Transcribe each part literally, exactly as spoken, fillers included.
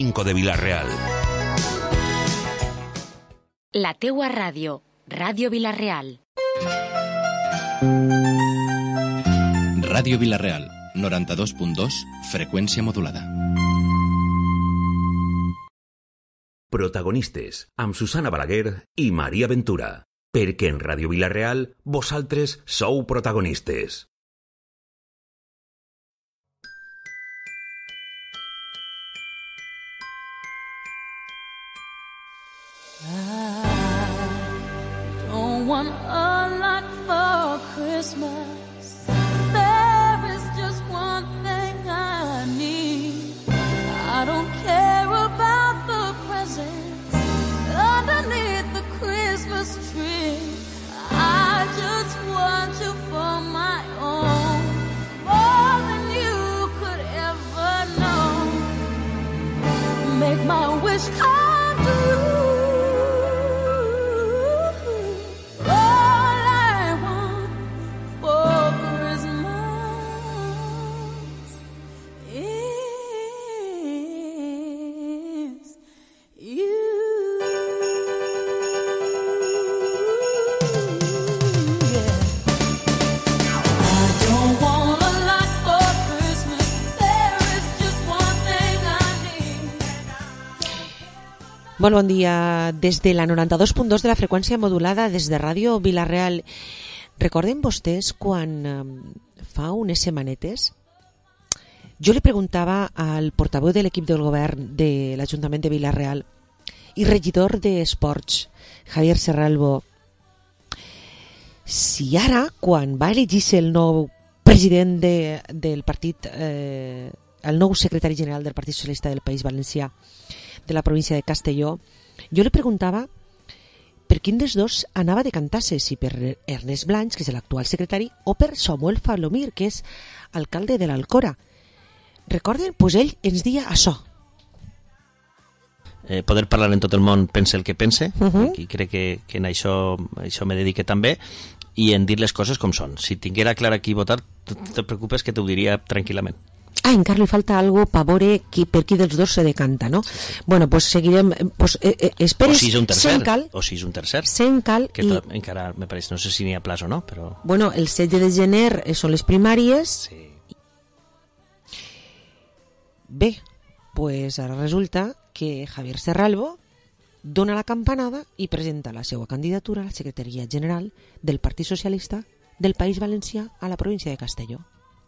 cinco de Vila-real. La teua ràdio, Ràdio Vila-real. Ràdio Vila-real, noranta-dos punt dos, freqüència modulada. Protagonistes, amb Susana Balaguer i Maria Ventura. Perquè en Ràdio Vila-real vosaltres sou protagonistes. I don't want a lot for Christmas. There is just one thing I need. I don't care about the presents underneath the Christmas tree. I just want you for my own, more than you could ever know. Make my wish come true. Molt bon dia des de la noranta-dos punt dos de la freqüència modulada des de Ràdio Vila-real. Recorden vostès quan eh, fa unes setmanetes jo li preguntava al portaveu de l'equip del govern de l'Ajuntament de Vila-real i regidor d'Esports, Javier Serralbo, si ara, quan va elegir-se el nou president de, del partit, eh, el nou secretari general del Partit Socialista del País Valencià, de la província de Castelló, jo li preguntava per quin dels dos anava a decantar-se, si per Ernest Blanch, que és l'actual secretari, o per Samuel Falomir, que és alcalde de l'Alcora. Recorden? Pues ell ens dia això. Eh, poder parlar en tot el món pense el que pense, Uh-huh. i crec que, que en això, això me dedique també, i en dir les coses com són. Si tinguera clar qui votar, no te preocupes que t'ho diria tranquil·lament. Ah, encara li falta algo per veure qui, per qui dels dos se decanta, no? Sí, sí. Bueno, pues seguirem... Pues, eh, eh, esperes, o si és un tercer, cal, o si és un tercer, cal, que i... tot, encara me pareix, no sé si n'hi ha plaç o no, però... Bueno, el setze de gener són les primàries. Sí. Bé, pues ara resulta que Javier Serralbo dona la campanada i presenta la seva candidatura a la secretaria general del Partit Socialista del País Valencià a la província de Castelló.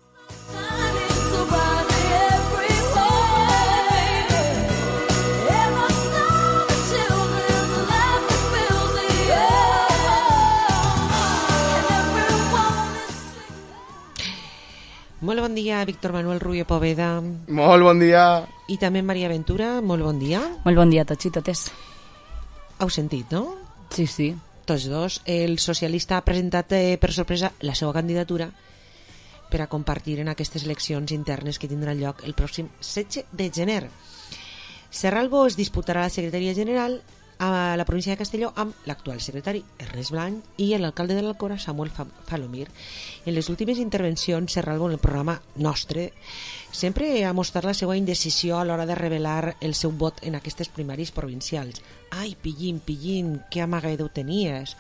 Molt bon dia, Víctor Manuel Rubio Poveda. Molt bon dia. I també Maria Ventura, molt bon dia. Molt bon dia a tots i totes. Heu sentit, no? Sí, sí. Tots dos. El socialista ha presentat eh, per sorpresa la seva candidatura per a compartir en aquestes eleccions internes que tindran lloc el pròxim setze de gener. Serralbo es disputarà la secretaria general a la província de Castelló amb l'actual secretari Ernest Blanch i l'alcalde de l'Alcora Samuel Falomir. En les últimes intervencions, Serralbo, en el programa nostre, sempre ha mostrat la seva indecisió a l'hora de revelar el seu vot en aquestes primàries provincials. Ai, pillín, pillín, que amagadeu tenies.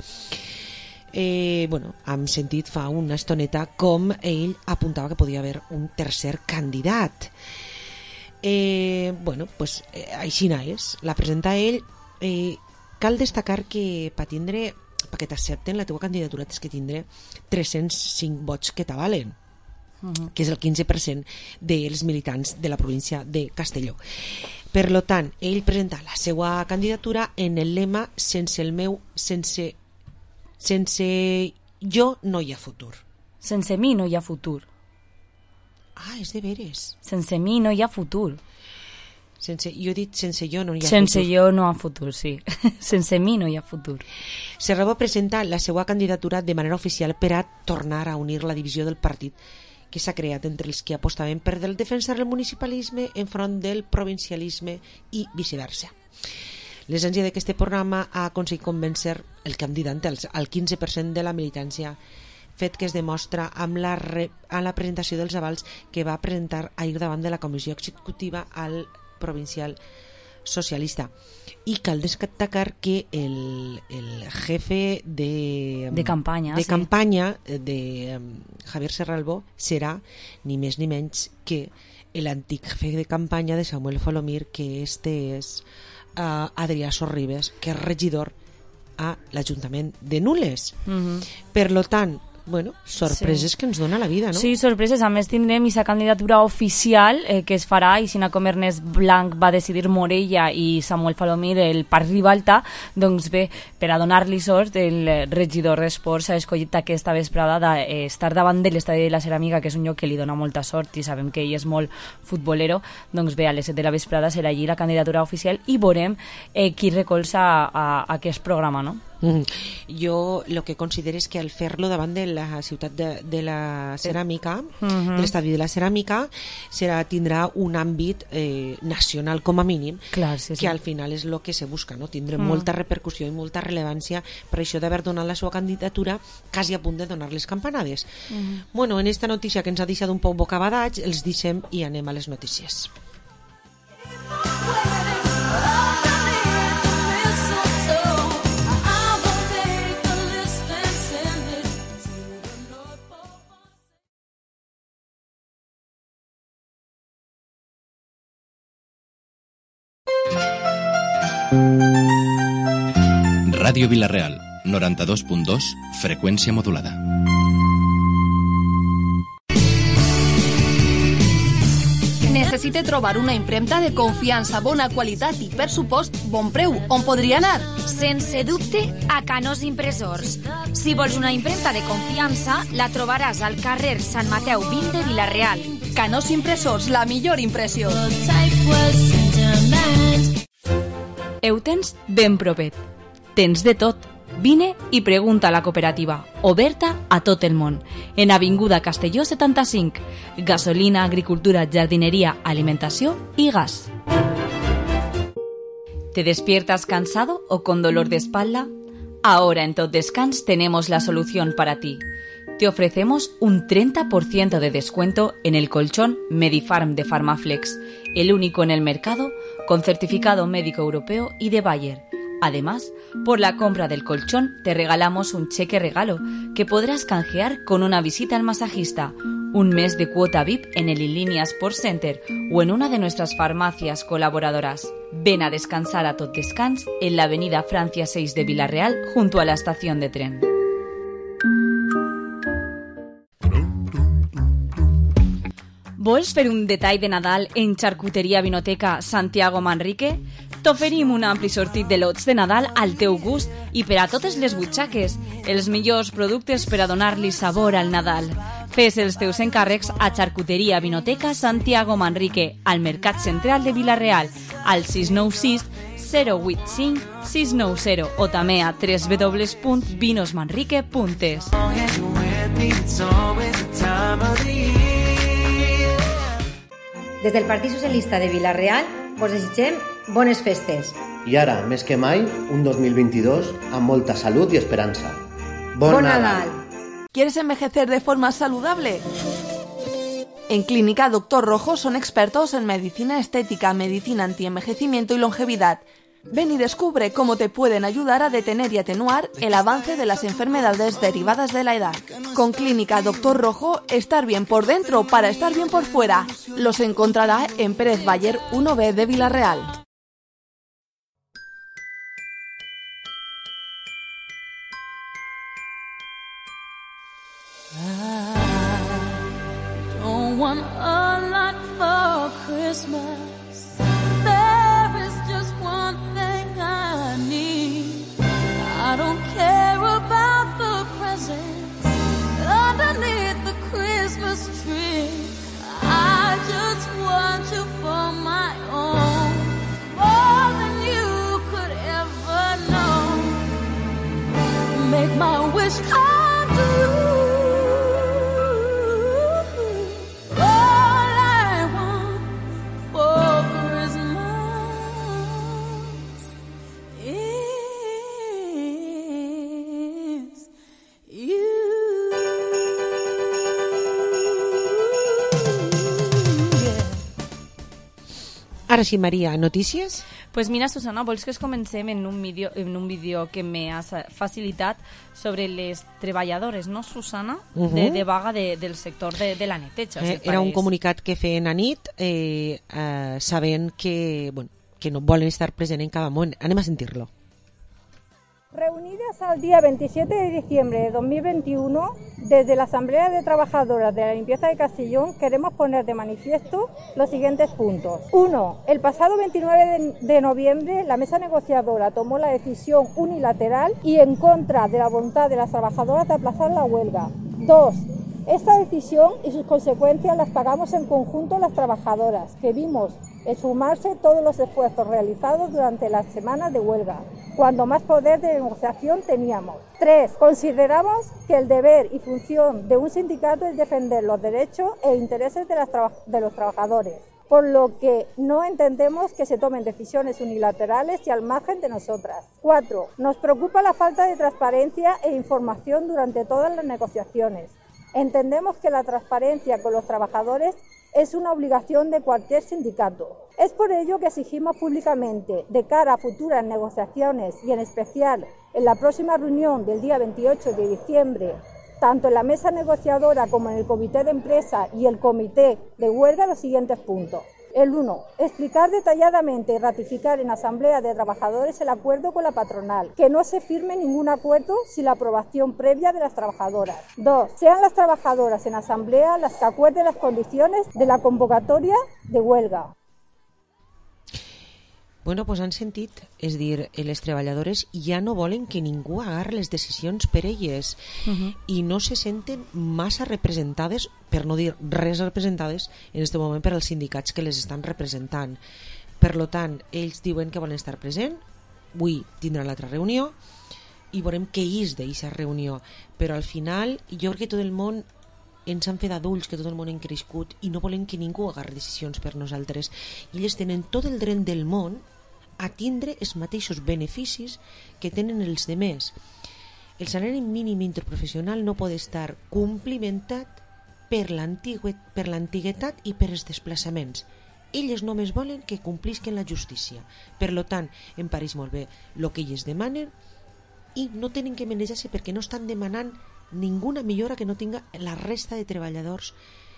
Eh, bueno, hem sentit fa una estoneta com ell apuntava que podia haver un tercer candidat. Eh, bueno, pues eh, així és. La presenta ell. Eh, cal destacar que per tindre, perquè t'accepten la teva candidatura tens que tindre tres-cents cinc vots que t'avalen, uh-huh. que és el quinze per cent dels militants de la província de Castelló. Per lo tant, ell presenta la seva candidatura en el lema sense el meu, sense, sense jo no hi ha futur. Sense mi no hi ha futur. Ah, és de veres. Sense mi no hi ha futur. Sense, jo he dit sense jo no hi ha sense futur. Sense jo no hi ha futur, sí. Sense mi no hi ha futur. Serralbo presenta la seva candidatura de manera oficial per a tornar a unir la divisió del partit que s'ha creat entre els que apostaven per del defensar el municipalisme enfront del provincialisme i viceversa. L'essència d'aquest programa ha aconseguit convèncer el candidat al quinze per cent de la militància, fet que es demostra amb la, re, amb la presentació dels avals que va presentar ahir davant de la comissió executiva al provincial socialista. Y cal destacar que el, el jefe de, de campaña, de sí. campaña de um, Javier Serralbo serà ni més ni menys que l'antic jefe de campanya de Samuel Folomir, que este és uh, Adrià Sorribes, que és regidor a l'Ajuntament de Nules. Mm-hmm. Per lo tant, bueno, sorpreses sí. que ens dona la vida, no? Sí, sorpreses. A més, tindrem aquesta candidatura oficial eh, que es farà, i Sina Com Ernest Blanc va decidir Morella i Samuel Falomir el parc Ribalta. Doncs bé, per a donar-li sort, el regidor d'Esports ha escollit aquesta vesprada d'estar davant de l'Estadi de la Ceràmica, que és un lloc que li dona molta sort i sabem que ell és molt futbolero. Doncs bé, a les set de la vesprada serà allí la candidatura oficial i veurem eh, qui recolza a, a, a aquest programa, no? Mm. Jo el que considero és que al fer-lo davant de la ciutat de, de la ceràmica, mm-hmm. de l'estadi de la ceràmica, serà, tindrà un àmbit eh, nacional com a mínim. Clar, sí, sí. Que al final és el que se busca, no? Tindrà mm. molta repercussió i molta rellevància per això d'haver donat la seva candidatura quasi a punt de donar les campanades. Mm. Bueno, en esta notícia que ens ha deixat un poc bocabadats, els deixem i anem a les notícies. Ràdio Vila-real, noranta-dos punt dos, freqüència modulada. Necessite trobar una impremta de confiança, bona qualitat i, per supost, bon preu. On podria anar? Sense dubte, a Canós Impressors. Si vols una impremta de confiança, la trobaràs al carrer Sant Mateu vint de Vila-real. Canós Impressors, la millor impressió. Heu tens ben propet. Tens de tot. Vine i pregunta a la cooperativa, oberta a tot el món, en Avinguda Castelló setanta-cinc. Gasolina, agricultura, jardinería, alimentació i gas. ¿Te despiertas cansado o con dolor de espalda? Ahora en Tot Descans tenemos la solución para ti. Te ofrecemos un treinta por ciento de descuento en el colchón Medifarm de Farmaflex, el único en el mercado con certificado médico europeo y de Bayer. Además, por la compra del colchón te regalamos un cheque regalo que podrás canjear con una visita al masajista, un mes de cuota V I P en el Inlínea Sports Center o en una de nuestras farmacias colaboradoras. Ven a descansar a Tot Descans en la avenida Francia seis de Vila-real junto a la estación de tren. Vols fer un detall de Nadal en Xarcuteria Vinoteca Santiago Manrique? T'oferim un ampli sortit de lots de Nadal al teu gust i per a totes les butxaques, els millors productes per a donar-li sabor al Nadal. Fes els teus encàrrecs a Xarcuteria Vinoteca Santiago Manrique, al Mercat Central de Vila-real, al sis nou sis zero vuit cinc sis nou zero o també a w w w punt vinos manrique punt es. Des del Partit Socialista de Vila-real vos desitgem bones festes. I ara, més que mai, un dos mil vint-i-dos amb molta salut i esperança. Bon, bon Nadal! Nadal! ¿Quieres envejecer de forma saludable? En Clínica Doctor Rojo son expertos en medicina estética, medicina antienvejecimiento y longevidad. Ven y descubre cómo te pueden ayudar a detener y atenuar el avance de las enfermedades derivadas de la edad. Con Clínica Doctor Rojo, estar bien por dentro para estar bien por fuera. Los encontrará en Pérez Bayer uno B de Vila-real. I don't want a lot for Christmas. There is just one thing I need. I don't care about the presents underneath the Christmas tree. I just want you for my own, more than you could ever know. Make my wish come true. All I want for així, Maria, notícies? Pues mira, Susana, vols que es comencem en un vídeo, en un vídeo que m'has facilitat sobre les treballadores, no, Susana? Uh -huh. de, de vaga de, del sector de, de la neteja. Eh, era un comunicat que feien a nit eh, eh, sabent que, bueno, que no volen estar present en cada moment. Anem a sentir-lo. Reunidas al día veintisiete de diciembre de dos mil veintiuno, desde la Asamblea de Trabajadoras de la Limpieza de Castellón queremos poner de manifiesto los siguientes puntos. Uno, el pasado veintinueve de noviembre la mesa negociadora tomó la decisión unilateral y en contra de la voluntad de las trabajadoras de aplazar la huelga. Dos, esta decisión y sus consecuencias las pagamos en conjunto las trabajadoras, que vimos esfumarse todos los esfuerzos realizados durante las semanas de huelga, cuando más poder de negociación teníamos. Tres, consideramos que el deber y función de un sindicato es defender los derechos e intereses de, las de los trabajadores, por lo que no entendemos que se tomen decisiones unilaterales y al margen de nosotras. Cuatro, nos preocupa la falta de transparencia e información durante todas las negociaciones. Entendemos que la transparencia con los trabajadores es una obligación de cualquier sindicato. Es por ello que exigimos públicamente, de cara a futuras negociaciones y en especial en la próxima reunión del día veintiocho de diciembre, tanto en la mesa negociadora como en el comité de empresa y el comité de huelga, los siguientes puntos. El uno, explicar detalladamente y ratificar en Asamblea de Trabajadores el acuerdo con la patronal, que no se firme ningún acuerdo sin la aprobación previa de las trabajadoras. Dos, sean las trabajadoras en Asamblea las que acuerden las condiciones de la convocatoria de huelga. Bueno, pues han sentit, és dir, les treballadores ja no volen que ningú agarri les decisions per elles uh -huh. i no se senten massa representades, per no dir res representades, en aquest moment per als sindicats que les estan representant. Per lo tant, ells diuen que volen estar present, avui tindran l'altra reunió i veurem què és d'aquesta reunió, però al final jo crec que tot el món ens han fet adults, que tot el món hem crescut i no volem que ningú agarri decisions per nosaltres, i ells tenen tot el dret del món a tindre els mateixos beneficis que tenen els demés. El salari mínim interprofessional no pot estar complimentat per l'antiguitat i per els desplaçaments. Elles només volen que complisquen la justícia. Per lo tant, em pareix molt bé el que elles demanen i no tenen que manejar-se perquè no estan demanant ninguna millora que no tinga la resta de treballadors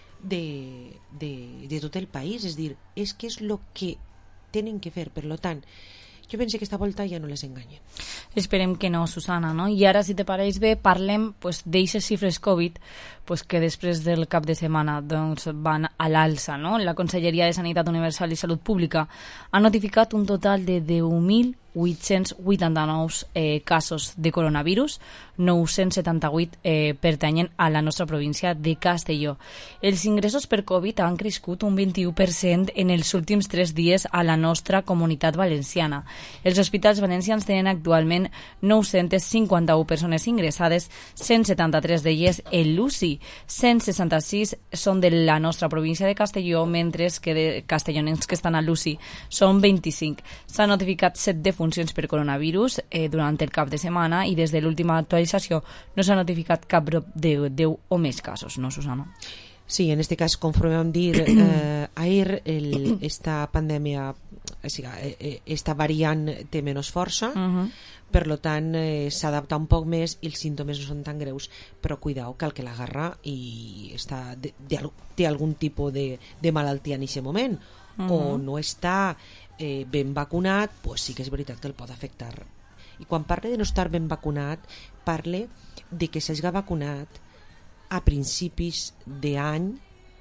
de, de, de tot el país. És dir, és que és el que tenen que fer. Per lo tant, jo penso que aquesta volta ja no les enganyen. Esperem que no, Susana, no? I ara, si te pareix bé, parlem pues, d'eixes xifres Covid pues, que després del cap de setmana doncs, van a l'alça, no? La Conselleria de Sanitat Universal i Salut Pública ha notificat un total de deu mil vuit-cents vuitanta-nou eh, casos de coronavirus, nou-cents setanta-vuit eh, pertanyen a la nostra província de Castelló. Els ingressos per Covid han crescut un vint-i-u per cent en els últims tres dies a la nostra comunitat valenciana. Els hospitals valencians tenen actualment nou-cents cinquanta-u persones ingressades, cent setanta-tres d'elles en l'U C I, cent seixanta-sis són de la nostra província de Castelló, mentre que de castellonens que estan a l'U C I són vint-i-cinc. S'han notificat set defuncions per coronavirus eh, durant el cap de setmana i des de l'última actualització no s'ha notificat cap brot de deu o més casos, no, Susana? Sí, en este cas, conforme vam dir eh, ahir, el, esta pandèmia, o sigui, eh, esta variant té menys força, uh-huh. per lo tant eh, s'adapta un poc més i els símptomes no són tan greus, però cuidao que el que l'agarra i està de, de, té algun tipus de, de malaltia en aquest moment, uh-huh. o no està eh, ben vacunat, pues sí que és veritat que el pot afectar. I quan parle de no estar ben vacunat, parle de que s'hagi vacunat a principis d'any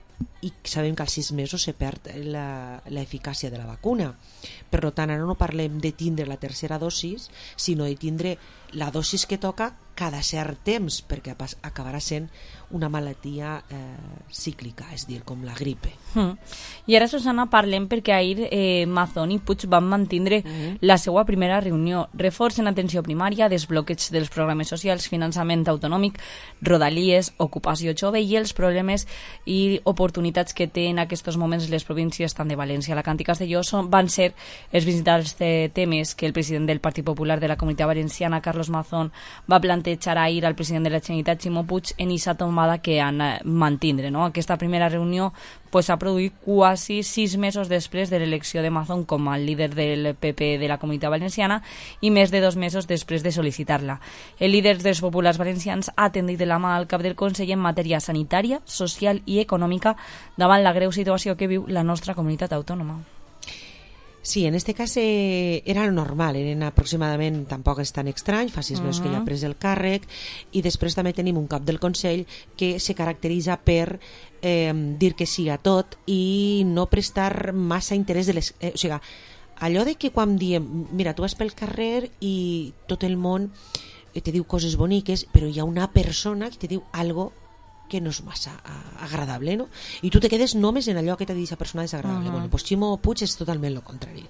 i sabem que als sis mesos se perd l'eficàcia de la vacuna. Per tant, ara no parlem de tindre la tercera dosis, sinó de tindre la dosis que toca cada cert temps, perquè acabarà sent una malaltia eh, cíclica, és dir, com la gripe. Mm. I ara, Susana, parlem perquè ahir eh, Mazón i Puig van mantindre mm. la seva primera reunió. Reforç en atenció primària, desbloqueig dels programes socials, finançament autonòmic, rodalies, ocupació jove i els problemes i oportunitats que té en aquests moments les províncies tant de València, Alacant i Castelló són, van ser els principals temes que el president del Partit Popular de la Comunitat Valenciana, Carlos Mazón, va plantejar ahir al president de la Generalitat, Ximo Puig, en aquesta tomada que han de mantindre. No? Aquesta primera reunió pues, s'ha produït quasi sis mesos després de l'elecció de Mazón com a líder del P P de la Comunitat Valenciana i més de dos mesos després de sol·licitar-la. El líder dels populars valencians ha tendit de la mà al cap del Consell en matèria sanitària, social i econòmica davant la greu situació que viu la nostra comunitat autònoma. Sí, en este cas eh, era normal, eren aproximadament, tampoc és tan estrany, fa sis mesos uh -huh. que ja ha pres el càrrec, i després també tenim un cap del Consell que se caracteritza per eh, dir que sí a tot i no prestar massa interès de les... Eh, o sigui, allò de que quan diem, mira, tu vas pel carrer i tot el món te diu coses boniques, però hi ha una persona que te diu algo que no és massa agradable, no? I tu te quedes només en allò que t'ha dit aquesta persona desagradable. Uh -huh. Bueno, pues Ximo Puig és totalment el contrari.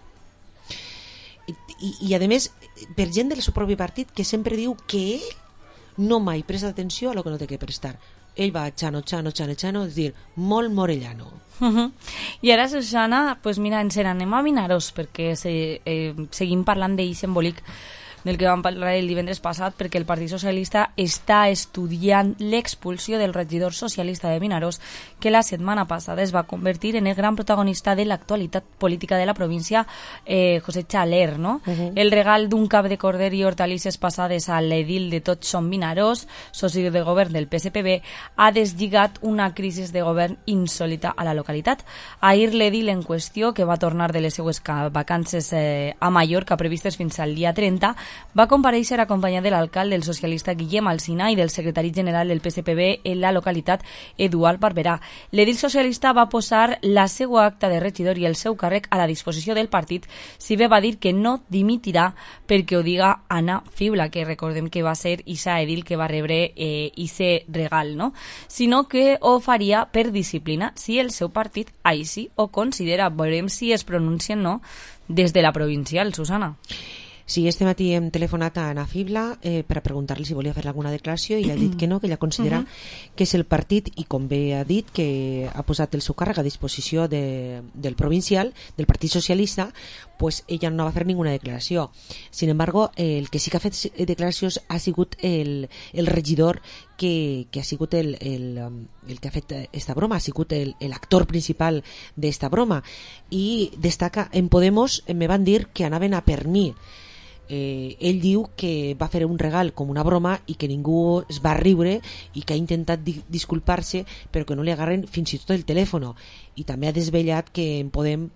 I, i, i a més, per gent del seu propi partit que sempre diu que ell no mai presta atenció a lo que no té que prestar. Ell va xano, xano, xano, xano, és dir, molt morellano. Uh -huh. I ara, Susana, pues mira, ens n'anem a Vinaròs, perquè se, eh, seguim parlant d'ell embolic del que vam parlar el divendres passat, perquè el Partit Socialista està estudiant l'expulsió del regidor socialista de Vinaròs, que la setmana passada es va convertir en el gran protagonista de l'actualitat política de la província, eh, José Chaler, no? Uh-huh. El regal d'un cap de corder i hortalisses passades a l'edil de Tots som Vinaròs, soci de govern del P S P B, ha deslligat una crisi de govern insòlita a la localitat. Ahir l'edil en qüestió, que va tornar de les seues vacances eh, a Mallorca previstes fins al dia trenta, va comparèixer acompanyat de l'alcalde, el socialista Guillem Alsina, i del secretari general del P S P B en la localitat, Eduard Barberà. L'edil socialista va posar la seva acta de regidor i el seu càrrec a la disposició del partit, si bé va dir que no dimitirà perquè ho diga Anna Fibla, que recordem que va ser Isa edil que va rebre eh, ese regal, no? Sinó que ho faria per disciplina si el seu partit així ho considera. Veurem si es pronuncien no des de la provincial, Susana. Sí, este matí hem telefonat a Anna Fibla eh, per a preguntar-li si volia fer alguna declaració i ella ha dit que no, que ella considera uh -huh. que és el partit, i com bé ha dit, que ha posat el seu càrrec a disposició de, del provincial, del Partit Socialista, pues ella no va fer ninguna declaració. Sin embargo, eh, el que sí que ha fet declaracions ha sigut el, el regidor que, que ha sigut el, el, el que ha fet esta broma, ha sigut el, el actor principal d'esta broma, i destaca, en Podemos me van dir que anaven a per mi. Eh, ell diu que va fer un regal com una broma i que ningú es va riure i que ha intentat di disculpar-se però que no li agarren fins i tot el telèfon, i també ha desvetllat que en Podem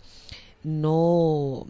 no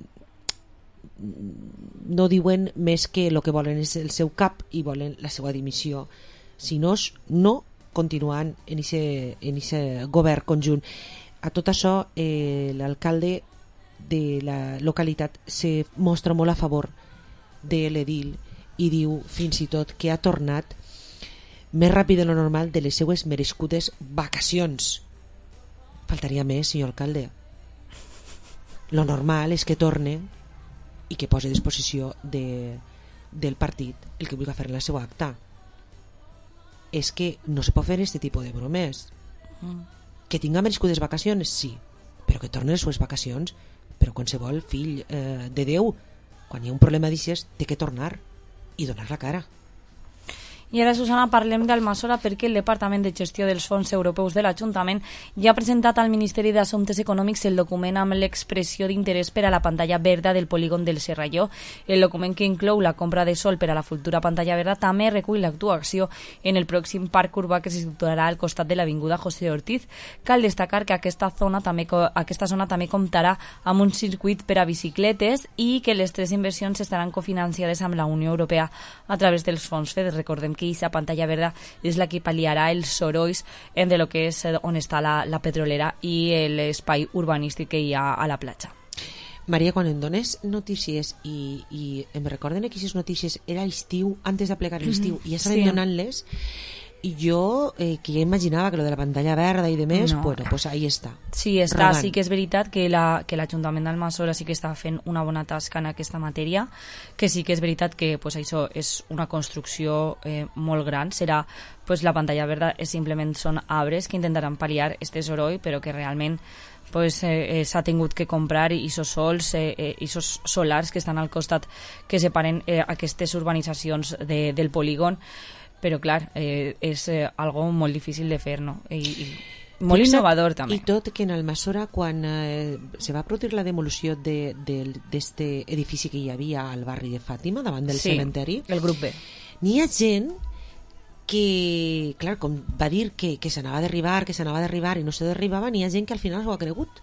no diuen més que el que volen és el seu cap i volen la seva dimissió, si no no continuant en aquest govern conjunt. A tot això eh, l'alcalde de la localitat se mostra molt a favor de l'edil i diu fins i tot que ha tornat més ràpid de lo normal de les seues merescudes vacacions. Faltaria més, senyor alcalde. Lo normal és que torne i que posi a disposició de, del partit el que vulgui fer la seva acta. És que no se pot fer aquest tipus de bromes. Mm. Que tinga merescudes vacacions, sí, però que torni les seues vacacions. Però qualsevol fill eh, de Déu, quan hi ha un problema d'aixes, té que tornar i donar la cara. I ara, Susana, parlem d'Almassora, perquè el Departament de Gestió dels Fons Europeus de l'Ajuntament ja ha presentat al Ministeri d'Assumptes Econòmics el document amb l'expressió d'interès per a la pantalla verda del polígon del Serralló. El document, que inclou la compra de sol per a la futura pantalla verda, també recull l'actuació en el pròxim parc urbà que se situarà al costat de l'Avinguda José Ortiz. Cal destacar que aquesta zona també, aquesta zona també comptarà amb un circuit per a bicicletes i que les tres inversions estaran cofinanciades amb la Unió Europea a través dels fons FEDER. Recordem que aquesta pantalla verda és la que pal·liarà els sorolls en de lo que és on està la, la petrolera i l'espai urbanístic que hi ha a la platja. Maria, quan em dones notícies i, i em recorden que aquestes notícies era estiu, antes de plegar l'estiu, mm -hmm. i ja estaven sí. donant-les, i jo, eh, que ja imaginava que lo de la pantalla verda i de més, no. bueno, pues ahí està. Sí, està, Rodant. Sí que és veritat que la, que l'Ajuntament d'Almassora sí que està fent una bona tasca en aquesta matèria, que sí que és veritat que pues, això és una construcció eh, molt gran, serà, pues la pantalla verda és simplement són arbres que intentaran pal·liar este soroll, però que realment pues, eh, eh, s'ha tingut que comprar isos sols, eh, eh, isos solars que estan al costat, que separen eh, aquestes urbanitzacions de, del polígon, però clar, eh, és eh, algo molt difícil de fer, no? I, i molt Exacte. innovador també. I tot que en Almassora, quan eh, se va produir la demolició d'aquest de, de, edifici que hi havia al barri de Fàtima, davant del sí, cementeri, el grup B, n'hi ha gent que, clar, com va dir que, que s'anava a derribar, que s'anava a derribar i no se derribava, n'hi ha gent que al final s'ho ha cregut.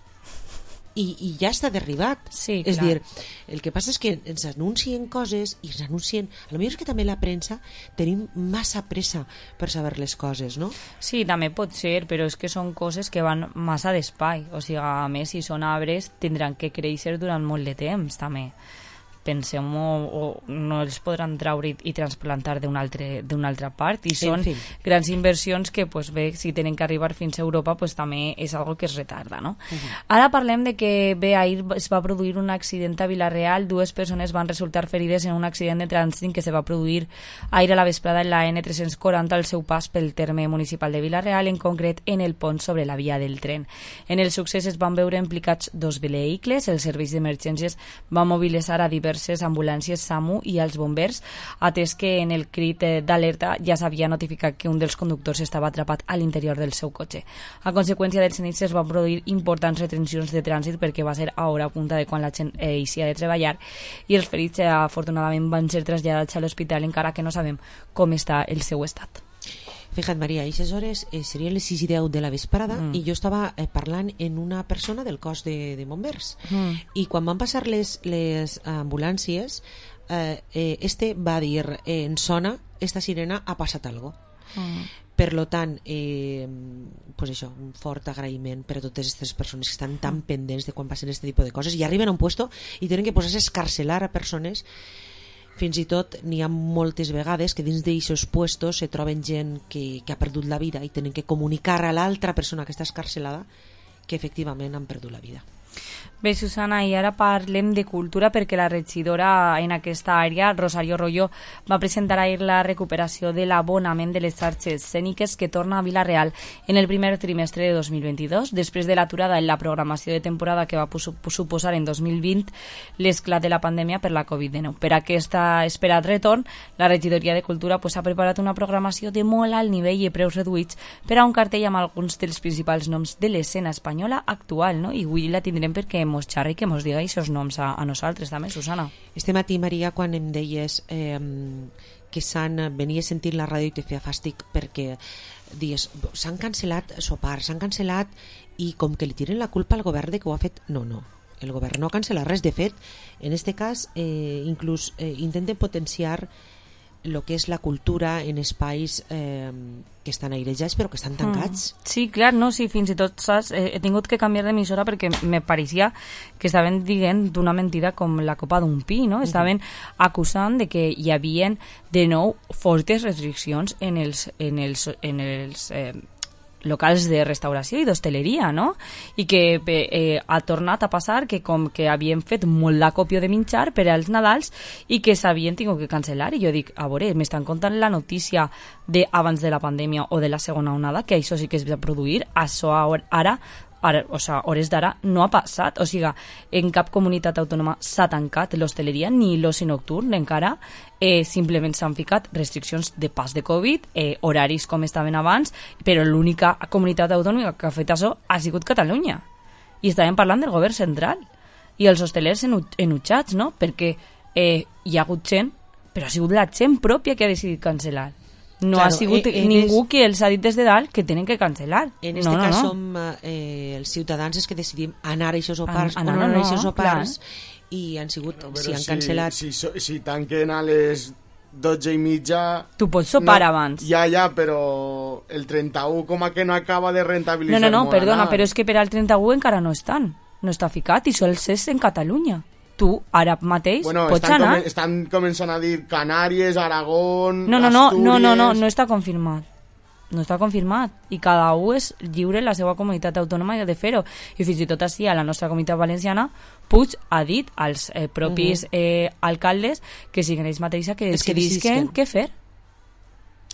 I, i ja està derribat. Sí, és clar. dir, el que passa és que ens anuncien coses i ens anuncien... A lo millor és que també la premsa tenim massa pressa per saber les coses, no? Sí, també pot ser, però és que són coses que van massa d'espai. O sigui, a més, si són arbres, tindran que créixer durant molt de temps, també. Pensem-ho, o no els podran traure i, i transplantar d'una altre, d'una altra part, i són en fi. grans inversions que, pues, bé, si tenen que arribar fins a Europa, pues, també és algo que es retarda, no? Uh-huh. Ara parlem de que, bé, ahir es va produir un accident a Vila-real, dues persones van resultar ferides en un accident de trànsit que se va produir ahir a la vesprada en la ene tres-cents quaranta al seu pas pel terme municipal de Vila-real, en concret en el pont sobre la via del tren. En el succés es van veure implicats dos vehicles, els serveis d'emergències van mobilitzar a diverses ambulàncies SAMU i als bombers, atès que en el crit d'alerta ja s'havia notificat que un dels conductors estava atrapat a l'interior del seu cotxe. A conseqüència dels inicis es van produir importants retencions de trànsit perquè va ser a hora punta de quan la gent eh, eixia de treballar, i els ferits eh, afortunadament van ser traslladats a l'hospital, encara que no sabem com està el seu estat. Fíjate, Maria, a aquestes hores eh, serien les sis i deu de la vesprada mm. i jo estava eh, parlant en una persona del cos de, de bombers mm. i quan van passar les, les ambulàncies eh, eh, este va dir eh, en sona, esta sirena ha passat algo mm. per lo tant eh, pues això, un fort agraïment per a totes aquestes persones que estan tan pendents de quan passen aquest tipus de coses i arriben a un puesto i tenen que posar-se a escarcelar a persones. Fins i tot n'hi ha moltes vegades que dins d'aquests puestos se troben gent que, que ha perdut la vida i tenen que comunicar a l'altra persona que està escarcelada que efectivament han perdut la vida. Bé, Susana, i ara parlem de cultura perquè la regidora en aquesta àrea, Rosario Royo, va presentar ahir la recuperació de l'abonament de les xarxes escèniques que torna a Vila-real en el primer trimestre de dos mil vint-i-dos, després de l'aturada en la programació de temporada que va suposar en dos mil vint l'esclat de la pandèmia per la covid dinou. Per aquest esperat retorn, la regidoria de Cultura pues, ha preparat una programació de molt alt nivell i preus reduïts per a un cartell amb alguns dels principals noms de l'escena espanyola actual, no? I avui la tindrem perquè mos xarri, que mos diga aquests noms a, a nosaltres també, Susana. Este matí, Maria, quan em deies eh, que s'han, venia sentint la ràdio i te feia fàstic perquè dies, s'han cancel·lat sopars, s'han cancel·lat i com que li tiren la culpa al govern de que ho ha fet, no, no, el govern no ha cancel·lat res, de fet, en este cas eh, inclús eh, intenten potenciar el que és la cultura en espais eh, que estan airejats però que estan tancats. Mm. Sí, clar, no, sí, fins i tot saps, eh, he tingut que canviar d'emissora perquè me pareixia que estaven dient d'una mentida com la copa d'un pi, no? Estaven uh-huh. acusant de que hi havia de nou fortes restriccions en els, en els, en els eh, locals de restauració i d'hostaleria, no? I que eh, ha tornat a passar que com que havien fet molt d'acopio de menjar per als Nadals i que s'havien tingut que cancel·lar, i jo dic, a veure, m'estan contant la notícia de abans de la pandèmia o de la segona onada, que això sí que es va produir, això ara Ara, o sea, hores d'ara no ha passat, o sigui, en cap comunitat autònoma s'ha tancat l'hostaleria ni l'oci nocturn encara, eh, simplement s'han ficat restriccions de pas de Covid, eh, horaris com estaven abans, però l'única comunitat autònoma que ha fet això ha sigut Catalunya, i estàvem parlant del govern central i els hostelers enutjats, no? Perquè eh, hi ha hagut gent, però ha sigut la gent pròpia que ha decidit cancel·lar. No claro, ha sigut eh, ningú es... que els ha dit des de dalt que tenen que cancel·lar. En este no, cas no, no. som eh, els ciutadans els que decidim anar a aquests sopars An o no anar a aquests sopars clar. I han sigut, no, si han si, cancel·lat... Si, si, si tanquen a les dotze i mitja... Tu pots sopar no, abans. Ja, ja, però el trenta-u com a que no acaba de rentabilitzar. No, no, no, perdona, anar. Però és que per al trenta-u encara no estan. No està ficat i sols és en Catalunya. Tu, ara mateix, bueno, pots estan anar... Com, estan començant a dir Canàries, Aragón, no, no, no, Astúries... No, no, no, no està confirmat. No està confirmat. I cada un és lliure en la seva comunitat autònoma de fer-ho. I fins i tot així, a la nostra comunitat valenciana, Puig ha dit als eh, propis eh, alcaldes que siguin ells mateixos que decidisquen què fer.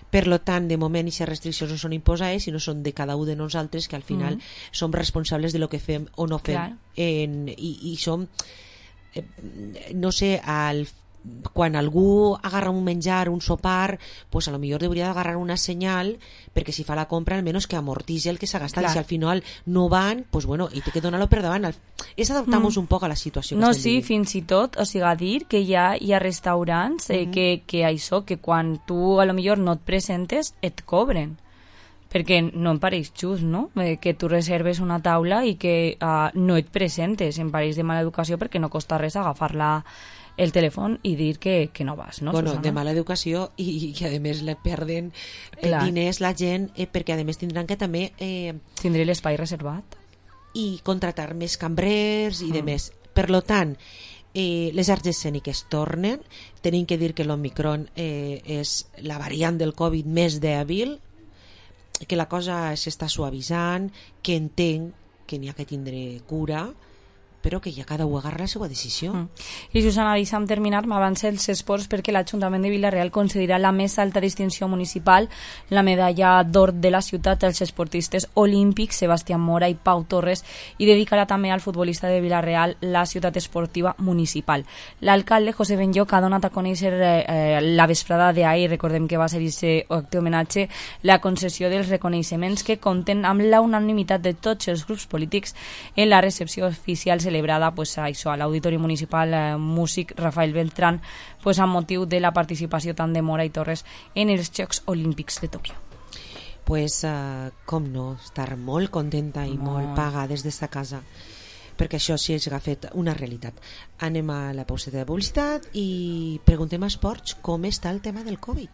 Per lo tant, de moment, aquestes restriccions no són imposades, sinó són de cada un de nosaltres, que al final mm. som responsables de lo que fem o no fem. En, i, I som, eh, no sé, al quan algú agarra un menjar, un sopar, pues a lo millor hauria d'agarrar una senyal perquè si fa la compra almenys que amortitzi el que s'ha gastat. Clar. I si al final no van, pues bueno, i té que donar-lo per davant. És adaptar-nos mm. un poc a la situació que no, estem sí, vivint. fins i tot, o sigui, a dir que hi ha, hi ha restaurants eh, mm -hmm. que, que això, que quan tu a lo millor no et presentes, et cobren. Perquè no em pareix just, no? Eh, que tu reserves una taula i que uh, no et presentes. Em pareix de mala educació perquè no costa res agafar-la el telèfon i dir que, que no vas, no, bueno, Susana? De mala educació i, i a més le perden eh, diners la gent eh, perquè a més tindran que també eh, tindré l'espai reservat i contratar més cambrers i mm. de més. Per lo tant, eh, les arts escèniques tornen. Tenim que dir que l'Omicron eh, és la variant del Covid més dèbil, que la cosa s'està suavitzant, que entenc que n'hi ha que tindre cura, però que ja cada un agarra la seva decisió. Mm. I Susana, deixa'm terminar, m'avança els esports perquè l'Ajuntament de Vila-real concedirà la més alta distinció municipal, la medalla d'or de la ciutat als esportistes olímpics Sebastián Mora i Pau Torres, i dedicarà també al futbolista de Vila-real la ciutat esportiva municipal. L'alcalde José Benlloc ha donat a conèixer eh, la vesprada d'ahir, recordem que va ser aquest acte homenatge, la concessió dels reconeixements que compten amb la unanimitat de tots els grups polítics en la recepció oficial celebrada pues, a, això, a l'Auditori Municipal eh, Músic Rafael Beltrán, pues, amb motiu de la participació tant de Mora i Torres en els Jocs Olímpics de Tòquio. Pues, uh, com no, estar molt contenta i molt, molt paga des d'esta casa, perquè això sí és fet una realitat. Anem a la pauseta de publicitat i preguntem a esports com està el tema del Covid.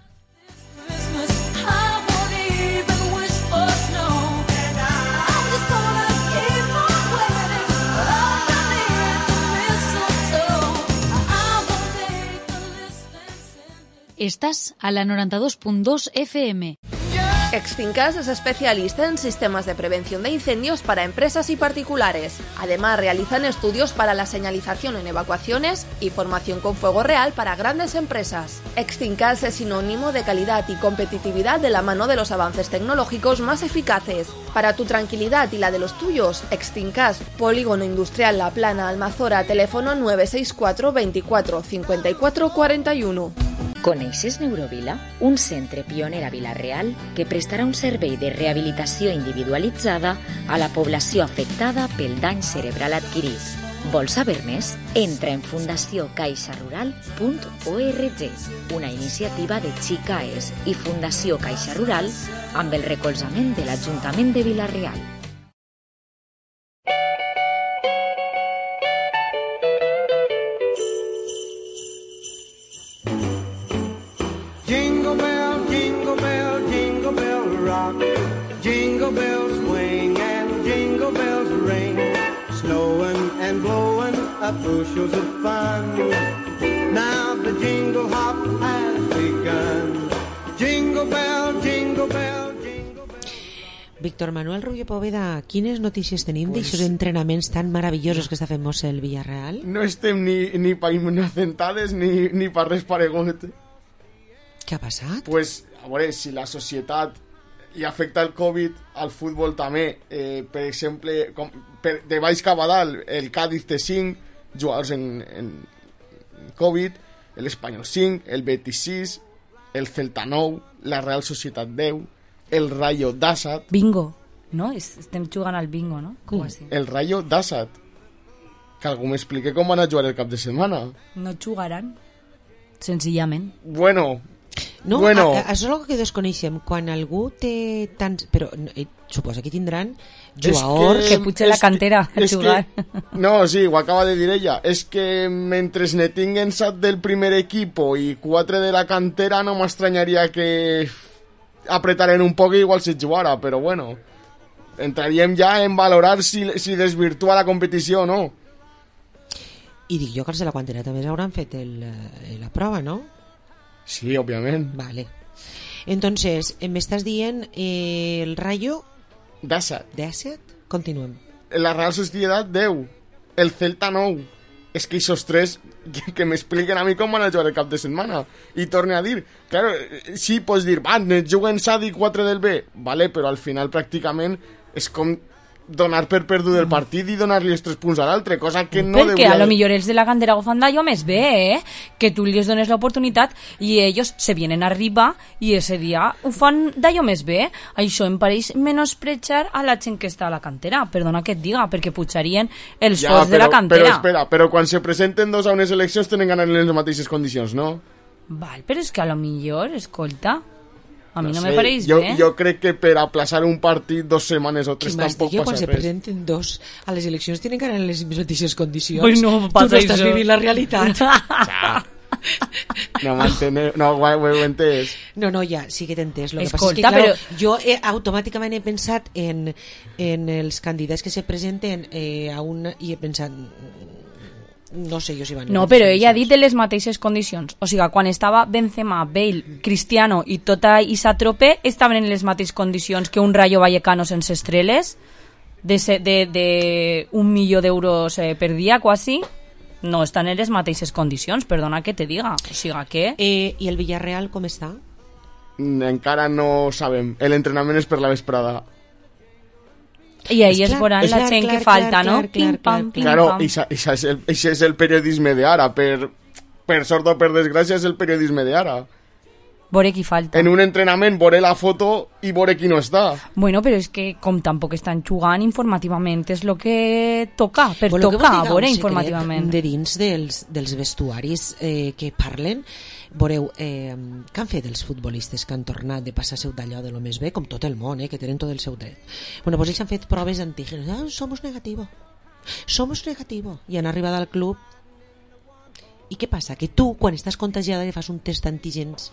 Estás a la noventa y dos punto dos F M. Extincas es especialista en sistemas de prevención de incendios para empresas y particulares. Además, realizan estudios para la señalización en evacuaciones y formación con fuego real para grandes empresas. Extincas es sinónimo de calidad y competitividad de la mano de los avances tecnológicos más eficaces. Para tu tranquilidad y la de los tuyos, Extincas, Polígono Industrial La Plana, Almazora, teléfono nueve seis cuatro veinticuatro cincuenta y cuatro cuarenta y uno. Coneixes Neurovila? Un centre pioner a Vila-real que prestarà un servei de rehabilitació individualitzada a la població afectada pel dany cerebral adquirit. Vols saber més? Entra en fundació caixa rural punt org, una iniciativa de Xicaes i Fundació Caixa Rural amb el recolzament de l'Ajuntament de Vila-real. Jingle bells swing and jingle bells ring, snowing and blowing up bushels of fun. Now the jingle hop has begun. Jingle bell, jingle bell, jingle bell. Víctor Manuel Rubio Poveda, quines notícies tenim pues, d'aixòs entrenaments tan meravellosos que està fent el Villarreal? No estem ni, ni pa inocentades ni, ni pa res paregot. Què ha passat? Pues, a veure, si la societat i afecta el Covid al futbol també, eh, per exemple, com, per, de baix cap a dalt, el Cádiz té cinc jugadors en, en Covid, l'Espanyol cinc, el Betis sis, el Celta nou, la Real Societat deu, el Rayo d'Assad. Bingo, no? Estem jugant al bingo, no? Com així? El Rayo d'Assad. Que algú m'expliqui com van a jugar el cap de setmana. No jugaran, senzillament. Bueno... No, bueno. a, a, això és el que desconeixem. Quan algú té tants... Però eh, suposa que tindran jugadors... Que, que puja la cantera a jugar. Que, no, sí, ho acaba de dir ella. És que mentre ne tinguen set del primer equipo i quatre de la cantera, no m'estranyaria que apretaren un poc i igual se jugara, però bueno, entraríem ja en valorar si, si desvirtua la competició o no. I dic jo que els de la cantera també hauran fet el, la prova, no? Sí, òbviament. Vale. Entonces, m'estàs dient eh, el Rayo d'Assad. D'Assad? Continuem. La Real Societat deu, el Celta nou, és que esos tres que, que m'expliquen a mi com van a jugar el cap de setmana. I torne a dir, claro, sí, pots dir, va, juguen Sadi quatre del B, vale, però al final pràcticament és com donar per perdut el partit i donar-li els tres punts a l'altre, cosa que no Perquè deuria... a lo millor els de la cantera agafan d'allò més bé, eh? Que tu li dones l'oportunitat i ells se vienen arriba i ese dia ho fan d'allò més bé. Això em pareix menosprechar a la gent que està a la cantera, perdona que et diga, perquè pujarien els Ja, forts de la cantera. Però espera, però quan se presenten dos a unes eleccions tenen que anar en les mateixes condicions, no? Val, però és que a lo millor, escolta, a mi no, no sé, me pareix jo, bé. Jo crec que per aplaçar un partit dos setmanes o tres Qui más tampoc digue, quan passa se res. presenten dos a les eleccions tienen que anar en les mateixes condicions. Pues no tu passa no estàs això. vivint la realitat. Ja. No m'enteneu, no, ho he entès. No, no, ja, sí que t'he entès. Lo que Escolta, passa és que, clar, però- jo he, automàticament he pensat en, en els candidats que se presenten eh, a un... i he pensat... No sé jo si van... No, però ella ha dit de les mateixes condicions. O sigui, quan estava Benzema, Bale, Cristiano i tota esa trope, estaven en les mateixes condicions que un Rayo Vallecano sense estreles, de, se- de, de un milió d'euros eh, per dia, quasi. No estan en les mateixes condicions, perdona que te diga. O sigui, que... Eh, I el Villarreal com està? Encara no sabem. L'entrenament és per la vesprada. I ahí es veuran la gent que falta, no? Pim, pam, pim, Claro, pam. això és, el, ixe és el periodisme d'ara. Per, per sort o per desgràcia és el periodisme d'ara. Veure qui falta. En un entrenament veure la foto i veure qui no està. Bueno, però és que com tampoc estan jugant informativament és el que toca, per Bueno, que tocar, vos diga veure un secret informativament. de dins dels, dels vestuaris eh, que parlen. Veureu, eh, què han fet els futbolistes que han tornat de passar seu d'allò de lo més bé, com tot el món, eh, que tenen tot el seu dret. Bueno, doncs ells han fet proves antígenes. Ah, somos negativo. Somos negativo. I han arribat al club. I què passa? Que tu, quan estàs contagiada i fas un test d'antígens,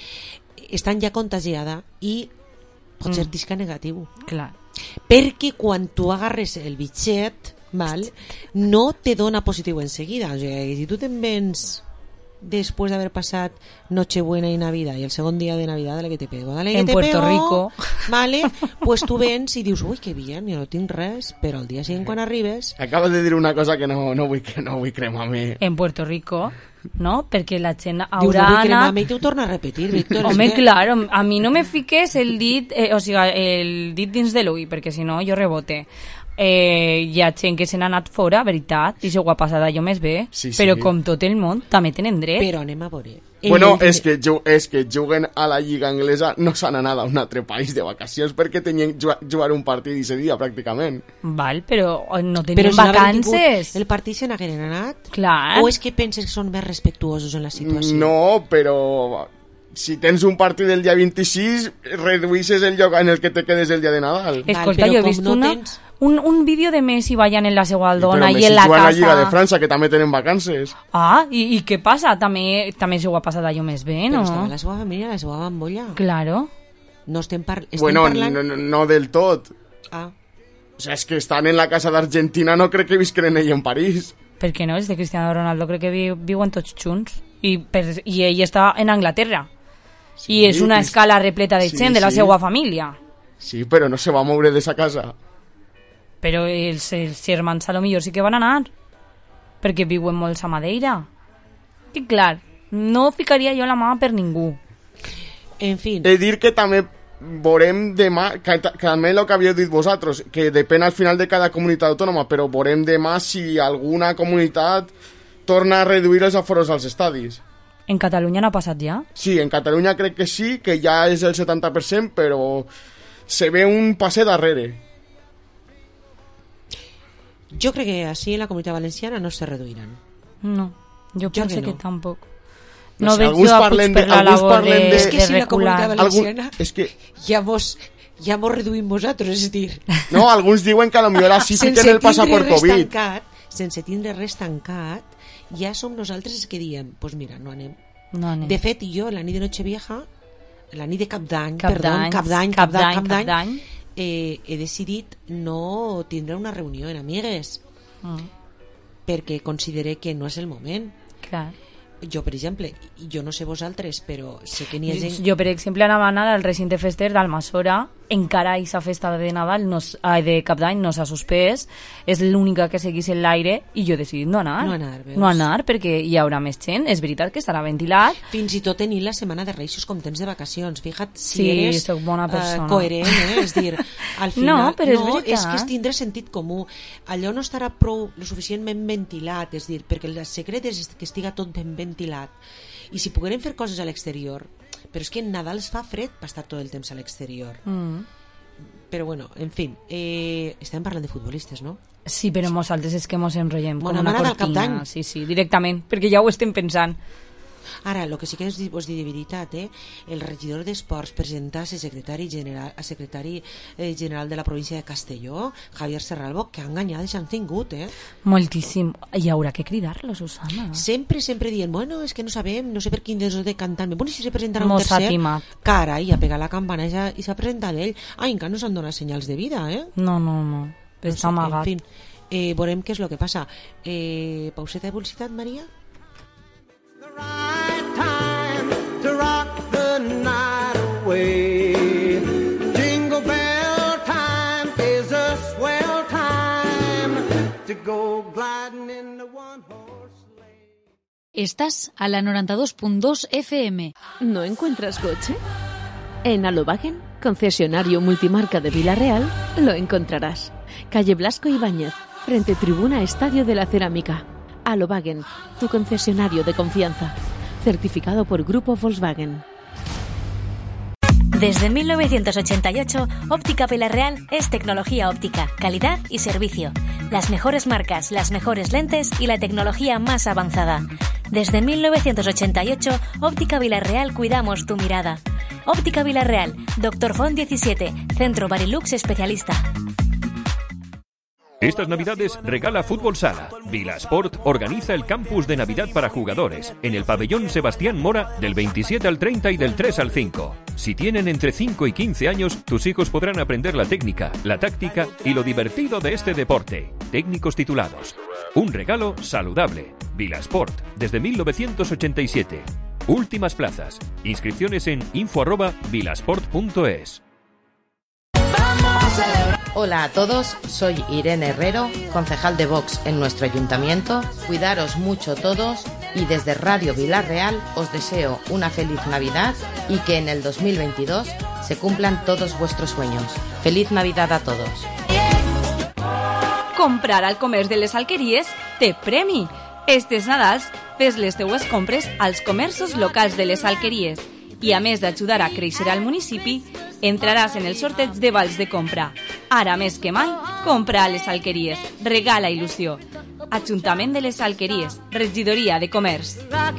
estan ja contagiada i pot ser Mm. tisca negatiu. Clar. Perquè quan tu agarres el bitxet, val, no te dona positiu en seguida. O sigui, si tu te'n vens después de haber passat Nochebuena y Navidad y el segon dia de Navidad, dale que te pego, dale que En te Puerto pego, Rico. vale, pues tu vens i dius, ui, que bien, jo no tinc res, però al dia següent quan arribes... Acabas de dir una cosa que no, no, vull, que no vull cremar-me. En Puerto Rico, no? Perquè la gent Dius, no haurà vull anat... cremar-me i t'ho torna a repetir, Víctor. Home, és que... claro, a mi no me fiques el dit, eh, o sigui, el dit dins de l'ull, perquè si no jo rebote. Eh, hi ha gent que se n'ha anat fora, veritat, i s'ho ha passat allò més bé, Sí, sí. però com tot el món també tenen dret. Però anem a veure. Bueno, és que, ju- és que juguen a la Lliga Anglesa, no s'han anat a un altre país de vacacions perquè tenien jugar, jugar un partit i dia, pràcticament. Val, però no Però tenien si n'haver vacances. tingut el partit se n'hagueren anat? Clar. O és que penses que són més respectuosos en la situació? No, però si tens un partit el dia vint-i-sis, reduïsses el lloc en el que te quedes el dia de Nadal. Escolta, jo he vist no una, tens- un, un vídeo de Messi ballant en la seva aldona Però i Messi en la juga a la Lliga de casa. França, que també tenen vacances. Ah, i, i què passa? També, també s'ho ha passat allò més bé, Però no? estava la seva família, la seva bambolla. Claro. No estem, par estem Bueno, parlant... no, no, no del tot. Ah. O sea, és que estan en la casa d'Argentina, no crec que visquen en ell en París. Per què no? És de Cristiano Ronaldo, crec que vi, viuen tots junts. I, per, I ell està en Anglaterra. Sí, I és una i- escala repleta de sí, gent de la sí. seva família. Sí, però no se va moure de sa casa. Però els, els germans a lo millor sí que van anar. Perquè viuen molts a Madeira. I clar, no ficaria jo la mà per ningú. En fi. He dir que també veurem demà, que, que també el que havíeu dit vosaltres, que depèn al final de cada comunitat autònoma, però veurem demà si alguna comunitat torna a reduir els aforos als estadis. En Catalunya no ha passat ja? Sí, en Catalunya crec que sí, que ja és el setanta per cent, però se ve un passe darrere. Jo crec que així en la comunitat valenciana no se reduiran. No, jo, Jo penso que que, no. tampoc. No No sé, veig alguns jo a parlen Puig de- per la alguns labor parlen de, de- És que de si la comunitat recular. valenciana Algun- és que... ja mos, ja mos reduïm vosaltres, és dir... No, alguns diuen que a lo millor així fiquen el passaport res Covid. tancat, sense tindre res tancat, ja som nosaltres els que diem, doncs pues mira, no anem. No anem. De fet, jo, la nit de Nochevieja, la nit de Cap d'Any, Cap perdó, d'Any, Cap d'Any, Cap Cap d'Any, d'Any, Cap Cap d'Any, d'Any. eh, he decidit no tindre una reunió en amigues, Mm, perquè consideré que no és el moment. clar. Jo, per exemple, jo no sé vosaltres, però sé que n'hi ha gent... Jo, per exemple, anava a anar al recinte fester d'Almassora encara aquesta festa de Nadal, no, s- ai, de Cap d'Any no s'ha suspès, és l'única que seguís en l'aire i jo he decidit no anar. No anar, veus? No anar, perquè hi haurà més gent, és veritat que estarà ventilat. Fins i tot tenir la setmana de Reis com temps de vacacions. Fíjate si Sí, eres soc bona persona. eh, coherent, eh? És dir, al final... No, però és no, veritat. és que és tindre sentit comú. Allò no estarà prou lo suficientment ventilat, és dir, perquè el secret és que estiga tot ben ventilat. I si poguérem fer coses a l'exterior, però és que en Nadal es fa fred per estar tot el temps a l'exterior. Mm. Però bueno, en fi, eh, estem parlant de futbolistes, no? Sí, però nosaltres és que mos enrotllem com Bona una mare del Cap cortina. d'Any. Sí, sí, directament, perquè ja ho estem pensant. Ara, el que sí que us, us diré de veritat, eh? El regidor d'Esports presenta a secretari general, a secretari eh, general de la província de Castelló, Javier Serralbo, que ha enganyat i s'han tingut, eh? Moltíssim. Hi haurà que cridar-lo, Susana. Sempre, sempre dient, bueno, és que no sabem, no sé per quin desó de cantant. Bueno, si se presentarà un Mos ha tercer, timat. carai, ha pegat la campana i s'ha- i s'ha presentat ell. Ai, encara no s'han donat senyals de vida, eh? No, no, no. Està No sé, amagat. En fi, eh, veurem què és el que passa. Eh, pauseta de publicitat, Maria? To rock the night away. Jingle bell time is a swell time to go gliding in the one horse. Estás a la noventa y dos punto dos F M. ¿No encuentras coche? En Alobagen, concesionario multimarca de Vila-real, lo encontrarás. Calle Blasco Ibáñez, frente Tribuna Estadio de la Cerámica. Alobagen, tu concesionario de confianza. Certificado por Grupo Volkswagen. Desde mil novecientos ochenta y ocho, Óptica Vila-real es tecnología óptica, calidad y servicio. Las mejores marcas, las mejores lentes y la tecnología más avanzada. Desde mil novecientos ochenta y ocho, Óptica Vila-real cuidamos tu mirada. Óptica Vila-real, Doctor Font diecisiete, Centro Barilux especialista. Estas Navidades regala Fútbol Sala. Vila Sport organiza el campus de Navidad para jugadores en el pabellón Sebastián Mora del veintisiete al treinta y del tres al cinco. Si tienen entre cinco y quince años, tus hijos podrán aprender la técnica, la táctica y lo divertido de este deporte. Técnicos titulados. Un regalo saludable. Vila Sport desde mil novecientos ochenta y siete. Últimas plazas. Inscripciones en info arroba vilasport punto es. Hola a todos, soy Irene Herrero, concejal de Vox en nuestro ayuntamiento. Cuidaros mucho todos y desde Radio Vila-real os deseo una feliz Navidad y que en el dos mil veintidós se cumplan todos vuestros sueños. Feliz Navidad a todos. Comprar al comerç de les Alqueries té premi. Estes Nadals, fes les teues compres als comerços locals de les Alqueries i, a més d'ajudar a créixer al municipi, entraràs en el sorteig de vals de compra. Ara més que mai, compra a les Alqueries. Regala il·lusió. Ajuntament de les Alqueries. Regidoria de Comerç.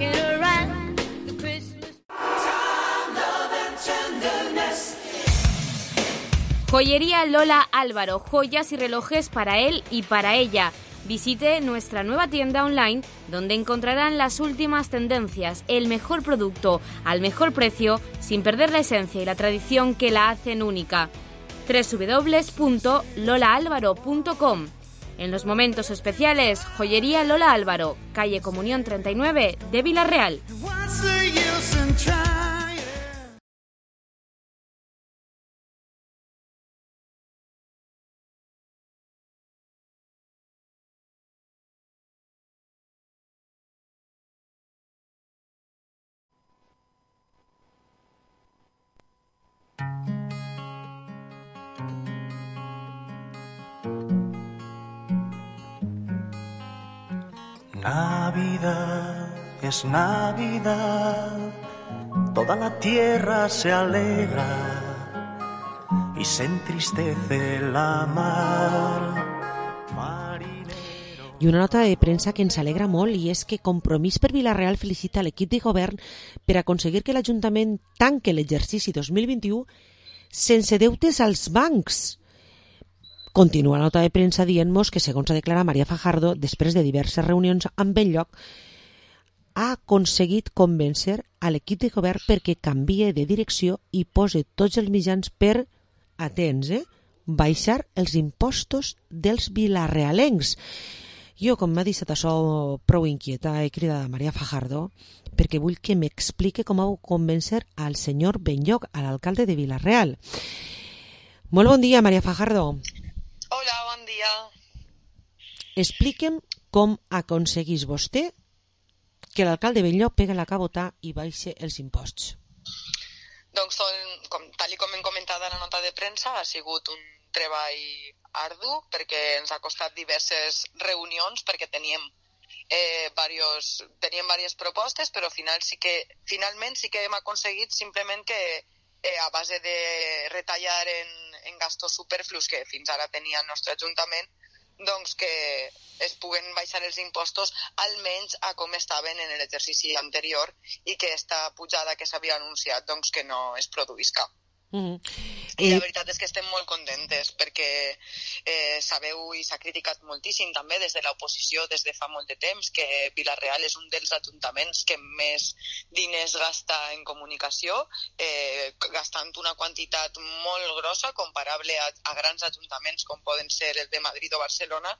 Joyería Lola Álvaro, joyas y relojes para él y para ella. Visite nuestra nueva tienda online donde encontrarán las últimas tendencias, el mejor producto al mejor precio sin perder la esencia y la tradición que la hacen única. doble u doble u doble u punto lola álvaro punto com. En los momentos especiales, Joyería Lola Álvaro, calle Comunión treinta y nueve de Vila-real. Navidad es Navidad, toda la tierra se alegra y se entristece la mar. I una nota de premsa que ens alegra molt, i és que Compromís per Vila-real felicita l'equip de govern per aconseguir que l'Ajuntament tanque l'exercici dos mil vint-i-u sense deutes als bancs. Continua la nota de premsa dient-nos que, segons ha declarat Maria Fajardo, després de diverses reunions amb el lloc, ha aconseguit convèncer a l'equip de govern perquè canvie de direcció i pose tots els mitjans per, atents, eh, baixar els impostos dels vilarrealencs. Jo, com m'ha deixat això prou inquieta, he cridat a Maria Fajardo perquè vull que m'explique com ha convèncer al senyor Benlloc, a l'alcalde de Vila-real. Molt bon dia, Maria Fajardo. Hola, bon dia. Expliquem com aconseguís vostè que l'alcalde Benlloc pega la cabota i baixe els imposts. Doncs, com, tal com hem comentat a la nota de premsa, ha sigut un treball ardu perquè ens ha costat diverses reunions perquè teníem eh, varios, teníem diverses propostes, però final sí que, finalment sí que hem aconseguit simplement que eh, a base de retallar en, en gastos superflus que fins ara tenia el nostre Ajuntament, doncs que es puguen baixar els impostos almenys a com estaven en l'exercici anterior i que esta pujada que s'havia anunciat doncs que no es produïsca. Mm-hmm. I la veritat és que estem molt contentes perquè eh, sabeu i s'ha criticat moltíssim també des de l'oposició des de fa molt de temps que Vila-real és un dels ajuntaments que més diners gasta en comunicació, eh, gastant una quantitat molt grossa comparable a, a grans ajuntaments com poden ser el de Madrid o Barcelona,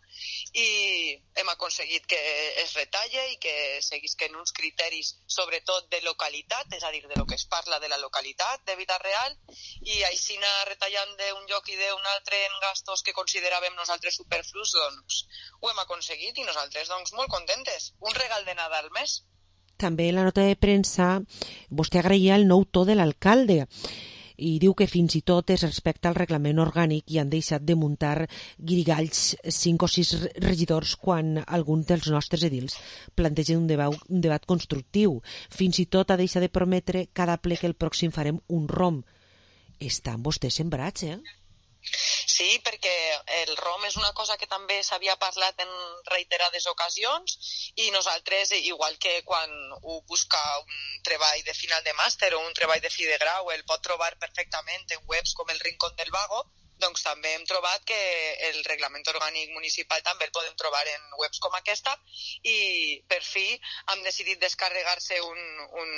i hem aconseguit que es retalle i que seguisquen uns criteris sobretot de localitat, és a dir, de lo que es parla de la localitat de Vila-real, i així anar retallant d'un lloc i d'un altre en gastos que consideràvem nosaltres superflus, doncs ho hem aconseguit i nosaltres doncs molt contentes. Un regal de Nadal més. També en la nota de premsa vostè agraïa el nou to de l'alcalde i diu que fins i tot es respecta el reglament orgànic i han deixat de muntar guirigalls cinc o sis regidors quan alguns dels nostres edils plantegen un debat, un debat constructiu. Fins i tot ha deixat de prometre cada ple que el pròxim farem un rom. Estan vostès sembrats, eh? Sí, perquè el rom és una cosa que també s'havia parlat en reiterades ocasions i nosaltres, igual que quan ho busca un treball de final de màster o un treball de fi de grau, el pot trobar perfectament en webs com el Rincón del Vago, doncs també hem trobat que el reglament orgànic municipal també el podem trobar en webs com aquesta i per fi hem decidit descarregar-se un... un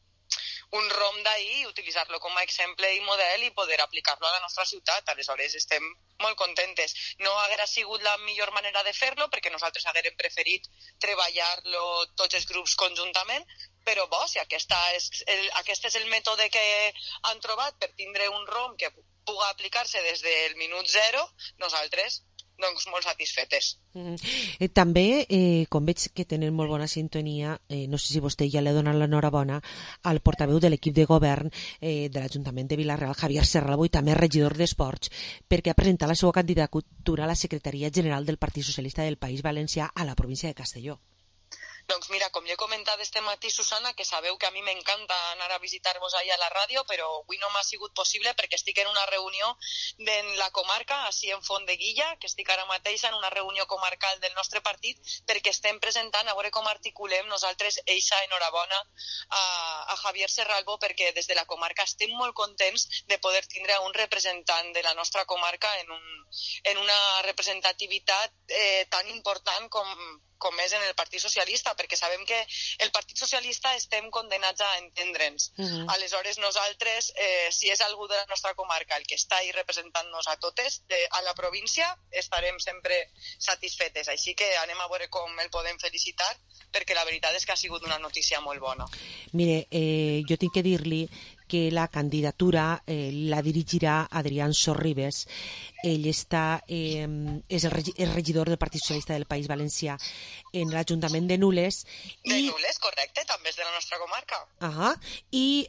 un rom d'ahir i utilitzar-lo com a exemple i model i poder aplicar-lo a la nostra ciutat. Aleshores estem molt contentes. No haguera sigut la millor manera de fer-lo perquè nosaltres haguérem preferit treballar-lo tots els grups conjuntament, però bo, si aquesta és el, aquest és el mètode que han trobat per tindre un rom que puga aplicar-se des del minut zero, nosaltres doncs molt satisfetes. Mm. Eh, també, eh, com veig que tenen molt bona sintonia, eh, no sé si vostè ja li ha donat l'enhorabona al portaveu de l'equip de govern eh, de l'Ajuntament de Vila-real, Javier Serralbo, i també regidor d'Esports, perquè ha presentat la seva candidatura a la Secretaria General del Partit Socialista del País Valencià a la província de Castelló. Doncs mira, com li he comentat este matí, Susana, que sabeu que a mi m'encanta anar a visitar-vos ahir a la ràdio, però avui no m'ha sigut possible perquè estic en una reunió de la comarca, així en Font de Guilla, que estic ara mateix en una reunió comarcal del nostre partit, perquè estem presentant, a veure com articulem nosaltres eixa enhorabona a, a Javier Serralbo, perquè des de la comarca estem molt contents de poder tindre un representant de la nostra comarca en, un, en una representativitat eh, tan important com com és en el Partit Socialista, perquè sabem que el Partit Socialista estem condenats a entendre'ns. Uh-huh. Aleshores, nosaltres, eh, si és algú de la nostra comarca el que està ahí representant-nos a totes, de, a la província, estarem sempre satisfetes. Així que anem a veure com el podem felicitar, perquè la veritat és que ha sigut una notícia molt bona. Mire, eh, jo tinc que dir-li que la candidatura eh, la dirigirà Adrián Sorribes. Ell està, eh, és el, regi el regidor del Partit Socialista del País Valencià en l'Ajuntament de Nules. De i... Nules, correcte, també és de la nostra comarca. Ahà, i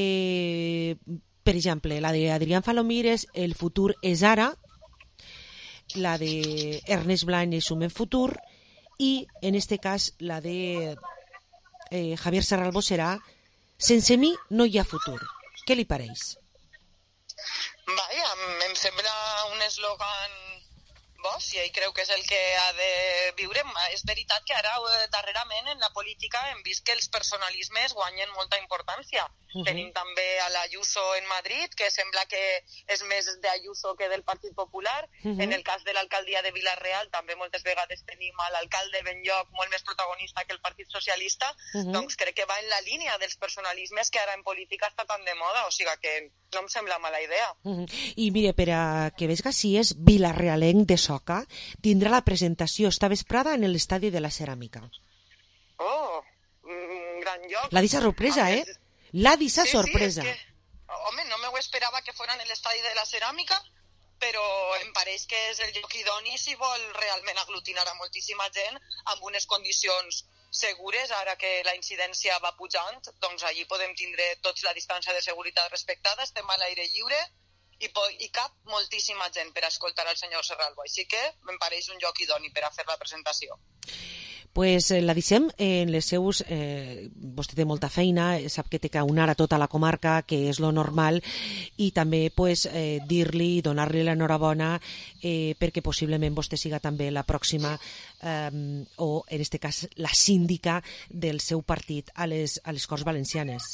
eh, per exemple, la d'Adrián Falomires, el futur és ara, la de Ernest Blanc és un futur, i en este cas la de eh, Javier Serralbo serà sense mi no hi ha futur. Què li pareix? Vaja, em sembla un eslògan bo, si ell creu que és el que ha de viure. És veritat que ara, darrerament, en la política hem vist que els personalismes guanyen molta importància. Uh-huh. Tenim també a l'Ayuso en Madrid, que sembla que és més d'Ayuso que del Partit Popular. Uh-huh. En el cas de l'alcaldia de Vila-real, també moltes vegades tenim a l'alcalde Benlloc molt més protagonista que el Partit Socialista. Uh-huh. Doncs crec que va en la línia dels personalismes que ara en política està tan de moda, o sigui que no em sembla mala idea. Uh-huh. I mire, per a que veig que sí és vilarrealenc de Soca, tindrà la presentació esta vesprada en l'estadi de la Ceràmica. Oh, un gran lloc. La deixa sorpresa, eh? La deixa sí, sorpresa. Sí, és que, home, no me ho esperava que fuera en l'estadi de la Ceràmica, però em pareix que és el lloc idoni si vol realment aglutinar a moltíssima gent amb unes condicions segures. Ara que la incidència va pujant, doncs allí podem tindre tots la distància de seguretat respectada, estem a l'aire lliure i, i cap moltíssima gent per a escoltar el senyor Serralbo. Així que em pareix un lloc idoni per a fer la presentació. Pues eh, la deixem en les seus... Eh, vostè té molta feina, sap que té que unar a tota la comarca, que és lo normal, i també pues, eh, dir-li i donar-li l'enhorabona eh, perquè possiblement vostè siga també la pròxima eh, o, en este cas, la síndica del seu partit a les, a les Corts Valencianes.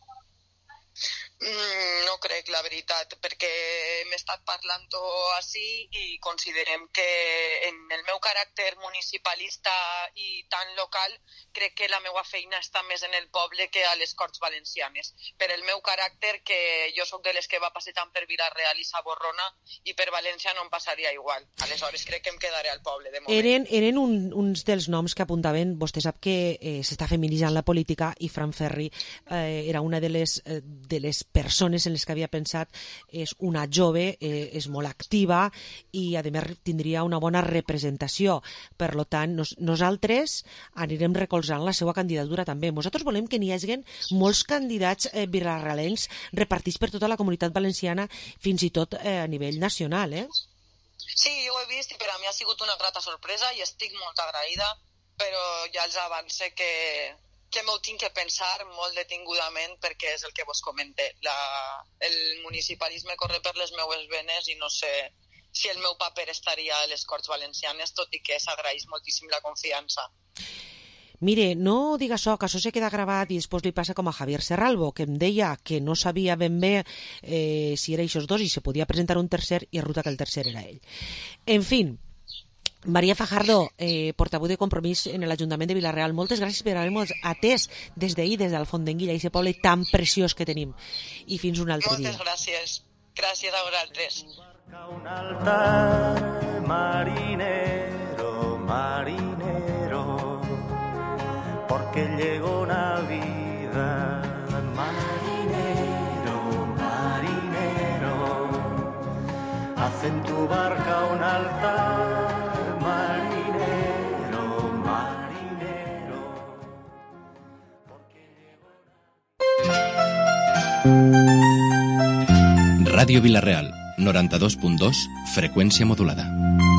Mm, no crec, la veritat, perquè hem estat parlant-ho així i considerem que en el meu caràcter municipalista i tan local crec que la meva feina està més en el poble que a les Corts Valencianes. Per el meu caràcter, que jo sóc de les que va passejant per Vila-real i Saborrona, i per València no em passaria igual. Aleshores crec que em quedaré al poble de moment. Eren, eren un, uns dels noms que apuntaven. Vostè sap que eh, s'està feminitzant la política i Fran Ferri eh, era una de les, eh, de les persones en les que havia pensat. És una jove, eh, és molt activa i a més tindria una bona representació. Per lo tant, nos, nosaltres anirem recolzant la seva candidatura també. Nosaltres volem que n'hi hagi molts candidats eh, vilarrealencs repartits per tota la comunitat valenciana, fins i tot eh, a nivell nacional, eh? Sí, jo ho he vist i per a mi ha sigut una grata sorpresa i estic molt agraïda, però ja els avance que que m'ho tinc que pensar molt detingudament perquè és el que vos comente. La, el municipalisme corre per les meues venes i no sé si el meu paper estaria a les Corts Valencianes, tot i que s'agraeix moltíssim la confiança. Mire, no diga això, que això se queda gravat i després li passa com a Javier Serralbo, que em deia que no sabia ben bé eh, si era aquests dos i se podia presentar un tercer i resulta que el tercer era ell. En fin, Maria Fajardo, eh, portaveu de Compromís en l'Ajuntament de Vila-real, moltes gràcies per haver-nos atès des d'ahir, des del Fontenguilla, aquest poble tan preciós que tenim. I fins un altre moltes dia. Moltes gràcies. Gràcies a vosaltres. Un altar marinero, marinero, porque llegó Navidad. Marinero, marinero, haz en tu barca un altar. Marinero, marinero. Ràdio Vila-real, noranta-dos punt dos, freqüència modulada.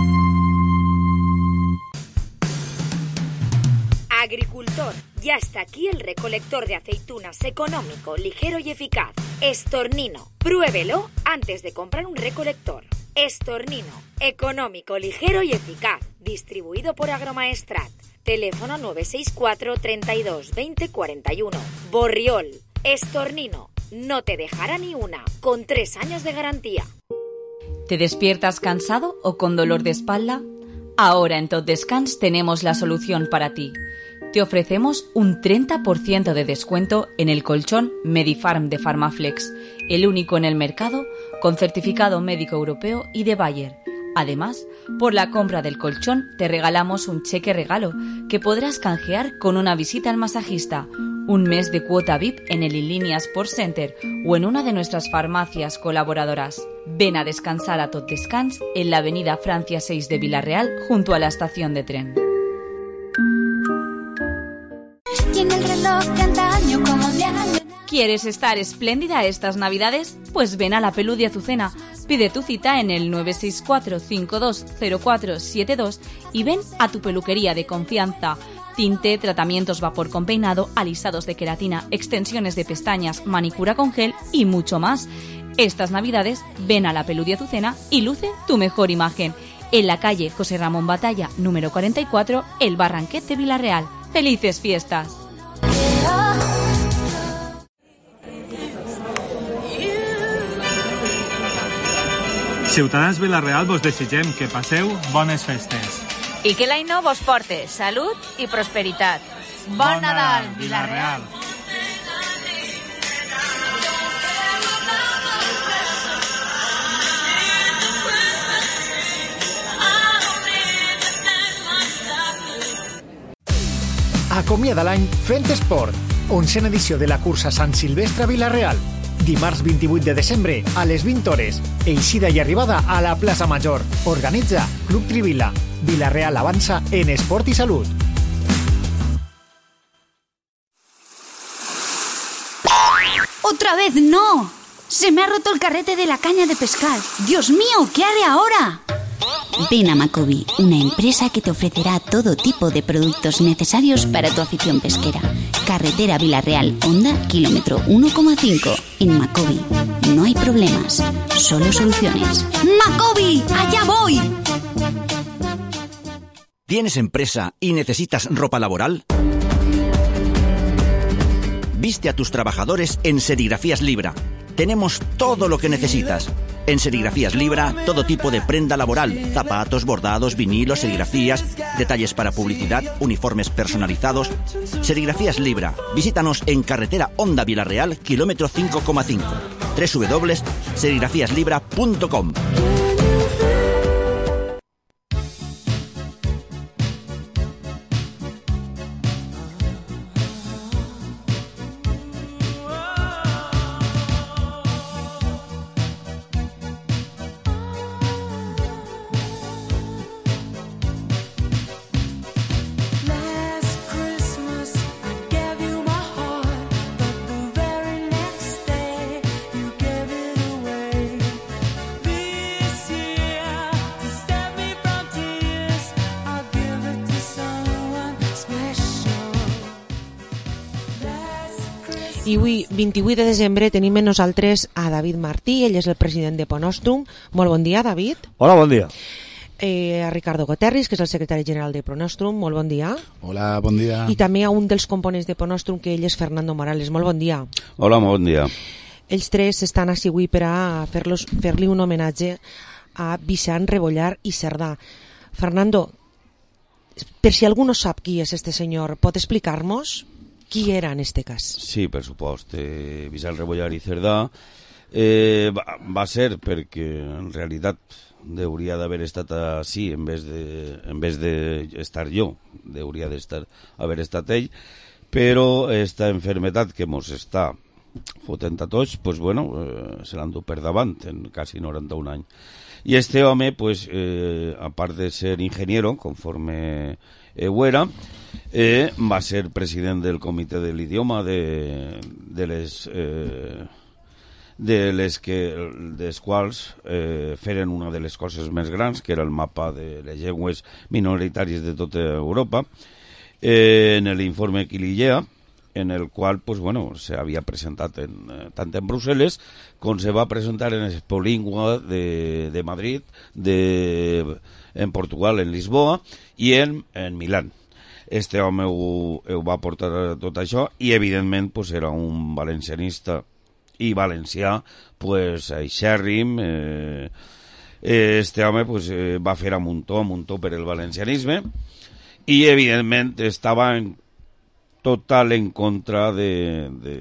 Agricultor, ya está aquí el recolector de aceitunas económico, ligero y eficaz. Estornino, pruébelo antes de comprar un recolector. Estornino, económico, ligero y eficaz. Distribuido por Agromaestrat. Teléfono nueve seis cuatro, treinta y dos, veinte, cuarenta y uno. Borriol, Estornino, no te dejará ni una, con tres años de garantía. ¿Te despiertas cansado o con dolor de espalda? Ahora en Tot Descans tenemos la solución para ti. Te ofrecemos un treinta por ciento de descuento en el colchón Medifarm de Pharmaflex, el único en el mercado con certificado médico europeo y de Bayer. Además, por la compra del colchón te regalamos un cheque regalo que podrás canjear con una visita al masajista, un mes de cuota V I P en el Inlínea Sports Center o en una de nuestras farmacias colaboradoras. Ven a descansar a Tot Descans en la avenida Francia seis de Vila-real junto a la estación de tren. ¿Quieres estar espléndida estas Navidades? Pues ven a la Pelú de Azucena. Pide tu cita en el nueve seis cuatro, cinco dos cero cuatro siete dos y ven a tu peluquería de confianza. Tinte, tratamientos vapor con peinado, alisados de queratina, extensiones de pestañas, manicura con gel y mucho más. Estas Navidades ven a la Pelú de Azucena y luce tu mejor imagen. En la calle José Ramón Batalla, número cuarenta y cuatro, El Barranquet de Vila-real. ¡Felices fiestas! Ciutadans Vila-real, vos desitgem que passeu bones festes. I que l'any nou vos porte salut i prosperitat. Bon, bon Nadal, Vila-real! Acomiada l'any fent esport. Onzena edició de la cursa Sant Silvestre Vila-real. Dimarts vint-i-vuit de desembre a les vint hores. Eixida i arribada a la plaça Major. Organitza Club Trivila. Vila-real avança en esport i salut. ¡Otra vez no! Se me ha roto el carrete de la caña de pescar. ¡Dios mío! ¿Qué haré ahora? Ven a Macobi, una empresa que te ofrecerá todo tipo de productos necesarios para tu afición pesquera. Carretera Vila-real, Honda, kilómetro uno coma cinco. En Macobi no hay problemas, solo soluciones. ¡Macobi! ¡Allá voy! ¿Tienes empresa y necesitas ropa laboral? Viste a tus trabajadores en Serigrafías Libra. Tenemos todo lo que necesitas. En Serigrafías Libra, todo tipo de prenda laboral, zapatos, bordados, vinilos, serigrafías, detalles para publicidad, uniformes personalizados. Serigrafías Libra. Visítanos en carretera Honda Vila-real, kilómetro cinco coma cinco. doble u doble u doble u punto serigrafías libra punto com. I avui, vint-i-vuit de desembre, tenim amb nosaltres a David Martí, ell és el president de Pronostrum. Molt bon dia, David. Hola, bon dia. Eh, a Ricardo Goterris, que és el secretari general de Pronostrum. Molt bon dia. Hola, bon dia. I també a un dels components de Pronostrum, que ell és Fernando Morales. Molt bon dia. Hola, bon dia. Ells tres estan així avui per a fer-los fer-li un homenatge a Vicent Rebollar i Cerdà. Fernando, per si algú no sap qui és este senyor, pot explicar-nos qui era en este cas? Sí, per supost. Eh, Vicent Rebollar i Cerdà eh, va, va ser perquè en realitat hauria d'haver estat així en vez de, en vez de estar jo, hauria d'estar haver estat ell, però esta enfermetat que mos està fotent a tots, pues bueno, eh, se l'han dut per davant en quasi noranta-un anys. I este home, pues, eh, a part de ser ingeniero, conforme eh, ho era, eh, va ser president del comitè de l'idioma de, de les eh, de les que des quals eh, feren una de les coses més grans, que era el mapa de les llengües minoritàries de tota Europa, eh, en l'informe Quilillea, en el qual pues, bueno, se havia presentat en, eh, tant en Brussel·les com se va presentar en Expolingua de, de Madrid, de, en Portugal, en Lisboa, i en, en Milán. Este home ho, ho va portar tot això i, evidentment, pues, era un valencianista i valencià, pues, aixèrrim. Eh, este home pues, eh, va fer a muntó, a muntó per el valencianisme i, evidentment, estava en total en contra de, de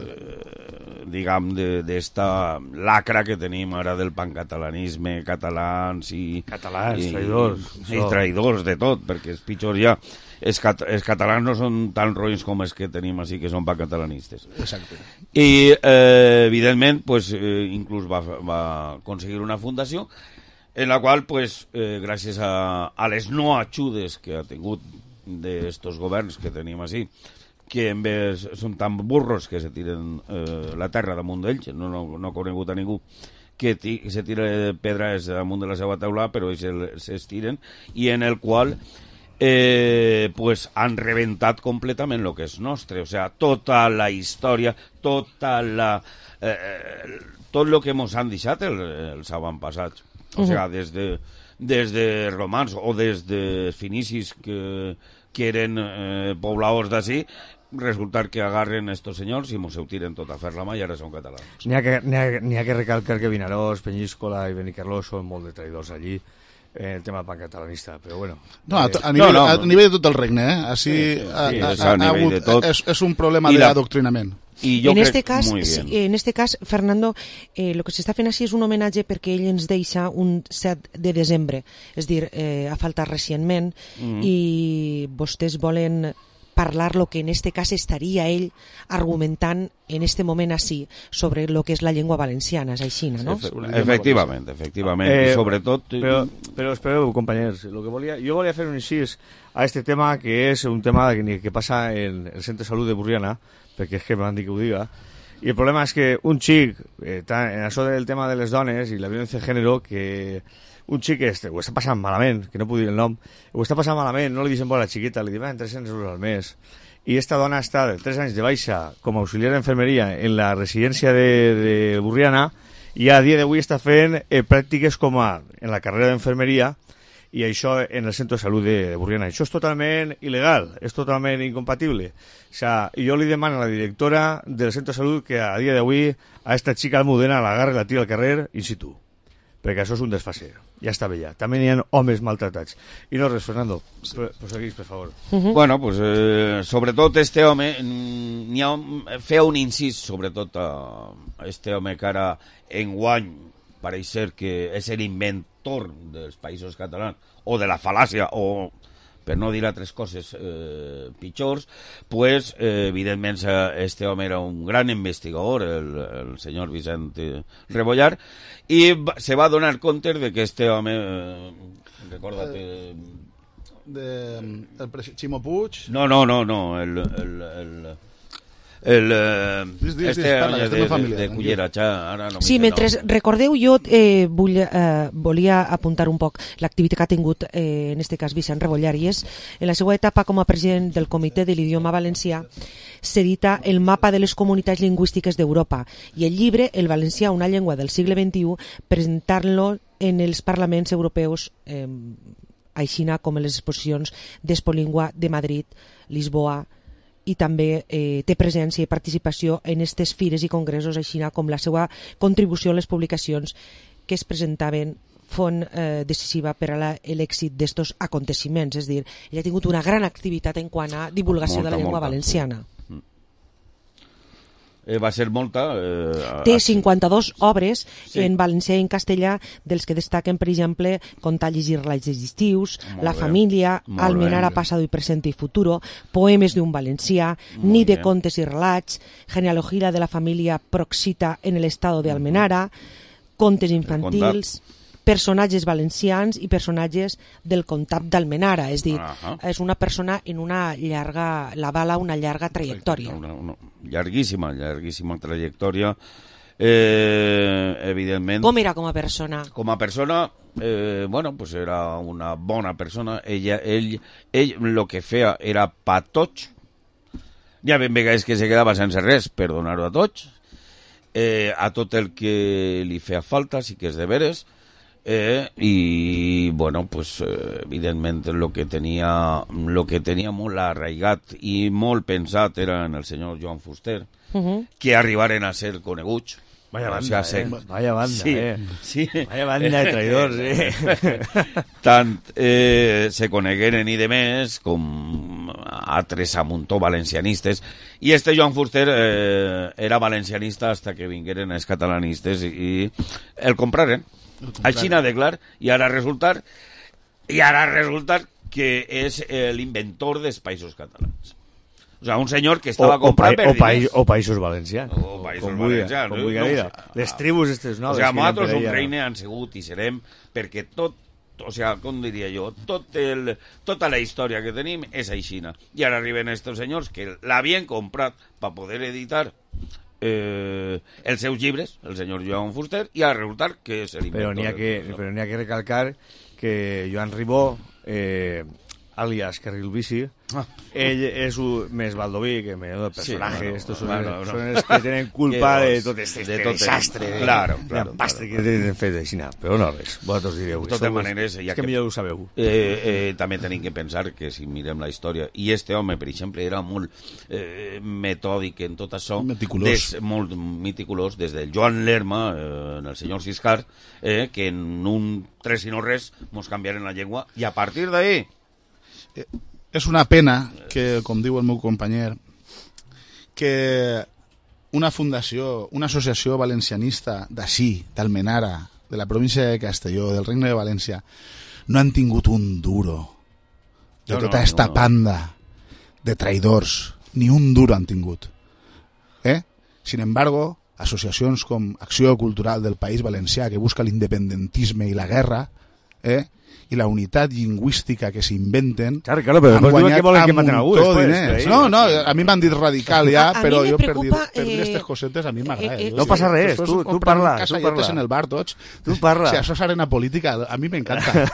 diguem, d'esta lacra que tenim ara del pancatalanisme, catalans i... Catalans, i, traïdors. I, i traïdors de tot, perquè és pitjor ja. Els, cat, els catalans no són tan roïns com els que tenim així, que són pancatalanistes. Exacte. I, eh, evidentment, pues, eh, inclús va, va aconseguir una fundació en la qual, pues, eh, gràcies a, a les no ajudes que ha tingut d'estos governs que tenim així, que en vez són tan burros que se tiren eh, la terra damunt d'ells, no, no, no ha conegut a ningú que ti, se tira pedres damunt de la seva taula, però ells s'estiren, i en el qual eh, pues, han reventat completament el que és nostre, o sea, tota la història, tota la eh, tot el que ens han deixat el, els avantpassats, o sea, des de des de romans o des de finicis que, que eren eh, pobladors d'ací, resultar que agarren estos senyors i mos ho tiren tot a fer la mà i ara són catalans. N'hi ha, que, n'hi ha, n'hi ha que recalcar que Vinaròs, Peñíscola i Benicarló són molt de traïdors allí en el tema pancatalanista, però bueno. No, a, a, nivell, no, no. a nivell de tot el regne, eh? Així, sí, sí, ha, ha, ha, ha hagut, tot. És, és un problema d'adoctrinament. Y yo en este caso, en este caso, Fernando, eh, lo que se está fent així és un homenatge perquè ell ens deixa un set de desembre, és dir, eh, ha faltat recentment, mm-hmm. i vostès volen parlar lo que en este cas estaria ell argumentant en este moment així sobre lo que és la llengua valenciana, és així, no? Efectivament, efectivament, eh, i sobretot... Però, però espereu, companys, lo que volia, jo volia fer un incís a este tema, que és un tema que, que passa en el Centre de Salut de Burriana, perquè és que m'han dit que ho diga, i el problema és que un xic, eh, en això del tema de les dones i la violència de gènere, que un xic este, ho està passant malament, que no puc dir el nom, ho està passant malament, no li dicen por a la xiqueta, li diuen tres-cents euros al mes, i esta dona està de tres anys de baixa com a auxiliar d'enfermeria en la residència de, de Burriana, i a dia d'avui està fent eh, pràctiques com a en la carrera d'enfermeria, i això en el centre de salut de, de Burriana. Això és totalment il·legal, és totalment incompatible. O sea, jo li demano a la directora del centre de salut que a dia d'avui a esta xica almudena l'agarra i la tira al carrer in situ, perquè això és un desfase. Ja està bé, ja. També n'hi ha homes maltratats. I no res, Fernando, proseguís, per favor. Uh -huh. Bueno, pues, eh, sobretot este home, n'hi ha, feia un incís, sobretot a este home que ara enguany pareix ser que és l'inventor dels països catalans, o de la fal·làcia, o per no dir altres coses eh, pitjors, pues, eh, evidentment, este home era un gran investigador, el, el senyor Vicente Rebollar, i se va donar compte de que este home, eh, recorda't... Eh, de, el Ximo Puig? No, no, no, no, el... el, el el eh, dis, dis, este dis, parla, de, de, família, de Cullera, xa, ara no sí, mentre no. recordeu, jo eh, vull, eh, volia apuntar un poc l'activitat que ha tingut eh, en este cas Vicent Rebollar, i és en la seva etapa com a president del Comitè de l'Idioma Valencià s'edita el mapa de les comunitats lingüístiques d'Europa i el llibre El valencià, una llengua del segle vint-i-u, presentant-lo en els parlaments europeus, eh, aixina com en les exposicions d'Expolingua de Madrid, Lisboa, i també eh, té presència i participació en aquestes fires i congressos, així com la seva contribució a les publicacions que es presentaven font eh, decisiva per a l'èxit d'estos aconteciments. És a dir, ell ha tingut una gran activitat en quant a divulgació molta, de la llengua molta, valenciana. Sí. Eh, va ser molta... Eh, Té cinquanta-dues obres sí. en valencià i en castellà, dels que destaquen, per exemple, Contar, llegir, relats estius, La bé. família, Almenara, passado i presente i futuro, Poemes d'un valencià, Ni de contes i relats, Genealogia de la família Proxita en el estado de Almenara, Contes infantils... personatges valencians i personatges del comtat d'Almenara, és dir, uh-huh. és una persona en una llarga, la bala una llarga trajectòria. Una, una llarguíssima, llarguíssima trajectòria. Eh, evidentment... Com era com a persona? Com a persona, eh, bueno, pues era una bona persona. Ella, ell, ell lo que feia era pa tots. Hi ha ben vegades que se quedava sense res per donar-ho a tots. Eh, a tot el que li feia falta, sí que és de veres. Eh, i bueno, pues eh, evidentment lo que tenia lo que tenia molt arraigat i molt pensat era en el senyor Joan Fuster, uh-huh. que arribaren a ser coneguts. Vaya banda, o sea, eh? Vaya banda, sí, eh? Sí. Vaya banda de traïdors, eh? Tant eh, se conegueren i de més com altres a muntó valencianistes, i este Joan Fuster eh, era valencianista hasta que vingueren els catalanistes i, i el compraren. Així n'ha de clar, i ara resultar i ara resultar que és eh, l'inventor dels països catalans. O sea, un senyor que estava comprant per diners. País, o països valencians. O països valencians. Com vull dir. Les tribus aquestes noves. O sea, nosaltres un reine han sigut i serem, perquè tot, o sea, com diria jo, tot el, tota la història que tenim és aixina. I ara arriben estos senyors que l'havien comprat per poder editar Eh, els seus llibres, el senyor Joan Fuster, i a resultar que és l'inventor. Però n'hi ha, que, però n'hi ha que recalcar que Joan Ribó, eh, alias Carril Bici, ah. ell és un més baldoví que menudo personaje. Sí, bueno, estos son, bueno, el, son els que tenen culpa de tot este, de tot desastre, de, claro, de claro, empastre claro. que tenen fet d'aixina. Però no res, vosaltres direu. De totes maneres, ja és que, que millor ho sabeu. Eh, eh, també tenim que pensar que si mirem la història, i este home, per exemple, era molt eh, metòdic en tot això, meticulós, des, molt meticulós, des del Joan Lerma, eh, en el senyor Siscar, eh, que en un tres i no res mos canviaren la llengua, i a partir d'ahí és una pena que, com diu el meu companyer, que una fundació, una associació valencianista d'ací, d'Almenara, de la província de Castelló, del Regne de València, no han tingut un duro de tota aquesta no, no. panda de traïdors, ni un duro han tingut. ¿Eh? Sin embargo, associacions com Acció Cultural del País Valencià, que busca l'independentisme i la guerra, eh? i la unitat lingüística que s'inventen, claro, claro, però han guanyat que volen que un maten algú muntó de després, diners. No, no, a mi m'han dit radical ja, A- a però mi me jo per dir, preocupa, per dir eh, aquestes cosetes a mi m'agrada. eh, eh, No passa res, tu- tu parla, tu parla. en el bar tots. Tu parla. Si això és arena política, a mi m'encanta.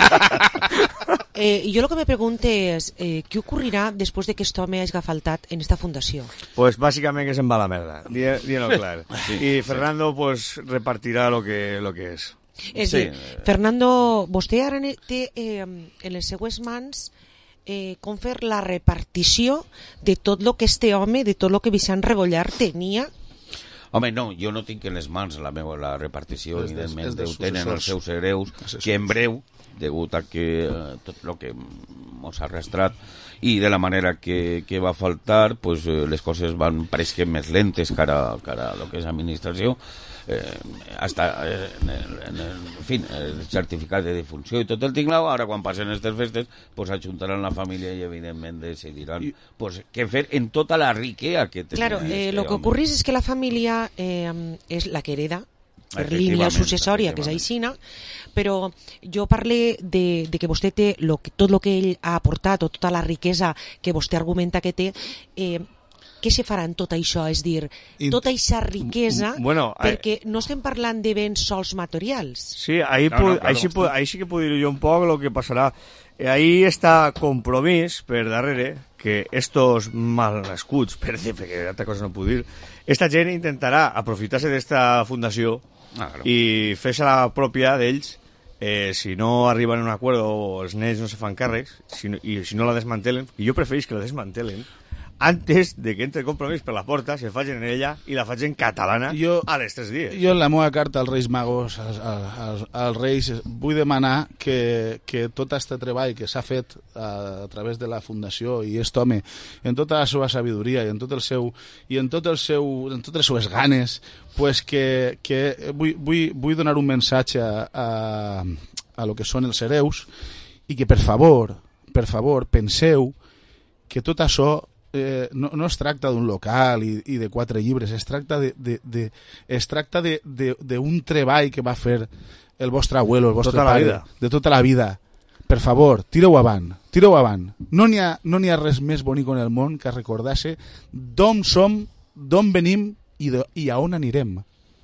Eh, y yo lo que me pregunto es, eh, ¿qué ocurrirá después de que esto me haya faltat en esta fundación? Pues básicamente que se'n va a la merda, di- dient-ho clar. I Fernando pues repartirà lo que, lo que és. És sí. dir, Fernando, vostè ara ne- té eh, en les seues mans eh, com fer la repartició de tot lo que este home, de tot lo que Vicent Rebollar tenia. Home, no, jo no tinc en les mans la meva la repartició, És dels- evidentment, és dels ho tenen els successors. seus hereus, que en breu, degut a que eh, tot el que mos ha arrastrat i de la manera que, que va faltar, pues, eh, les coses van pareixent més lentes cara, cara a lo que és administració, eh, hasta eh, en, el, en, el, en fin, el certificat de defunció i tot el tinglao. Ara quan passen aquestes festes pues ajuntaran la família i evidentment decidiran I... pues, què fer en tota la riquea que tenen. Claro, eh, lo que home. ocurre es que la familia eh, és la que hereda per línia successòria, que és aixina, però jo parle de, de que vostè té lo que, tot el que ell ha aportat o tota la riquesa que vostè argumenta que té, eh, què se farà en tot això? És dir, tota aquesta riquesa, Bueno, perquè no estem parlant de béns sols materials. Sí, ahí, No, no, pu- claro, ahí, sí, pu- ahí sí que puedo ir yo un poco lo que pasará. Eh, Ahí está compromís per darrere que estos malnascuts, per dir, perquè altra cosa no puc dir, esta gent intentarà aprofitar-se d'esta fundació Ah, claro. i fer-se la pròpia d'ells, eh, si no arriben a un acord o els nens no se fan càrrecs, si no, i si no la desmantelen, i jo prefereix que la desmantelen, antes de que entre el compromís per la porta, se facin en ella i la facin catalana Jo- a les tres dies. Jo en la meva carta als Reis Magos, als, als, als Reis, vull demanar que, que tot aquest treball que s'ha fet a, a través de la Fundació i aquest home, en tota la seva sabidoria i en tot el seu i en tot el seu en totes les seues ganes, pues que, que vull, vull, vull donar un missatge a, a, a lo que són els hereus i que per favor, per favor, penseu que tot això Eh, no, no es tracta d'un local i, i de quatre llibres, es tracta de, de, de, es tracta de, de, de un treball que va fer el vostre abuelo, el vostre Tota la pare, vida. de tota la vida. Per favor, tireu avant, tireu avant. No n'hi ha, no n'hi ha res més bonic en el món que recordar-se d'on som, d'on venim i, de, i a on anirem.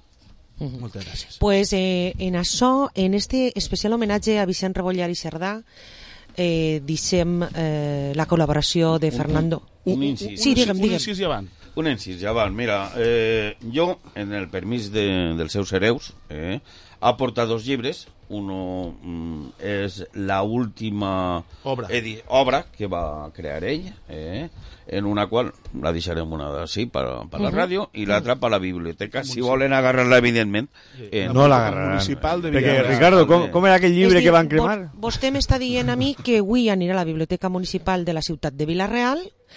Mhm. Moltes gràcies. Pues eh, en això, en este especial homenatge a Vicent Rebollar i Cerdà, eh, deixem eh, la col·laboració de Fernando. Un, un incís. Sí, digue'm, Un digue'm. incís i avant. Un incís, ja van. Mira, eh, jo, en el permís de, dels seus hereus, eh, ha portat dos llibres. Uno mm, és la última Obra. edi- obra que va crear ell, eh, en una qual la deixarem una d'ací per, per la Mhm. ràdio i l'altra per la biblioteca, si volen agarrar-la, evidentment. Eh, No l'agarraran. Municipal de Perquè, Villarreal. Ricardo, com, com era aquell llibre És dir, que van vo- cremar? Vostè m'està dient a mi que avui anirà a la Biblioteca Municipal de la ciutat de Vila-real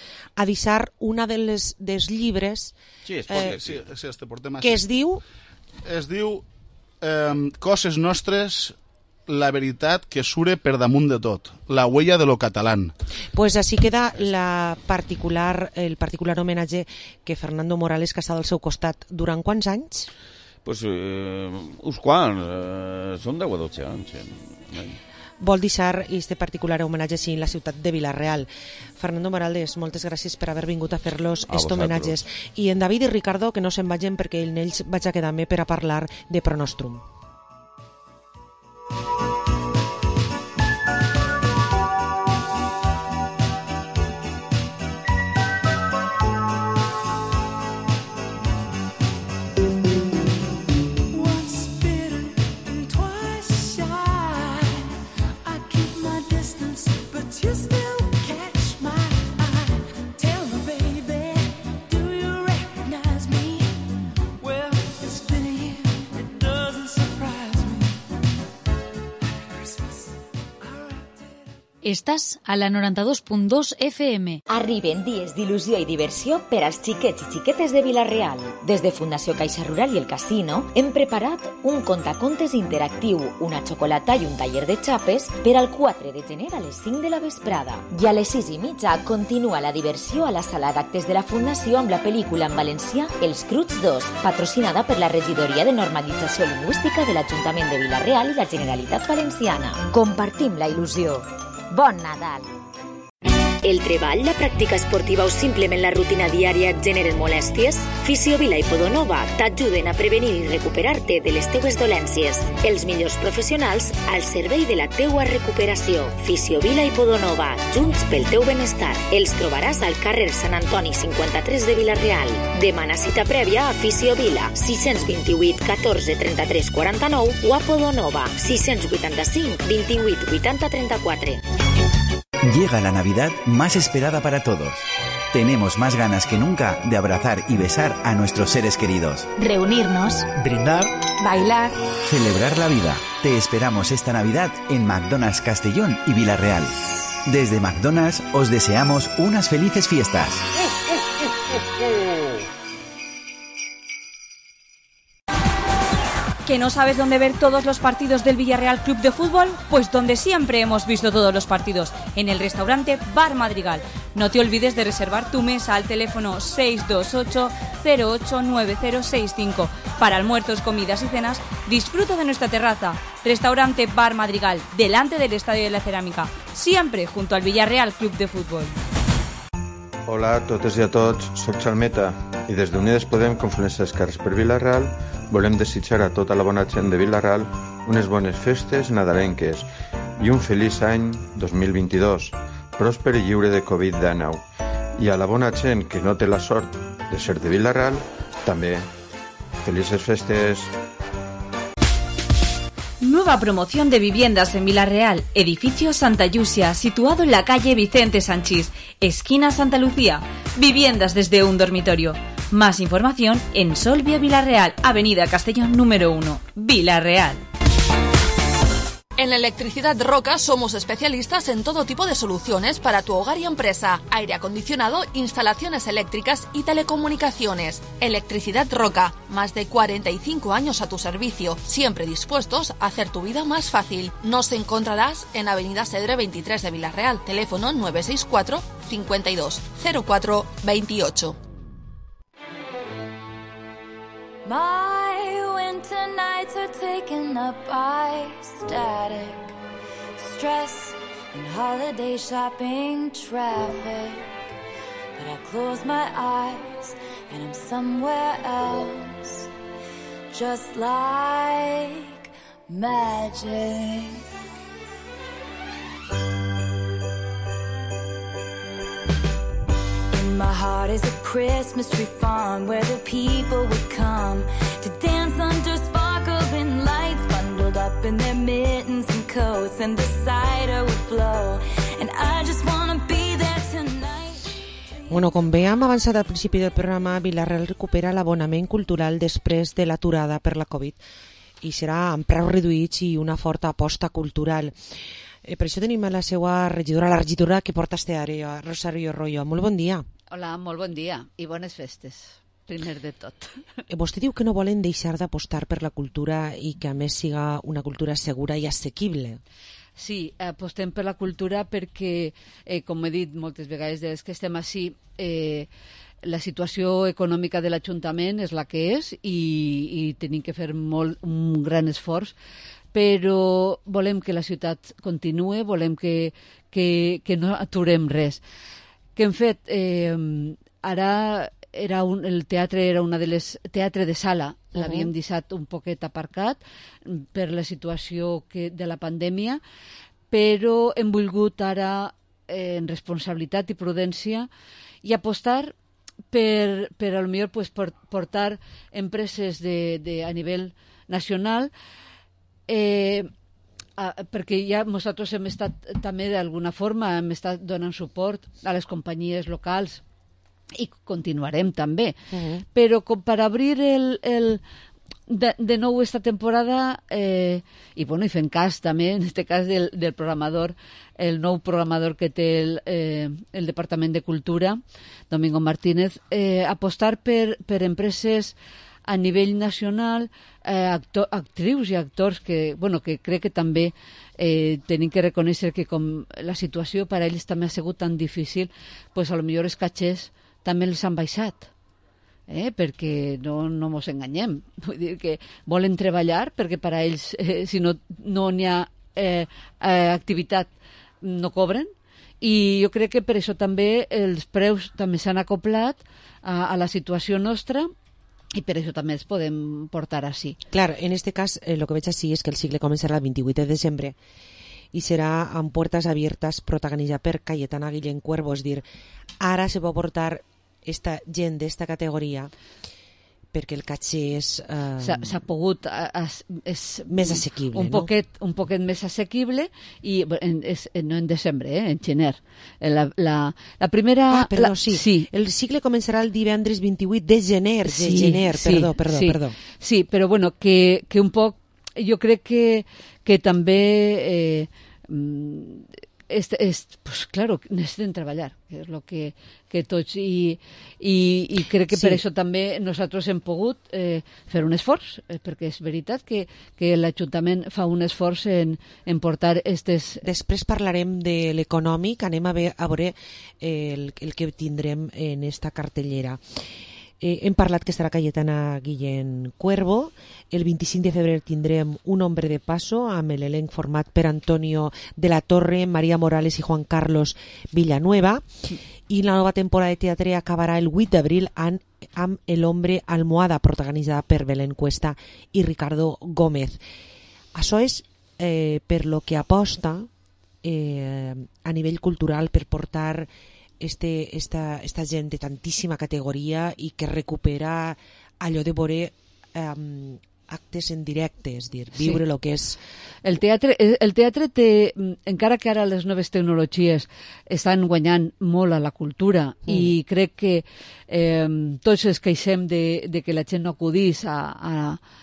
a deixar una de les, dels llibres Sí, es pot, eh, sí, sí, este portem que es diu es diu eh, Coses nostres, la veritat que sure per damunt de tot, la huella de lo catalán. Pues així queda la particular, el particular homenatge que Fernando Morales, que està al seu costat durant quants anys? Pues, eh, uns quants, eh, són deu o dotze anys. Eh. Vol deixar este particular homenatge sí, en la ciutat de Vila-real. Fernando Morales, moltes gràcies per haver vingut a fer-los A estos homenatges. I en David i Ricardo, que no se'n vagin perquè en ells vaig a quedar-me per a parlar de Pronostrum. Once bitter and twice shy, I keep my distance, but you still catch my eye. Tell me, baby, do you recognize me? Well, it's been a year, it doesn't surprise Estàs a la noranta-dos punt dos F M. Arriben dies d'il·lusió i diversió per als xiquets i xiquetes de Vila-real. Des de Fundació Caixa Rural i el Casino hem preparat un contacontes interactiu, una xocolata i un taller de xapes per al quatre de gener a les cinc de la vesprada. I a les sis i mitja continua la diversió a la sala d'actes de la Fundació amb la pel·lícula en valencià Els Cruts dos, patrocinada per la Regidoria de Normalització Lingüística de l'Ajuntament de Vila-real i la Generalitat Valenciana. Compartim la il·lusió. Bon Nadal! El treball, la pràctica esportiva o simplement la rutina diària et generen molèsties? Fisiovila i Podonova t'ajuden a prevenir i recuperar-te de les teues dolències. Els millors professionals al servei de la teua recuperació. Fisiovila i Podonova, junts pel teu benestar. Els trobaràs al carrer Sant Antoni cinquanta-tres de Vila-real. Demana cita prèvia a Fisiovila, sis vint-i-vuit catorze trenta-tres quaranta-nou o a Podonova, sis vuitanta-cinc vint-i-vuit vuitanta trenta-quatre. Llega la Navidad más esperada para todos. Tenemos más ganas que nunca de abrazar y besar a nuestros seres queridos. Reunirnos. Brindar. Bailar. Celebrar la vida. Te esperamos esta Navidad en McDonald's Castellón y Vila-real. Desde McDonald's os deseamos unas felices fiestas. ¿Que no sabes dónde ver todos los partidos del Villarreal Club de Fútbol? Pues donde siempre hemos visto todos los partidos, en el restaurante Bar Madrigal. No te olvides de reservar tu mesa al teléfono seis dos ocho cero ocho nueve cero seis cinco. Para almuerzos, comidas y cenas, disfruta de nuestra terraza. Restaurante Bar Madrigal, delante del Estadio de la Cerámica, siempre junto al Villarreal Club de Fútbol. Hola a totes i a tots, soc Xalmeta i des d'Unides Podem, Confluència d'Esquerres per Vila-real, volem desitjar a tota la bona gent de Vila-real unes bones festes nadalenques i un feliç any dos mil vint-i-dos, pròsper i lliure de covid dinou. I a la bona gent que no té la sort de ser de Vila-real, també felices festes. Nueva promoción de viviendas en Vila-real, edificio Santa Llucia, situado en la calle Vicente Sanchís, esquina Santa Lucía. Viviendas desde un dormitorio. Más información en Solvia Vila-real, avenida Castellón número uno, Vila-real. En Electricidad Roca somos especialistas en todo tipo de soluciones para tu hogar y empresa. Aire acondicionado, instalaciones eléctricas y telecomunicaciones. Electricidad Roca, más de cuarenta y cinco años a tu servicio, siempre dispuestos a hacer tu vida más fácil. Nos encontrarás en Avenida Cedre veintitrés de Vila-real, teléfono nueve seis cuatro cincuenta y dos cero cuatro veintiocho. My winter nights are taken up by static, stress and holiday shopping traffic. But I close my eyes and I'm somewhere else, just like magic. My heart is a Christmas tree farm where the people would come to dance under sparkling lights, bundled up in their mittens and coats, and the cider would flow, and I just wanna be there tonight. Bueno, com bé hem avançat al principi del programa, Vila-real recupera l'abonament cultural després de l'aturada per la Covid i serà amb preus reduïts i una forta aposta cultural. Eh, per això tenim a la seva regidora, la regidora que porta este àrea, Rosario Royo. Molt bon dia. Hola, molt bon dia i bones festes, primer de tot. Vostè diu que no volen deixar d'apostar per la cultura i que a més siga una cultura segura i assequible. Sí, apostem per la cultura perquè, eh, com he dit moltes vegades des que estem així, eh, la situació econòmica de l'Ajuntament és la que és i, i tenim que fer molt, un gran esforç, però volem que la ciutat continuï, volem que, que, que no aturem res. Que hem fet, eh, ara era un, el teatre era una de les teatre de sala, uh-huh. L'havíem deixat un poquet aparcat per la situació que, de la pandèmia, però hem volgut ara eh, en responsabilitat i prudència i apostar per, per a lo millor pues, per, portar empreses de, de, a nivell nacional eh, Uh, perquè ja nosaltres hem estat també d'alguna forma hem estat donant suport a les companyies locals i continuarem també, uh-huh. Però com per obrir el, el, de, de nou esta temporada, eh, i, bueno, i fent cas també, en este cas del, del programador, el nou programador que té el, eh, el Departament de Cultura, Domingo Martínez, eh, apostar per, per empreses a nivell nacional, eh, actor, actrius i actors que, bueno, que crec que també eh, tenim que reconèixer que com la situació per a ells també ha sigut tan difícil, pues a lo millor els catxers també els han baixat. Eh, perquè no, no mos enganyem, vull dir que volen treballar perquè per a ells eh, si no no n'hi ha eh, eh, activitat no cobren, i jo crec que per això també els preus també s'han acoplat a, a la situació nostra, i per això també els podem portar així. Clar, en este cas eh, lo que veig així és que el cicle començarà el vint-i-vuit de desembre i serà amb portes abiertes, protagonitzat per Cayetana Guillén Cuervo, és dir, ara se pot portar esta gent d'esta categoria perquè el caché és... Eh, s'ha pogut... Es, és més assequible, un no? Poquet, un poquet més assequible, i en, és, no en desembre, eh, en gener. La, la, la primera... Ah, perdó, la, sí. sí. El cicle començarà el divendres vint-i-vuit de gener. De sí, gener, sí, perdó, perdó, sí. perdó. Sí, però bueno, que, que un poc... Jo crec que, que també... Eh, És, és, pues claro, necessiten treballar, que és el que, que tots, i, i, i crec que sí. Per això també nosaltres hem pogut eh, fer un esforç, eh, perquè és veritat que, que l'Ajuntament fa un esforç en, en portar estes... Després parlarem de l'econòmic, anem a, ve, a veure eh, el, el que tindrem en esta cartellera. Eh, hem parlat que estarà Cayetana Guillén Cuervo. El vint-i-cinc de febrer tindrem Un hombre de paso amb l'elenc format per Antonio de la Torre, María Morales i Juan Carlos Villanueva. I la nova temporada de teatre acabarà el vuit d'abril amb, amb El hombre almohada, protagonitzada per Belén Cuesta i Ricardo Gómez. Això és eh, per lo que aposta eh, a nivell cultural per portar Este, esta, esta gent de tantíssima categoria i que recupera allò de veure um, actes en directe, és dir, viure el sí. que és... El teatre, el teatre té, encara que ara les noves tecnologies estan guanyant molt a la cultura, mm. i crec que eh, tots ens queixem de, de que la gent no acudís a... a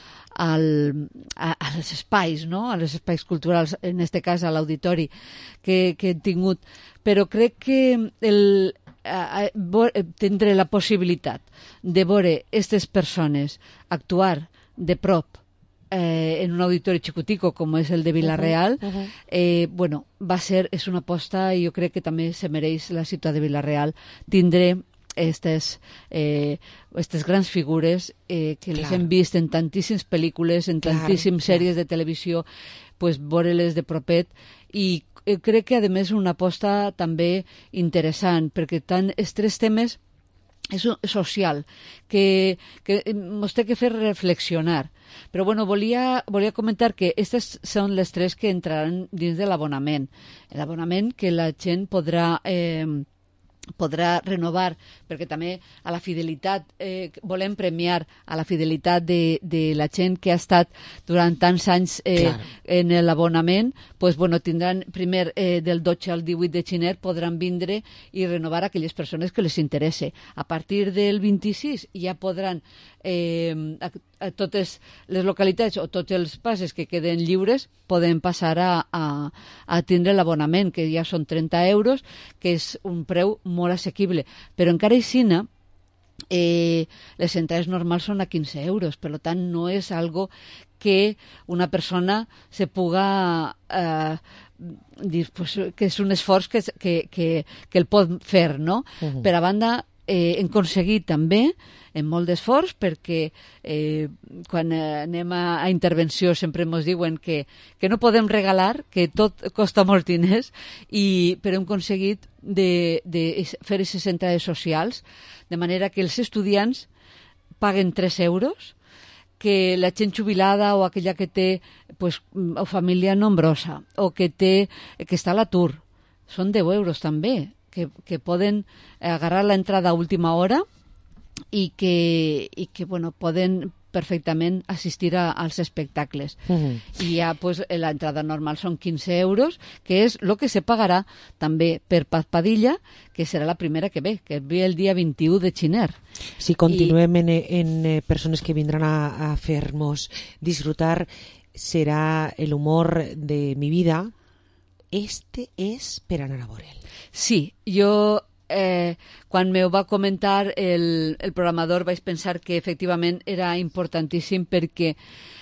Al, a, als espais, no? A les espais culturals, en este cas a l'auditori que, que hem tingut, però crec que el, a, a, tindré la possibilitat de veure aquestes persones actuar de prop eh, en un auditori xicutico com és el de Vila-real, uh -huh, uh -huh. eh, bueno, va ser, és una aposta, i jo crec que també se mereix la ciutat de Vila-real. Tindré Estes, eh, estes grans figures eh, que les hem vist en tantíssimes pel·lícules, en tantíssimes sèries de televisió, pues veure-les de propet, i eh, crec que a més una aposta també interessant, perquè tant els tres temes és social, que, que ens té que fer reflexionar. Però bueno, volia, volia comentar que aquestes són les tres que entraran dins de l'abonament. L'abonament que la gent podrà... Eh, podrà renovar, perquè també a la fidelitat, eh, volem premiar a la fidelitat de, de la gent que ha estat durant tants anys eh, claro. en l'abonament, pues, bueno, tindran primer eh, del dotze al divuit de gener podran vindre i renovar aquelles persones que les interesse. A partir del vint-i-sis ja podran eh, a, a totes les localitats o tots els passes que queden lliures poden passar a, a, a tindre l'abonament, que ja són trenta euros, que és un preu molt assequible, però encara així eh, les entrades normals són a quinze euros, per tant no és algo que una persona se puga eh, dir pues, que és un esforç que, que, que, que el pot fer, no? Uh-huh. Per a banda, eh, hem aconseguit també en molt d'esforç, perquè eh, quan anem a, a intervenció sempre ens diuen que, que no podem regalar, que tot costa molts diners, i, però hem aconseguit de, de fer aquestes entrades socials, de manera que els estudiants paguen tres euros, que la gent jubilada o aquella que té pues, o família nombrosa o que, té, que està a l'atur, són deu euros també, que, que poden agarrar l'entrada a última hora i que, i que bueno, poden perfectament assistir a, als espectacles. Mhm. I ja pues, l'entrada normal són quinze euros, que és el que se pagarà també per Paz Padilla, que serà la primera que ve, que ve el dia vint-i-u de Xiner. Si continuem I... en, en eh, persones que vindran a, a fer-nos disfrutar, serà el humor de mi vida. Este és per anar a veure'l. Sí, jo eh, quan me ho va comentar el, el programador vaig pensar que efectivament era importantíssim, perquè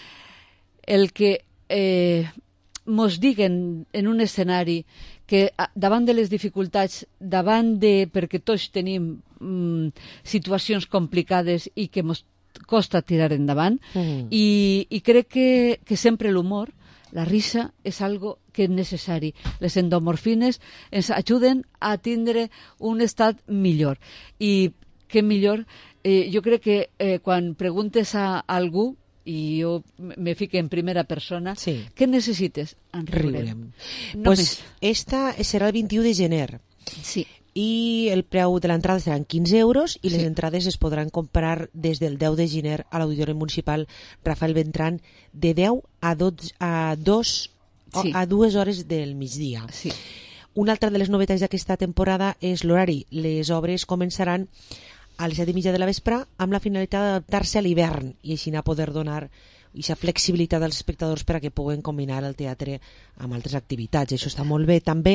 el que eh, mos diguen en un escenari que davant de les dificultats, davant de... perquè tots tenim mm, situacions complicades i que mos costa tirar endavant, mm. i, i crec que, que sempre l'humor, la risa, és algo que és necessari. Les endomorfines ens ajuden a tindre un estat millor. I què millor? Eh, jo crec que eh, quan preguntes a algú, i jo me fico en primera persona, sí. Què necessites? Riurem. Pues esta serà el vint-i-u de gener. Sí. I el preu de l'entrada seran quinze euros i les sí. entrades es podran comprar des del deu de gener a l'Auditori Municipal Rafael Beltrán de deu a dotze a dos sí. a dues hores del migdia. Sí. Una altra de les novetats d'aquesta temporada és l'horari. Les obres començaran a les set i mitja de la vespre amb la finalitat d'adaptar-se a l'hivern i així a poder donar aquesta flexibilitat als espectadors per a que puguen combinar el teatre amb altres activitats. Això està molt bé. També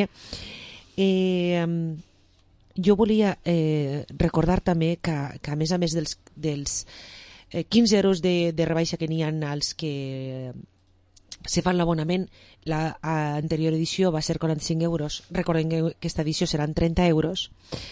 eh, jo volia eh, recordar també que, que a més a més dels, dels eh, quinze euros de, de rebaixa que n'hi ha als que se fan l'abonament, l'anterior edició va ser quaranta-cinc euros. Recordem que aquesta edició seran trenta euros.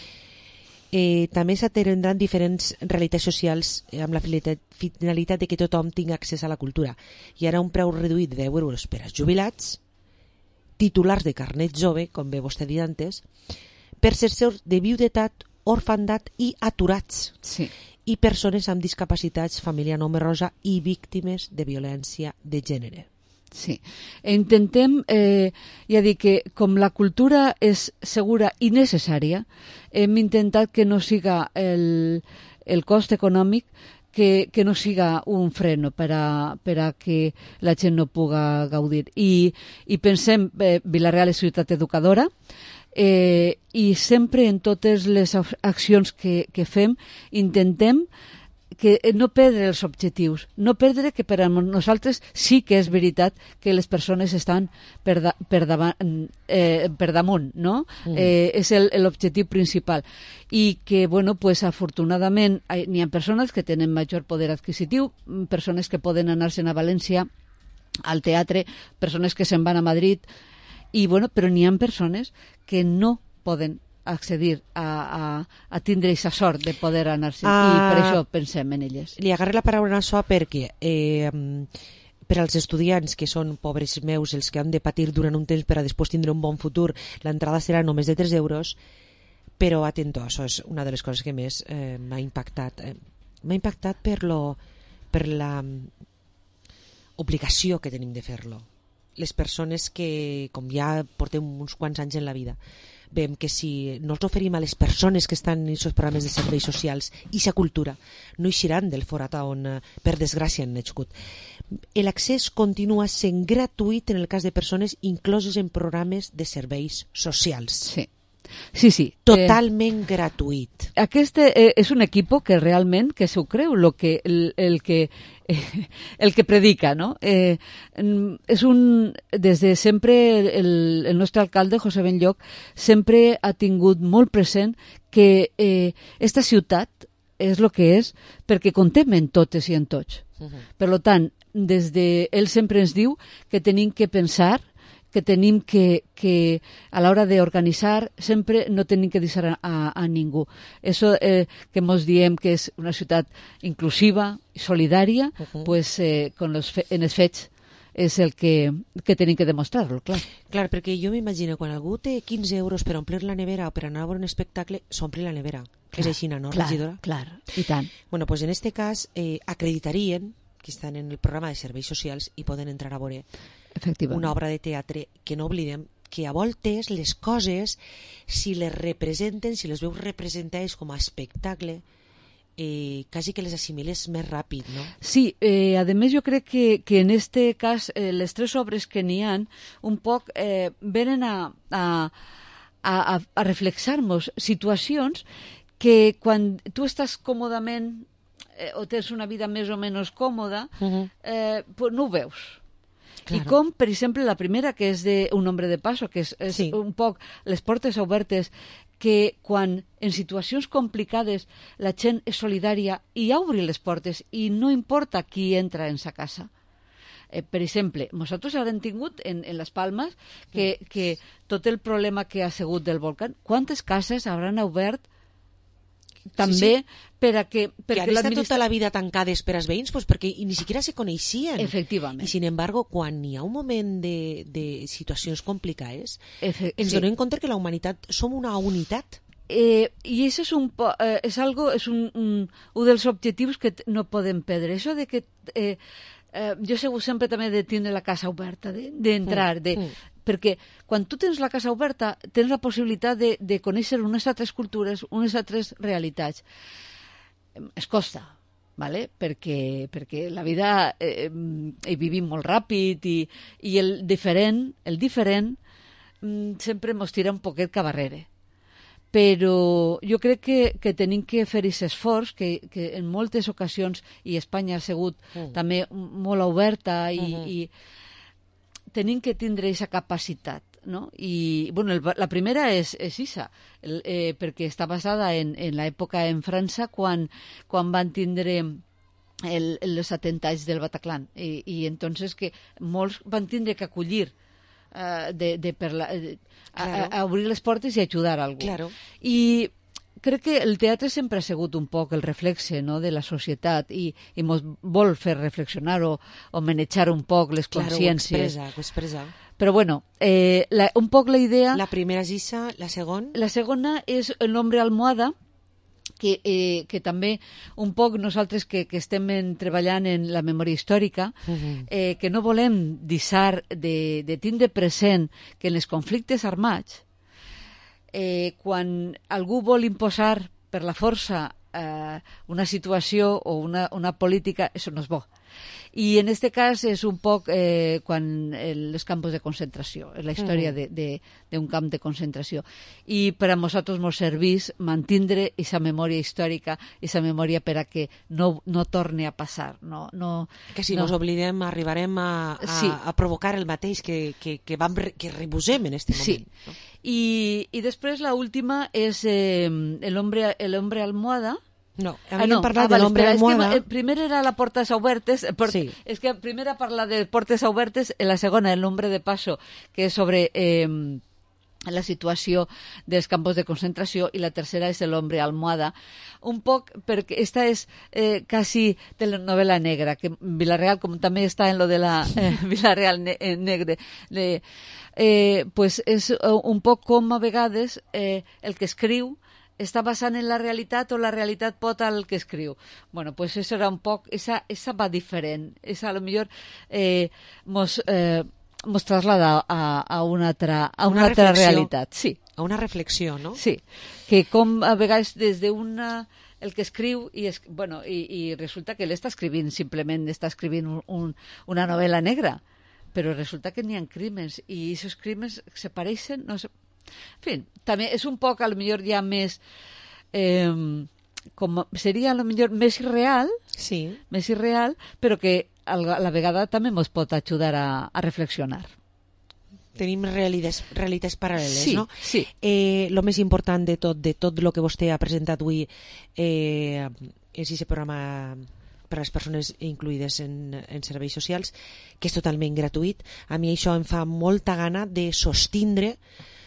Eh, també s'atendran diferents realitats socials amb la finalitat de que tothom tingui accés a la cultura. Hi haurà un preu reduït de deu euros per als jubilats, titulars de carnet jove, com bé vostè ha dit antes, per cercors de viudetat, orfandat i aturats, sí. i persones amb discapacitats, família numerosa i víctimes de violència de gènere. Sí, intentem, eh, ja dic que com la cultura és segura i necessària, hem intentat que no siga el, el cost econòmic, que, que no siga un freno per a, per a que la gent no puga gaudir. I, i pensem, eh, Vila-real és ciutat educadora, eh, i sempre en totes les accions que, que fem intentem que no perdre els objectius, no perdre que per a nosaltres sí que és veritat que les persones estan per, da, per, davant, eh, per damunt, no? Mm. Eh, és l'objectiu principal. I que, bueno, pues afortunadament n'hi ha persones que tenen major poder adquisitiu, persones que poden anar-se'n a València al teatre, persones que se'n van a Madrid, i, bueno, però n'hi ha persones que no poden accedir a, a, a tindre aquesta sort de poder anar-se'n, ah, i per això pensem en elles. Li agarré la paraula a això perquè eh, per als estudiants que són pobres meus, els que han de patir durant un temps per a després tindre un bon futur, l'entrada serà només de tres euros, però atento, això és una de les coses que més eh, m'ha impactat. Eh, m'ha impactat per, lo, per la obligació que tenim de fer-lo. Les persones que, com ja portem uns quants anys en la vida, veiem que si no els oferim a les persones que estan en aquests programes de serveis socials i sa cultura, no eixiran del forat on, per desgràcia, han nascut. L'accés continua sent gratuït en el cas de persones incloses en programes de serveis socials. Sí. Sí, sí. Totalment eh, gratuït. Aquest eh, és un equipo que realment que s'ho creu lo que, el, el que eh, el que predica, no? Eh, és un, des de sempre el, el nostre alcalde, José Benlloc, sempre ha tingut molt present que eh, esta ciutat és el que és perquè contem en totes i en tots. Uh-huh. Per tant, des de ell sempre ens diu que tenim que pensar, que tenim que, que a l'hora d'organitzar sempre no tenim que deixar a, a ningú. Això eh, que ens diem que és una ciutat inclusiva i solidària, uh-huh. pues, eh, con los fe en els fets és el que, que tenim que demostrar-lo, clar. Clar, perquè jo m'imagino, quan algú té quinze euros per omplir la nevera o per anar a veure un espectacle, s'omple la nevera. Clar, és així, no, clar, regidora? Clar, i tant. Bueno, pues en este cas eh, acreditarien que estan en el programa de serveis socials i poden entrar a veure una obra de teatre, que no oblidem que a voltes les coses, si les representen, si les veus representades com a espectacle, eh, quasi que les assimiles més ràpid, no? Sí, eh, a més jo crec que, que en este cas eh, les tres obres que n'hi ha un poc eh, venen a, a, a, a reflexar-nos situacions que quan tu estàs còmodament eh, o tens una vida més o menys còmoda, uh-huh. eh, pues no ho veus. Claro. I com, per exemple, la primera, que és de Un hombre de paso, que és, és sí. un poc les portes obertes, que quan en situacions complicades la gent és solidària i obri les portes i no importa qui entra en sa casa. Eh, per exemple, nosaltres ara hem tingut en, en les Palmes que, que tot el problema que ha sigut del volcán, quantes cases hauran obert també sí, sí. per a que... Que han estat tota la vida tancades per als veïns pues perquè ni siquiera se coneixien. Efectivament. I, sin embargo, quan hi ha un moment de, de situacions complicades, Efe ens sí. donem compte que la humanitat som una unitat. Eh, I això és un po eh, és algo, és un, un, un dels objectius que no podem perdre. Això de que... Eh, eh, jo segur sempre també de tindre la casa oberta, d'entrar, de... de, mm. de perquè quan tu tens la casa oberta tens la possibilitat de, de conèixer unes altres cultures, unes altres realitats. Es costa, ¿vale? perquè, perquè la vida eh, hi vivim molt ràpid i, i el diferent, el diferent mm, sempre mos tira un poquet cap arrere. Però jo crec que, que tenim que fer aquest esforç, que, que en moltes ocasions, i Espanya ha sigut mm. també molt oberta i, mm-hmm. i tenim que tindre aquesta capacitat, no? I, bueno, el, la primera és, és Isa, el, eh, perquè està basada en, en l'època en França, quan, quan van tindre el, els atemptats del Bataclan, i, i entonces que molts van tindre que acollir uh, de, de per la, de, a, a obrir les portes i ajudar a algú. Claro. I crec que el teatre sempre ha sigut un poc el reflexe, no?, de la societat i, i ens vol fer reflexionar o, o manejar un poc les claro, consciències. Ho expressa, ho expressa. Però bueno, eh, la, un poc la idea... La primera és Isa, la segona? La segona és El hombre almohada, que, eh, que també un poc nosaltres que, que estem en, treballant en la memòria històrica, uh-huh. eh, que no volem deixar de, de tindre present que en els conflictes armats Eh, quan algú vol imposar per la força eh, una situació o una, una política, això no és bo. I en aquest cas és un poc eh, quan els campos de concentració, és la història mm. d'un camp de concentració. I per a nosaltres ens serveix mantindre aquesta memòria històrica, aquesta memòria per a que no, no torni a passar. No, no, que si no. ens oblidem arribarem a, a, sí. a provocar el mateix que, que, que, vam, que rebusem en aquest moment. Sí. No? I, i després l'última és eh, el, hombre, el hombre almohada. No, havíem ah, no. parlat ah, de l'hombre almohada. Es que, primer era la Portes Obertes, por, sí. és que primera parla de Portes Obertes, la segona el Hombre de Paso, que és sobre eh, la situació dels campos de concentració, i la tercera és el Hombre almohada. Un poc, perquè esta és eh, quasi telenovela negra, que Vila-real, com també està en lo de la eh, Vila-real ne eh, negre, le, eh, pues és un poc com a vegades eh, el que escriu està basant en la realitat o la realitat pot al que escriu. Bueno, pues eso era un poc, esa, esa va diferent. Esa a lo millor eh, mos, eh, mos traslada a, a una altra, a una, una altra realitat. Sí. A una reflexió, no? Sí. Que com a vegades des d'una el que escriu i, es, bueno, i, i resulta que ell està escrivint, simplement està escrivint un, un, una novel·la negra, però resulta que n'hi ha crímens i aquests crímens se pareixen, no sé. En fi, també és un poc, a lo millor ja més eh, com seria a lo millor més irreal, sí. més irreal, però que a la vegada també ens pot ajudar a, a reflexionar. Tenim realitats, realitats paral·leles, sí, no? Sí. Eh, lo més important de tot, de tot el que vostè ha presentat avui eh, és aquest programa per a les persones incluïdes en, en serveis socials, que és totalment gratuït. A mi això em fa molta gana de sostindre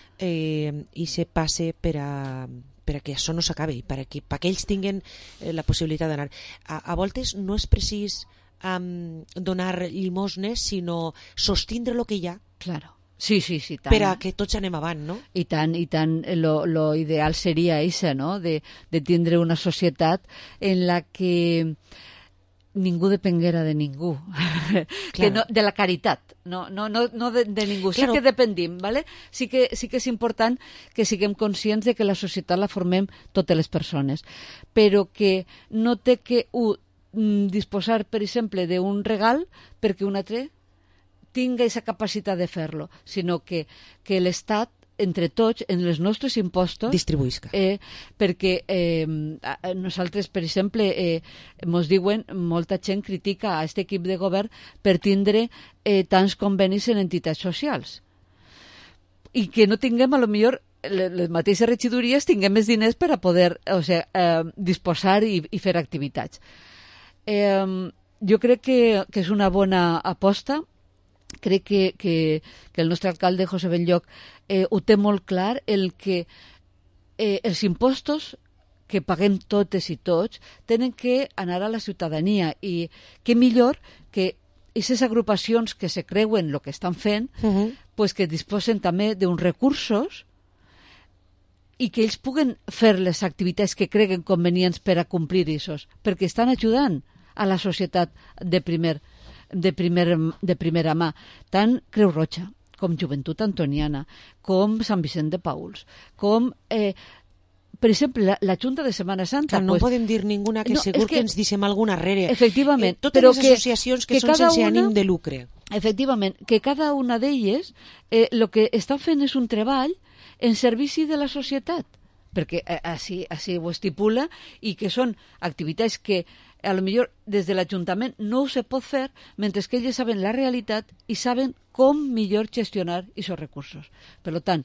eh, i se passe per a, per a que això no s'acabi, per a que, per a que ells tinguin eh, la possibilitat d'anar. A, a voltes no és precís um, donar llimosnes, sinó sostindre el que hi ha. Claro. Sí, sí, sí, tant. Per a que tots anem avant, no? I tant, i tant. Lo, lo ideal seria això, no? De, de tindre una societat en la que ningú depenguera de ningú, que no, de la caritat, no, no, no, no de, de ningú. Claro. Sí que dependim, ¿vale? Sí que, sí que és important que siguem conscients de que la societat la formem totes les persones, però que no té que uh, disposar, per exemple, d'un regal perquè un altre tinga aquesta capacitat de fer-lo, sinó que, que l'Estat entre tots, en els nostres impostos... Distribuïsca. Eh, perquè eh, nosaltres, per exemple, eh, mos diuen, molta gent critica a aquest equip de govern per tindre eh, tants convenis en entitats socials. I que no tinguem, a lo millor, les mateixes regidories, tinguem més diners per a poder o sigui, eh, disposar i, i fer activitats. Eh, jo crec que, que és una bona aposta. Crec que, que, que el nostre alcalde, José Belloc, eh, ho té molt clar, el que eh, els impostos que paguem totes i tots tenen que anar a la ciutadania, i què millor que aquestes agrupacions que se creuen el que estan fent, uh-huh. pues que disposen també d'uns recursos i que ells puguen fer les activitats que creguen convenients per a complir aquests, perquè estan ajudant a la societat de primer de, primer, de primera mà, tant Creu Roja com Joventut Antoniana, com Sant Vicent de Pauls, com, eh, per exemple, la, la Junta de Setmana Santa. Clar, no pues, podem dir ninguna que no, segur que, que ens deixem alguna rere. Efectivament. Eh, totes però les que, associacions que, que són sense una, ànim de lucre. Efectivament, que cada una d'elles el eh, que estan fent és un treball en servici de la societat, perquè eh, així, així ho estipula, i que són activitats que a lo millor des de l'Ajuntament no ho se pot fer, mentre que ells saben la realitat i saben com millor gestionar aquests recursos. Per tant,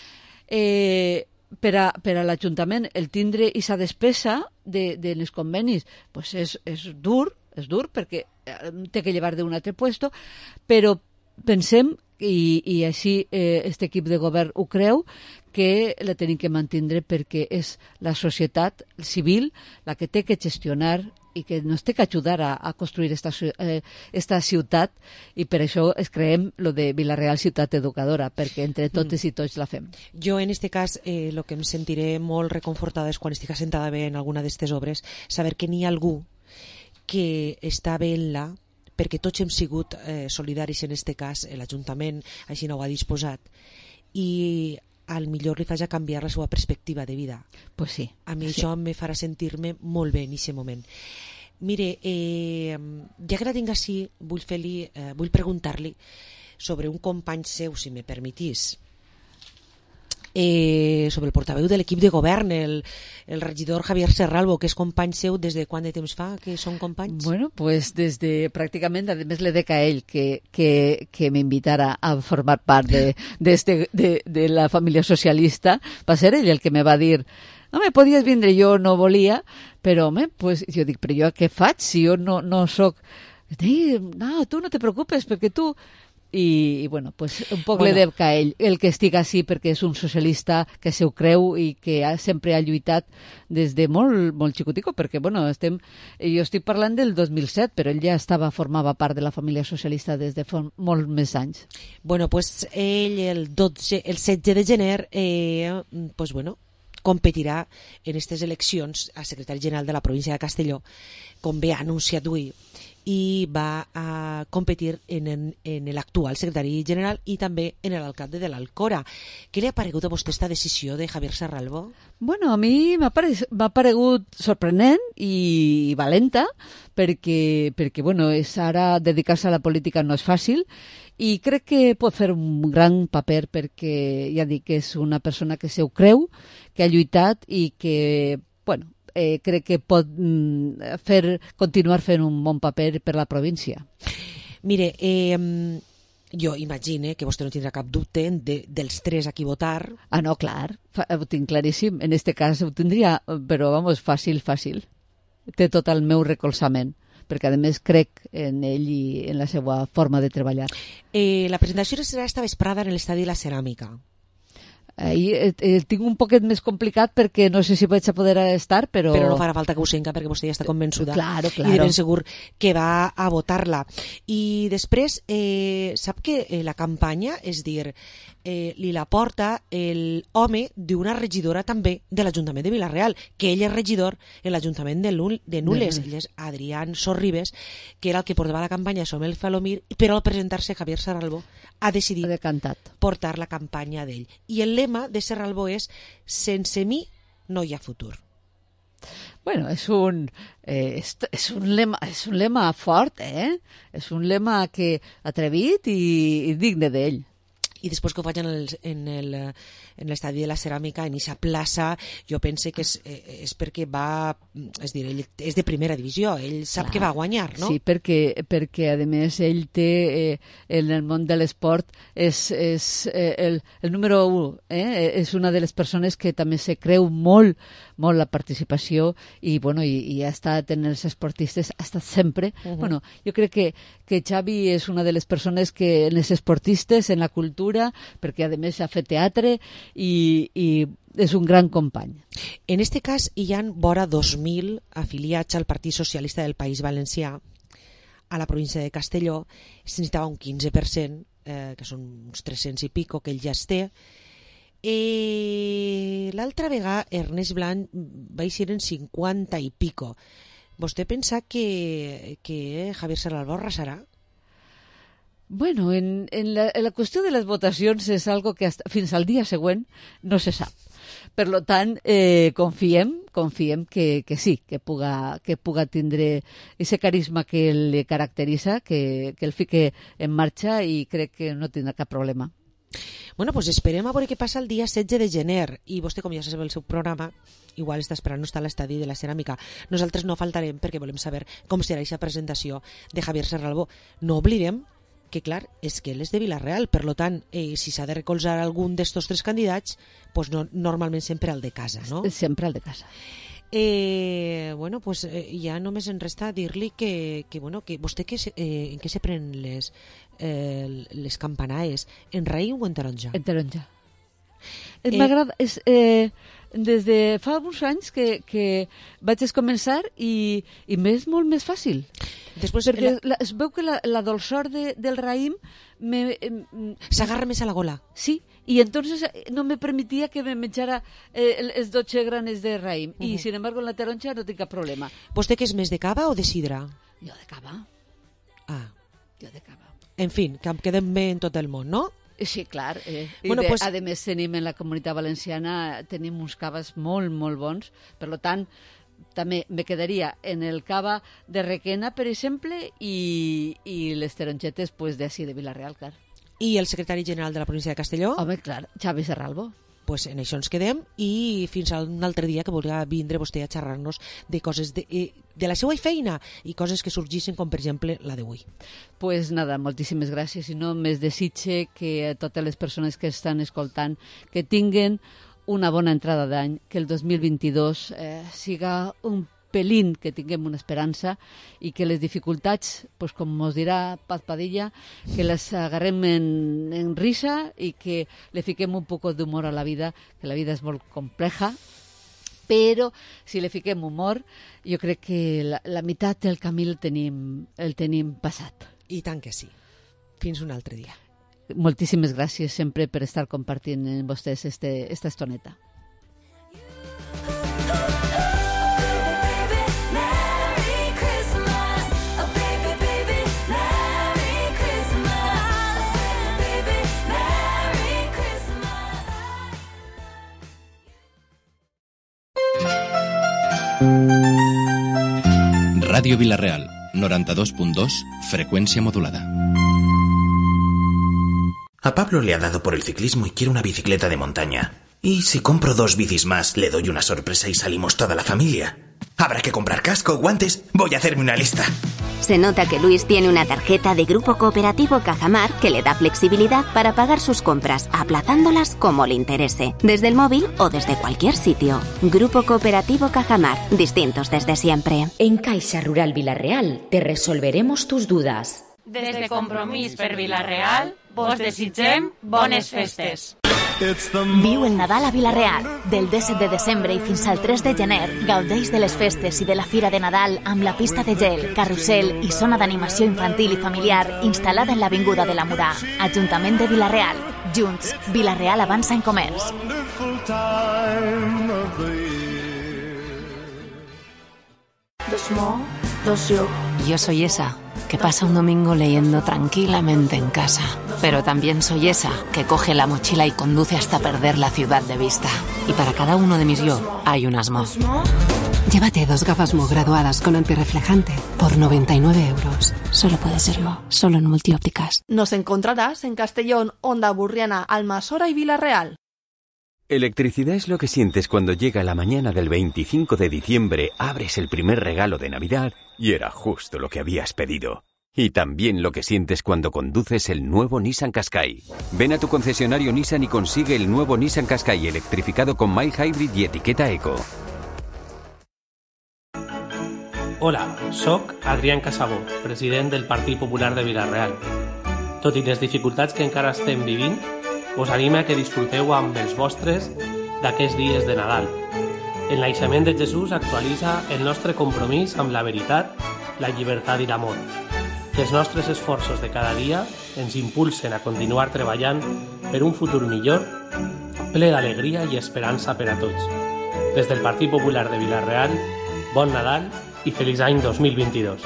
eh, per a, per a l'Ajuntament el tindre aquesta despesa de, de les convenis pues és, és dur, és dur perquè té que llevar d'un altre puesto, però pensem, i, i així eh, este equip de govern ho creu, que la tenim que mantindre perquè és la societat civil la que té que gestionar i que ens té que ajudar a, a construir esta, eh, esta ciutat, i per això es creem lo de Vila-real Ciutat Educadora, perquè entre totes i tots la fem. Jo en este cas eh, lo que em sentiré molt reconfortada és quan estic assentada bé en alguna d'aquestes obres, saber que n'hi ha algú que està veient-la, perquè tots hem sigut eh, solidaris en este cas, l'Ajuntament així no ho ha disposat, i al millor li faig a canviar la seva perspectiva de vida. Pues sí. A mi sí. això me farà sentir-me molt bé en aquest moment. Mire, eh, ja que la tinc així, vull, fer-li, eh, vull preguntar-li sobre un company seu, si me permetís, eh, sobre el portaveu de l'equip de govern, el, el regidor Javier Serralbo, que és company seu des de quant de temps fa que són companys? Bueno, pues des de pràcticament, a més le dec a ell que, que, que m'invitara a formar part de, de, este, de, de la família socialista. Va ser ell el que me va dir, home, podies vindre, jo no volia, però home, pues, jo dic, però jo què faig si jo no, no soc... No, tu no te preocupes, perquè tu... I, i bueno, pues un poc bueno. Le dec a ell el que estiga així, perquè és un socialista que se ho creu i que ha, sempre ha lluitat des de molt, molt xicutico, perquè bueno, estem, jo estic parlant del dos mil set, però ell ja estava, formava part de la família socialista des de molts més anys. Bueno, pues ell el, dotze, el setze de gener eh, pues bueno, competirà en aquestes eleccions a secretari general de la província de Castelló, com bé ha anunciat avui, i va a competir en, en, en l'actual secretari general i també en l'alcalde de l'Alcora. Què li ha paregut a vostè esta decisió de Javier Serralbo? Bueno, a mi m'ha pare... paregut sorprenent i valenta, perquè, perquè bueno, és ara dedicar-se a la política no és fàcil, i crec que pot fer un gran paper, perquè ja dic que és una persona que se ho creu, que ha lluitat i que, bueno, Eh, crec que pot mm, fer, continuar fent un bon paper per la província. Mire, eh, jo imagine que vostè no tindrà cap dubte de, dels tres a qui votar. Ah, no, clar, ho tinc claríssim. En este cas ho tindria, però vamos, fàcil, fàcil. Té tot el meu recolzament, perquè a més crec en ell i en la seva forma de treballar. Eh, la presentació serà esta vesprada en l'estadi La Ceràmica. ahir eh, eh, tinc un poquet més complicat perquè no sé si vaig a poder estar, però... Però no farà falta que ho senca perquè vostè ja està convençuda. Claro, claro. I de ben segur que va a votar-la. I després, eh, sap que eh, la campanya, és dir, eh, li la porta el home d'una regidora també de l'Ajuntament de Vila-real, que ell és regidor en l'Ajuntament de, Nul de Nules. Ell és Adrián Sorribes, que era el que portava la campanya Som el Falomir, però al presentar-se Javier Serralbó ha decidit portar la campanya d'ell. I el lema de Serralbó és sense mi no hi ha futur. Bueno, és un, eh, és, és, un lema, és un lema fort, eh? És un lema que atrevit i, i digne d'ell. I després que ho faig en el, en el, en l'estadi de la ceràmica, en aquesta plaça, jo pense que és, és perquè va, és dir, ell és de primera divisió, ell sap Clar. que va guanyar, no? Sí, perquè, perquè a més ell té, eh, en el món de l'esport, és, és eh, el, el número u, eh? És una de les persones que també se creu molt, molt la participació i, bueno, i, i ha estat en els esportistes, ha estat sempre. Uh -huh. Bueno, jo crec que, que Xavi és una de les persones que en els esportistes, en la cultura, perquè a més ha fet teatre i, i és un gran company. En este cas hi ha vora dos mil afiliats al Partit Socialista del País Valencià a la província de Castelló. Se necessitava un quinze per cent, eh, que són uns tres-cents i pico que ell ja es té. Eh, l'altra vegada Ernest Blanc va eixir en cinquanta i pico. Vostè pensa que, que Javier Serralbó arrasarà? Bueno, en, en, la, en la qüestió de les votacions és algo que hasta, fins al dia següent no se sap. Per lo tant, eh, confiem, confiem que, que sí, que puga, que puga tindre ese carisma que le caracteritza, que, que el fique en marxa i crec que no tindrà cap problema. Bueno, pues esperem a veure què passa el dia setze de gener i vostè, com ja sap el seu programa, igual està esperant no estar a l'estadi de la ceràmica. Nosaltres no faltarem perquè volem saber com serà aquesta presentació de Javier Serralbó. No oblidem que, clar, és que ell és de Vila-real, per lo tant, eh, si s'ha de recolzar algun d'estos tres candidats, pues no, normalment sempre el de casa, no? Sempre el de casa. Eh, bueno, pues eh, ja només en resta dir-li que, que, bueno, que vostè que se, eh, en què se pren les, eh, les campanaes? En raïm o en taronja? En taronja. Eh, M'agrada... És, eh, des de fa uns anys que, que vaig començar i, i m'és molt més fàcil. Després, perquè la... La, es veu que la, la dolçor de, del raïm me, eh, s'agarra més a la gola. Sí, y entonces no me permitía que me menjara eh, els dotze granes de raïm. Uh -huh. I, sin embargo, en la taronja no tinc cap problema. ¿Vostè que és més de cava o de sidra? Jo de cava. Ah. Jo de cava. En fin, que quedem bé en tot el món, no? Sí, clar. Eh. Bueno, I de, pues... a més, tenim en la Comunitat Valenciana tenim uns caves molt, molt bons. Per tant, també me quedaria en el cava de Requena, per exemple, i, i les tarongetes pues, d'ací de Vila-real, clar. I el secretari general de la província de Castelló? Home, clar, Xavi Serralbó. Pues en això ens quedem i fins a un altre dia que volia vindre vostè a xerrar-nos de coses de, de la seva feina i coses que sorgissin, com per exemple la d'avui. Pues nada, moltíssimes gràcies i no més desitge que a totes les persones que estan escoltant que tinguen una bona entrada d'any, que el dos mil vint-i-dos eh, siga un pelín que tinguem una esperança i que les dificultats, pues, com ens dirà Paz Padilla, que les agarrem en, en risa i que le fiquem un poc d'humor a la vida, que la vida és molt compleja, però si le fiquem humor, jo crec que la, la meitat del camí el tenim, el tenim passat. I tant que sí. Fins un altre dia. Moltíssimes gràcies sempre per estar compartint amb vostès este, esta estoneta. Radio Vila-real, noventa y dos punto dos, frecuencia modulada. A Pablo le ha dado por el ciclismo y quiere una bicicleta de montaña. ¿Y si compro dos bicis más, le doy una sorpresa y salimos toda la familia? Habrá que comprar casco, guantes. Voy a hacerme una lista. Se nota que Luis tiene una tarjeta de Grupo Cooperativo Cajamar que le da flexibilidad para pagar sus compras, aplazándolas como le interese, desde el móvil o desde cualquier sitio. Grupo Cooperativo Cajamar, distintos desde siempre. En Caixa Rural Vila-real te resolveremos tus dudas. Des de Compromís per Vila-real, vos desitgem bones festes. Viu el Nadal a Vila-real. Del disset de desembre i fins al tres de gener, gaudeix de les festes i de la Fira de Nadal amb la pista de gel, carrusel i zona d'animació infantil i familiar instal·lada en l'Avinguda de la Murà. Ajuntament de Vila-real. Junts, Vila-real avança en comerç. Dos Mo, dos yo. Yo soy esa que pasa un domingo leyendo tranquilamente en casa. Pero también soy esa que coge la mochila y conduce hasta perder la ciudad de vista. Y para cada uno de mis yo hay unas Mo. Llévate dos gafas Mo graduadas con antirreflejante por noventa y nueve euros. Solo puede ser Mo, solo en Multiópticas. Nos encontrarás en Castellón, Onda Burriana, Almasora y Vila-real. Electricidad es lo que sientes cuando llega la mañana del veinticinco de diciembre, abres el primer regalo de Navidad y era justo lo que habías pedido. Y también lo que sientes cuando conduces el nuevo Nissan Qashqai. Ven a tu concesionario Nissan y consigue el nuevo Nissan Qashqai electrificado con mild hybrid y etiqueta eco. Hola, soc Adrián Casabó, president del Partit Popular de Vila-real. Tot i les dificultats que encara estem vivint, us anima que disfruteu amb els vostres d'aquests dies de Nadal. El naixement de Jesús actualitza el nostre compromís amb la veritat, la llibertat i l'amor. Que els nostres esforços de cada dia ens impulsen a continuar treballant per un futur millor, ple d'alegria i esperança per a tots. Des del Partit Popular de Vila-real, bon Nadal i feliç any dos mil vint-i-dos.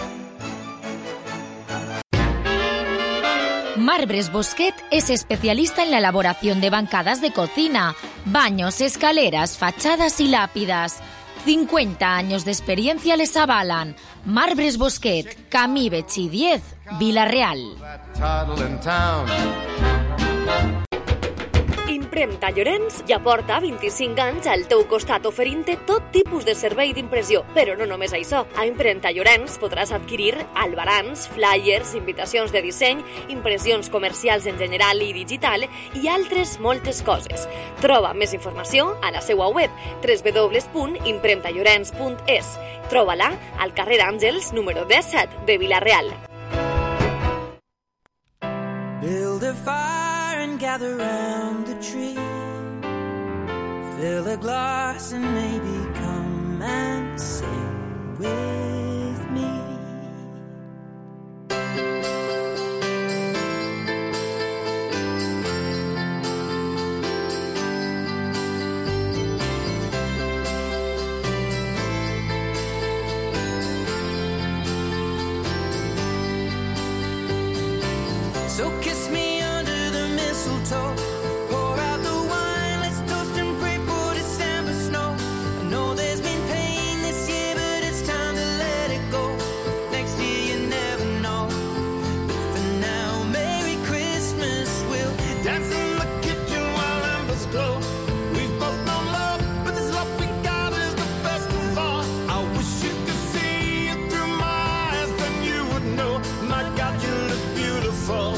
Marbres Bosquet es especialista en la elaboración de bancadas de cocina, baños, escaleras, fachadas y lápidas. cincuenta años de experiencia les avalan. Marbres Bosquet, Camí Betxí diez, Vila-real. Impremta Llorenç ja porta vint-i-cinc anys al teu costat oferint-te tot tipus de servei d'impressió. Però no només això. A Impremta Llorenç podràs adquirir albarans, flyers, invitacions de disseny, impressions comercials en general i digital i altres moltes coses. Troba més informació a la seva web w w w punt impremta llorenç punt es. Troba-la al carrer Àngels número disset de Vila-real. Build a fire and gather round the tree. Fill a glass and maybe come and sing with me. So kiss me under the mistletoe. Pour out the wine, let's toast and pray for December snow. I know there's been pain this year, but it's time to let it go. Next year you never know. But for now, Merry Christmas. We'll dance in the kitchen while embers glow. We've both known love, but this love we got is the best of all. I wish you could see it through my eyes, then you would know. My God, you look beautiful.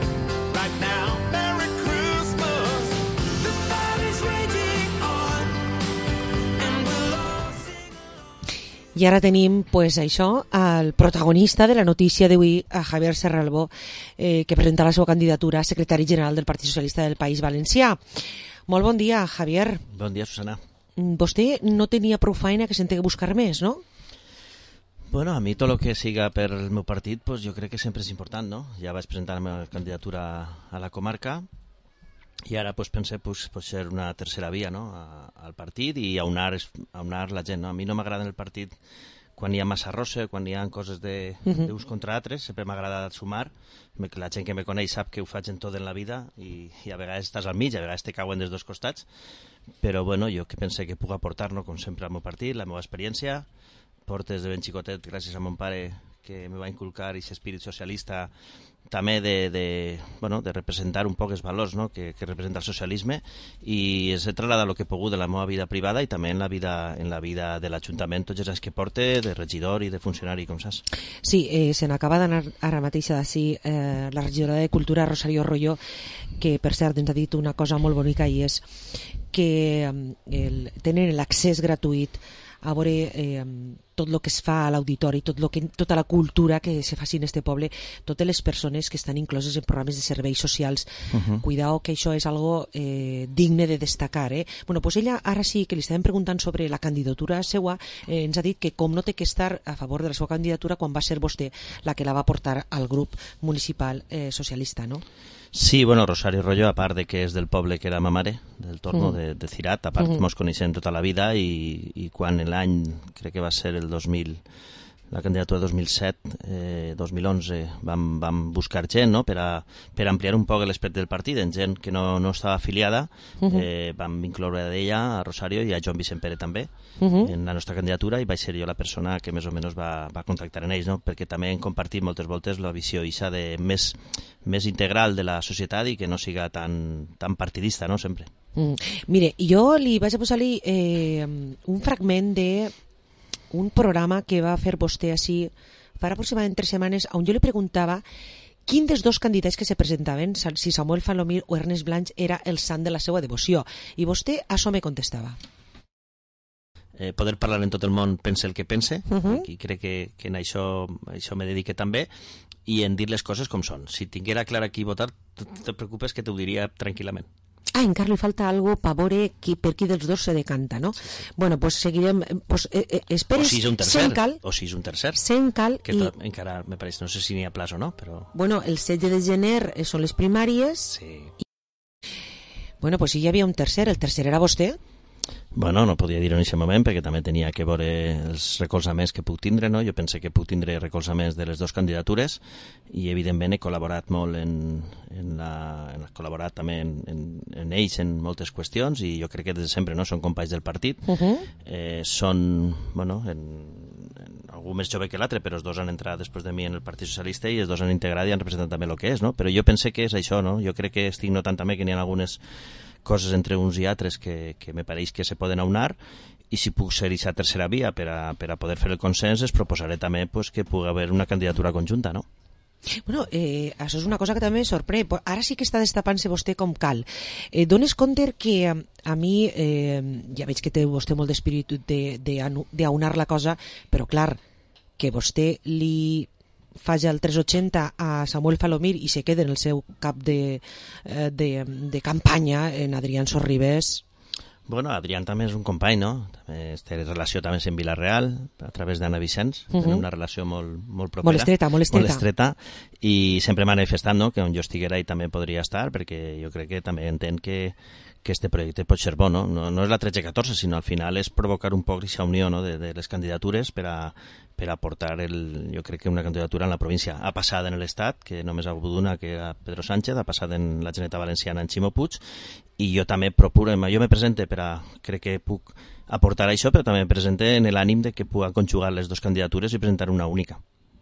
I ara tenim, pues, això, el protagonista de la notícia d'avui, a Javier Serralbó, eh, que presenta la seva candidatura a secretari general del Partit Socialista del País Valencià. Molt bon dia, Javier. Bon dia, Susana. Vostè no tenia prou feina que se'n té que buscar més, no? Bueno, a mi tot el que siga per el meu partit, pues, jo crec que sempre és important, no? Ja vaig presentar la meva candidatura a la comarca i ara pues, pensé pues, pues, ser una tercera via, no? a, al partit i aunar, aunar la gent. No? A mi no m'agrada el partit quan hi ha massa rossa, quan hi ha coses de, uh-huh. d'uns contra altres, sempre m'agrada sumar. La gent que me coneix sap que ho faig en tot en la vida i, i a vegades estàs al mig, a vegades te cauen des dos costats, però bueno, jo que pensé que puc aportar, no? Com sempre, al meu partit, la meva experiència. Portes de ben xicotet, gràcies a mon pare, que me va inculcar aquest espírit socialista, també de, de, bueno, de representar un poc els valors, no? que, que representa el socialisme, i és trasladar el que he pogut de la meva vida privada i també en la vida, en la vida de l'Ajuntament, tots els anys que porte, de regidor i de funcionari, com saps. Sí, eh, se n'acaba d'anar ara mateix d'ací eh, la regidora de Cultura, Rosario Royo, que per cert ens ha dit una cosa molt bonica, i és que eh, el, tenen l'accés gratuït a veure eh, tot el que es fa a l'auditori, tot lo que, tota la cultura que se faci en este poble, totes les persones que estan incloses en programes de serveis socials. Uh-huh. Cuidao, que això és algo eh, digne de destacar. Eh? Bueno, pues ella, ara sí que li estàvem preguntant sobre la candidatura seua, eh, ens ha dit que com no té que estar a favor de la seva candidatura quan va ser vostè la que la va portar al grup municipal eh, socialista, no? Sí, bueno, Rosario Rollo, a part de que és del poble que era ma mare, del Torno, mm. de, de Cirat, a part mm. mos coneixem tota la vida i, i quan l'any, crec que va ser el dos mil, la candidatura de dos mil set, eh, dos mil onze, vam, vam buscar gent, no?, per, a, per ampliar un poc l'esperit del partit, en gent que no, no estava afiliada, uh-huh. eh, vam incloure d'ella a Rosario i a Joan Vicent Pere també, uh-huh. en la nostra candidatura, i vaig ser jo la persona que més o menys va, va contactar en ells, no?, perquè també hem compartit moltes voltes la visió ixa de més, més integral de la societat i que no siga tan, tan partidista, no?, sempre. Mm. Mire, jo li vaig a posar-li eh, un fragment de un programa que va fer vostè així fa aproximadament tres setmanes, on jo li preguntava quin dels dos candidats que se presentaven, si Samuel Falomir o Ernest Blanch, era el sant de la seva devoció. I vostè a això me contestava. Eh, poder parlar en tot el món pense el que pense, Uh-huh. i crec que, que en això, això me dedique també, i en dir les coses com són. Si tinguera clar qui votar, no te preocupes que t'ho diria tranquil·lament. Ah, encara li falta algo per veure qui, per qui dels dos se decanta, no? Sí, sí. Bueno, pues seguirem... Pues, eh, eh, esperes, o si és un tercer, cal, o si és un tercer. Cal, que i... tot, encara, me pareix, no sé si n'hi ha plaç o no, però... Bueno, el setze de gener són les primàries. Sí. I... Bueno, pues si hi havia un tercer, el tercer era vostè? Bueno, no podia dir en aquest moment perquè també tenia que veure els recolzaments que puc tindre, no? Jo pense que puc tindre recolzaments de les dues candidatures i evidentment he col·laborat molt en, en la, he col·laborat també en, en, en ells en moltes qüestions i jo crec que des de sempre, no? Són companys del partit, uh-huh. eh, són, bueno, en, en algú més jove que l'altre, però els dos han entrat després de mi en el Partit Socialista i els dos han integrat i han representat també el que és, no? Però jo pense que és això, no? Jo crec que estic notant també que n'hi ha algunes coses entre uns i altres que, que me pareix que se poden aunar i si puc ser aquesta tercera via per a, per a poder fer el consens es proposaré també pues, que pugui haver una candidatura conjunta, no? Bueno, eh, això és una cosa que també me sorprèn. Ara sí que està destapant-se vostè com cal. Eh, dones compte que a, a mi, eh, ja veig que té vostè molt d'espírit d'aunar la cosa, però clar, que vostè li faci el tres ochenta a Samuel Falomir i se quede en el seu cap de, de, de campanya en Adrián Sorribes. Bueno, Adrián també és un company, no? També té relació també en Vila-real, a través d'Anna Vicenç, uh-huh. Tenen una relació molt, molt propera. Molt estreta, molt estreta. Molt estreta, i sempre m'ha manifestat, no?, que on jo estiguera ell també podria estar, perquè jo crec que també entenc que que este projecte pot ser bo, no? No, no és la tretze catorze, sinó al final és provocar un poc aquesta unió, no?, de, de les candidatures per a, per a portar, el, jo crec que una candidatura en la província. Ha passat en l'Estat, que només ha hagut una, que era Pedro Sánchez, ha passat en la Generalitat Valenciana en Ximo Puig, i jo també procuro, jo me presente per a, crec que puc aportar això, però també me presente en l'ànim de que puga conjugar les dues candidatures i presentar una única.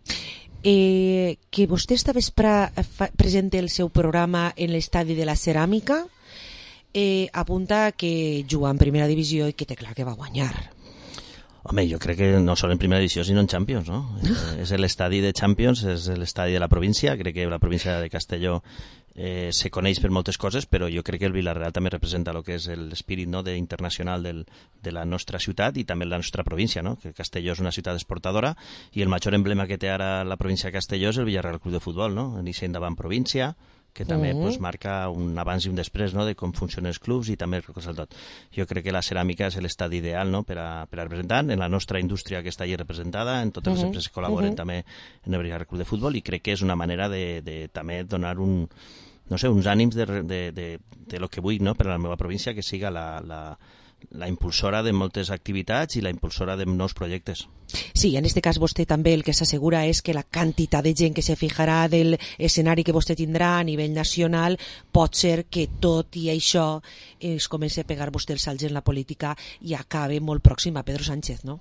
Eh, que vostè esta vespre presente el seu programa en l'estadi de la Ceràmica, Eh, apunta que juga en primera divisió i que té clar que va guanyar. Home, jo crec que no sol en primera divisió sinó en Champions, no? Eh, és l'estadi de Champions, és l'estadi de la província, crec que la província de Castelló eh, se coneix per moltes coses, però jo crec que el Vila-real també representa el que és l'espírit, no?, de, internacional del, de la nostra ciutat i també la nostra província, no? Que Castelló és una ciutat exportadora i el major emblema que té ara la província de Castelló és el Villarreal Club de Futbol, no? En Ixent davant província, que també uh-huh. pues, marca un abans i un després, no?, de com funcionen els clubs i també recolza el tot. Jo crec que la ceràmica és l'estadi ideal, no?, per a, per a representar en la nostra indústria que està allà representada, en totes uh-huh. les empreses que col·laboren uh-huh. també en el Villarreal Club de Futbol, i crec que és una manera de, de també donar un, no sé, uns ànims de, de, de, de lo que vull, no?, per a la meva província, que siga la, la, la impulsora de moltes activitats i la impulsora de nous projectes. Sí, en este cas vostè també el que s'assegura és que la quantitat de gent que se fijarà del escenari que vostè tindrà a nivell nacional pot ser que tot i això es comenci a pegar vostè els salts en la política i acabe molt pròxim a Pedro Sánchez, no?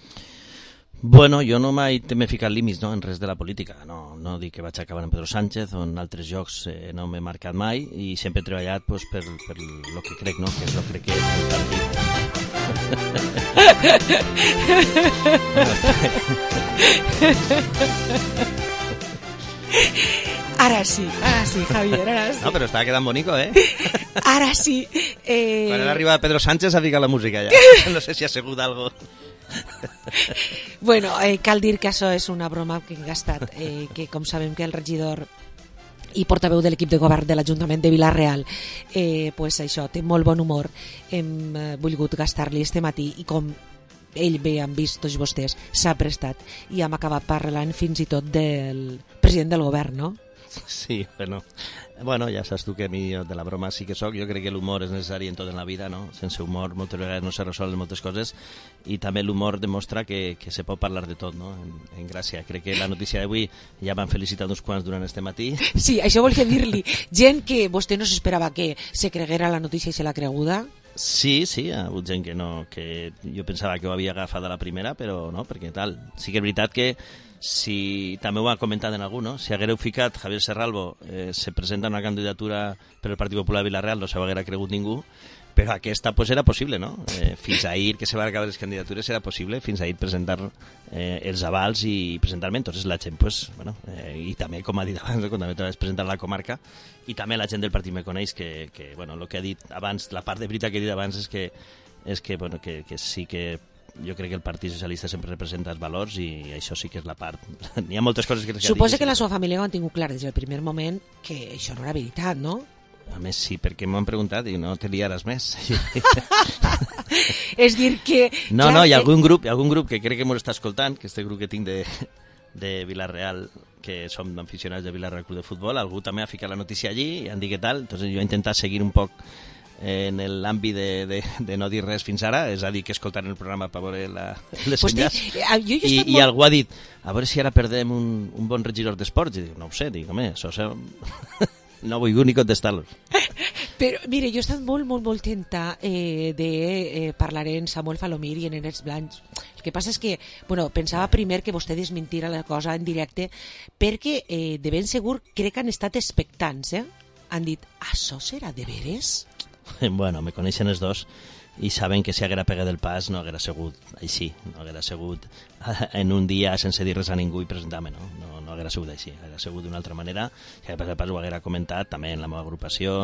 Bueno, jo no mai m'he ficat límits, no?, en res de la política. No, no dic que vaig acabar en Pedro Sánchez o en altres llocs eh, no m'he marcat mai i sempre he treballat pues, per, per lo que crec, no?, que és el que crec que és el partit. Ara sí, ara sí, Javier, ara sí. No, però estava quedant bonico, eh? Ara sí. Eh... Quan arriba Pedro Sánchez ha ficat la música ja. No sé si ha segut algo... Bueno, eh, cal dir que això és una broma que he gastat, eh, que com sabem que el regidor i portaveu de l'equip de govern de l'Ajuntament de Vila-real, eh, pues això, té molt bon humor. Hem eh, volgut gastar-li este matí i com ell bé han vist tots vostès, s'ha prestat i hem acabat parlant fins i tot del president del govern, no? Sí, bueno, bueno, ja saps tu que a mi de la broma sí que soc. Jo crec que l'humor és necessari en tot en la vida, no? Sense humor moltes vegades no se resolen moltes coses i també l'humor demostra que, que se pot parlar de tot, no? En, en gràcia. Crec que la notícia d'avui ja m'han felicitat uns quants durant este matí. Sí, això volia dir-li. Gent que vostè no s'esperava que se creguera la notícia i se l'ha creguda. Sí, sí, ha hagut gent que no, que jo pensava que ho havia agafat a la primera, però no, perquè tal. Sí que és veritat que si també ho ha comentat en algú, no? Si haguéreu ficat Javier Serralvo eh, se presenta una candidatura per el Partit Popular de Vila-real, no s'ho haguera cregut ningú, però aquesta pues, era possible, no? Eh, fins ahir que se van acabar les candidatures era possible, fins ahir presentar eh, els avals i presentar-me, entonces la gent, pues, bueno, eh, i també, com ha dit abans, quan també vas presentar la comarca, i també la gent del partit me coneix, que, que bueno, el que ha dit abans, la part de veritat que he dit abans és que, és que, bueno, que, que sí que jo crec que el Partit Socialista sempre representa els valors i això sí que és la part. N'hi ha moltes coses que... Suposa que la seva família ho han tingut clar des del primer moment que això no era veritat, no? A més, sí, perquè m'ho han preguntat i no te liaràs més. És dir que... No, no, hi ha algun grup, hi ha algun grup que crec que m'ho està escoltant, que este grup que tinc de, de Vila-real, que som aficionats de Vila-real Club de Futbol, algú també ha ficat la notícia allí i han dit què tal, entonces jo he intentat seguir un poc en l'àmbit de, de, de no dir res fins ara, és a dir, que escoltant el programa per veure la, les pues senyals. Te, I, I molt... algú ha dit, a veure si ara perdem un, un bon regidor d'esports. I dic, no ho sé, dic, home, això... això... no vull ni contestar-los. Però, mire, jo he estat molt, molt, molt tenta eh, de eh, parlar en Samuel Falomir i en Enes Blancs. El que passa és que, bueno, pensava primer que vostè desmentira la cosa en directe, perquè eh, de ben segur crec que han estat expectants, eh? Han dit, això serà de veres? Bueno, me coneixen els dos i saben que si haguera pegat el pas no haguera sigut així, no haguera sigut en un dia sense dir res a ningú i presentar-me, no? No, no haguera sigut així, haguera sigut d'una altra manera, si haguera passat el pas ho haguera comentat també en la meva agrupació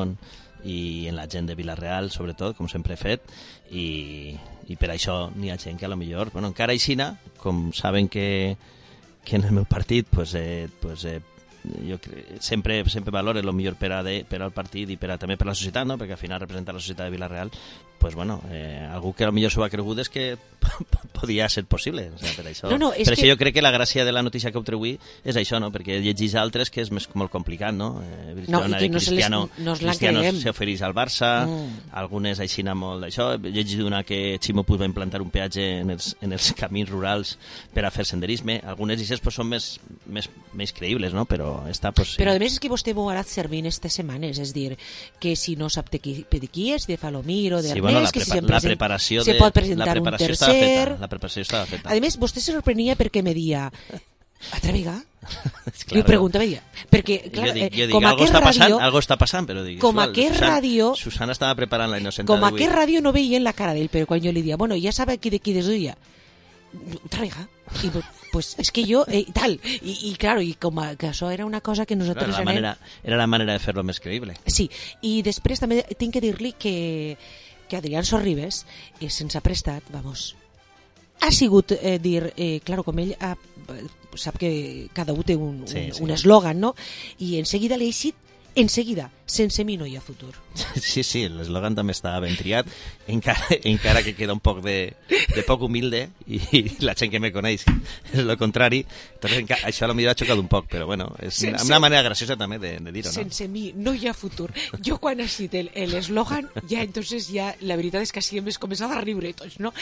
i en la gent de Vila-real, sobretot, com sempre he fet, i, i per això n'hi ha gent que a lo millor, bueno, encara aixina, com saben que, que en el meu partit, pues, eh, pues, eh, jo sempre, sempre valoro el millor per, a de, per al partit i per a, també per a la societat, no? Perquè al final representar la societat de Vila-real, pues bueno, eh, algú que potser s'ho ha cregut és que podia ser possible, o sigui, per això, no, no, per això que... jo crec que la gràcia de la notícia que heu treuï és això, no? Perquè llegís altres que és més molt complicat, no? Eh, no, i que no Cristiano, se les, no Cristiano s'oferís al Barça, mm. algunes aixina molt d'això, he llegit una que Ximo Puig va implantar un peatge en els, en els camins rurals per a fer senderisme, algunes d'aquestes pues, són més, més, més creïbles, no? Però està, pues, sí. Però a més és que vostè m'ho ha anat servint aquestes setmanes, és dir, que si no sap de qui, de qui és, de Falomir o de sí, bueno, la, que prepa si la preparació se de, pot presentar la preparació un tercer... Estava feta, la preparació estava feta. A més, vostè se sorprenia perquè me dia... Altra vegada? Claro. I ho pregunta, veia. Perquè, clar, jo dic, jo dic com algo aquest està ràdio... Passant, algo està passant, però dic... Com igual, aquest Susana, ràdio... Susana estava preparant la innocenta Com d'avui. aquest ràdio no veien la cara d'ell, però quan jo li dia, bueno, ja sabe qui de qui desduia. Traiga. I pues és que jo, eh, tal, i, i claro, i com a, que això era una cosa que nosaltres... Era la manera, era la manera de fer-lo més creïble. Sí, i després també tinc que dir-li que, que Adrián Sorribes eh, se'ns ha prestat, vamos, ha sigut eh, dir, eh, claro, com ell ha, sap que cada un té un, sí, un, sí. un eslògan, no? I en seguida l'he eixit, en seguida, sense mi no hi ha futur. Sí, sí, l'eslògan també està ben triat, encara, encara que queda un poc de, de poc humilde, i, i la gent que me coneix és el contrari, entonces encara, això a lo millor ha xocat un poc, però bueno, és sense, una manera graciosa també de, de dir-ho, no? Sense mi no hi ha futur. Jo quan he cit l'eslògan, ja entonces ja, la veritat és que així hem començat a riure tots, no?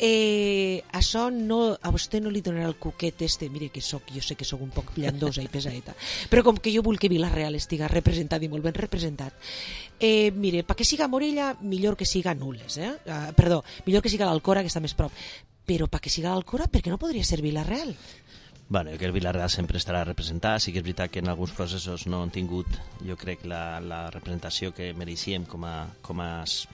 Eh, això no, a vostè no li donarà el cuquet este, mire que soc, jo sé que sóc un poc llandosa i pesadeta, però com que jo vull que Vila-real estiga representat i molt ben representat, eh, mire, perquè siga Morella millor que siga Nules, eh? Uh, perdó, millor que siga l'Alcora, que està més prop, però perquè siga l'Alcora, per què no podria ser Vila-real? Bueno, jo crec que el Vila-real sempre estarà representat, sí que és veritat que en alguns processos no han tingut, jo crec, la, la representació que mereixíem com a, com a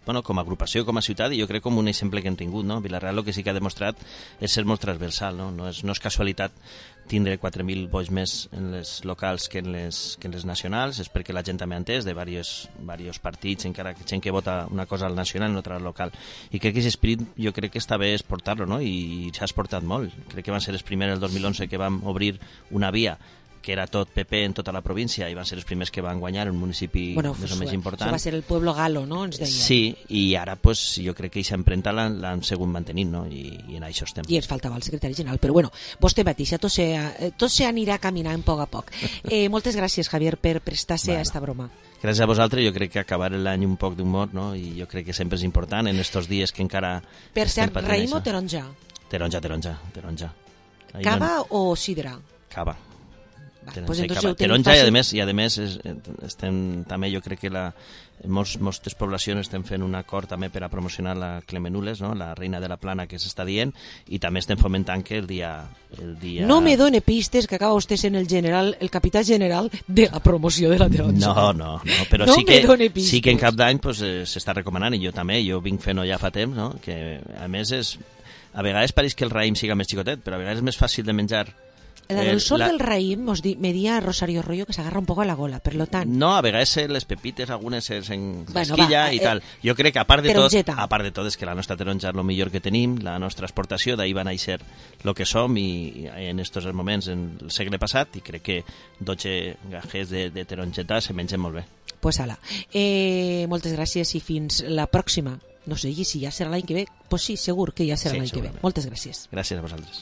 bueno, com a agrupació, com a ciutat, i jo crec com un exemple que hem tingut, no? Vila-real el que sí que ha demostrat és ser molt transversal, no? No és, no és casualitat tindre quatre mil vots més en les locals que en les, que en les nacionals, és perquè la gent també ha entès de diversos, diversos partits, encara que gent que vota una cosa al nacional i una altra al local. I crec que aquest esperit jo crec que està bé exportar-lo, no? I s'ha exportat molt. Crec que van ser els primers el dos mil onze que vam obrir una via que era tot P P en tota la província i van ser els primers que van guanyar un municipi bueno, més o més important. Això va ser el Pueblo Galo, no? Ens deia. Sí, i ara pues, jo crec que aquesta empremta l'han segut mantenint, no? I, i en això estem. I ens faltava el secretari general, però bueno, vostè mateixa, tot se, tot se anirà caminant poc a poc. Eh, moltes gràcies, Javier, per prestar-se bueno. a esta broma. Gràcies a vosaltres, jo crec que acabar l'any un poc d'humor, no? I jo crec que sempre és important en estos dies que encara... Per cert, raïm o taronja? Taronja, taronja, taronja. Cava no... o sidra? Cava. Pues taronja i a més, i a més és, estem, també jo crec que la, molts, moltes poblacions estem fent un acord també per a promocionar la Clemenules, no? La reina de la plana que s'està dient, i també estem fomentant que el dia, el dia... No me done pistes que acaba vostè sent el general, el capità general de la promoció de la taronja. No, no, no però no sí, que, pistes. sí que en cap d'any pues, s'està recomanant, i jo també, jo vinc fent-ho ja fa temps, no? Que a més és... A vegades pareix que el raïm siga més xicotet, però a vegades és més fàcil de menjar. El sol la... del raïm os di, me dia Rosario Rollo que s'agarra un poc a la gola, per lo tant... No, a vegades les pepites, algunes en bueno, l'esquilla va, i eh, tal. Jo crec que a part de taronjeta. tot, a part de tot és que la nostra taronja és el millor que tenim, la nostra exportació, d'ahir va néixer el que som i, i en estos moments, en el segle passat, i crec que dotze gajers de, de taronjeta se mengen molt bé. Pues ala. Eh, moltes gràcies i fins la pròxima. No sé si ja serà l'any que ve. Pues sí, segur que ja serà sí, l'any que ve. Moltes gràcies. Gràcies a vosaltres.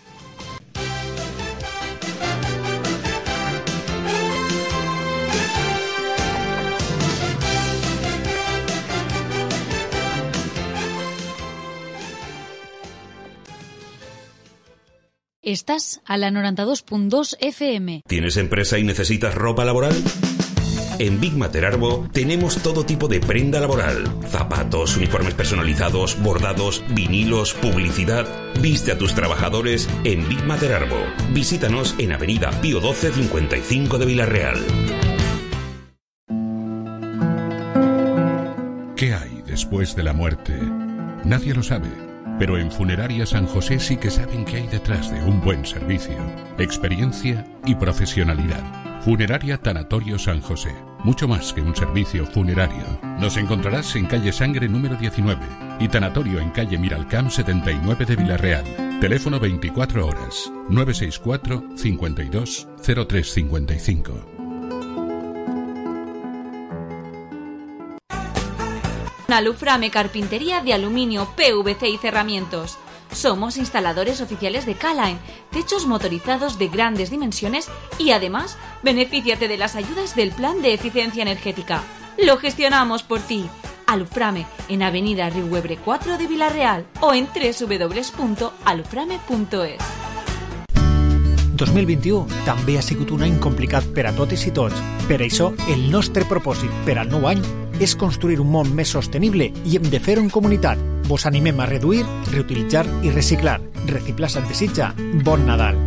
Estás a la noventa y dos punto dos F M. ¿Tienes empresa y necesitas ropa laboral? En Big Materarbo tenemos todo tipo de prenda laboral. Zapatos, uniformes personalizados, bordados, vinilos, publicidad. Viste a tus trabajadores en Big Materarbo. Visítanos en Avenida Pío doce cincuenta y cinco de Vila-real. ¿Qué hay después de la muerte? Nadie lo sabe. Pero en Funeraria San José sí que saben qué hay detrás de un buen servicio, experiencia y profesionalidad. Funeraria Tanatorio San José, mucho más que un servicio funerario. Nos encontrarás en calle Sangre número diecinueve y Tanatorio en calle Miralcamp setenta y nueve de Vila-real. Teléfono veinticuatro horas, nueve seis cuatro, cincuenta y dos, cero tres cincuenta y cinco. Aluframe Carpintería de Aluminio, P V C y Cerramientos. Somos instaladores oficiales de K-Line, techos motorizados de grandes dimensiones y además, benefíciate de las ayudas del Plan de Eficiencia Energética. Lo gestionamos por ti. Aluframe, en Avenida Riuebre cuatro de Vila-real o en doble u doble u doble u punto aluframe punto es. dos mil vint-i-u també ha sigut un any complicat per a totes i tots. Per això, el nostre propòsit per al nou any és construir un món més sostenible i hem de fer-ho en comunitat. Vos animem a reduir, reutilitzar i reciclar. Reciclar se't desitja. Bon Nadal.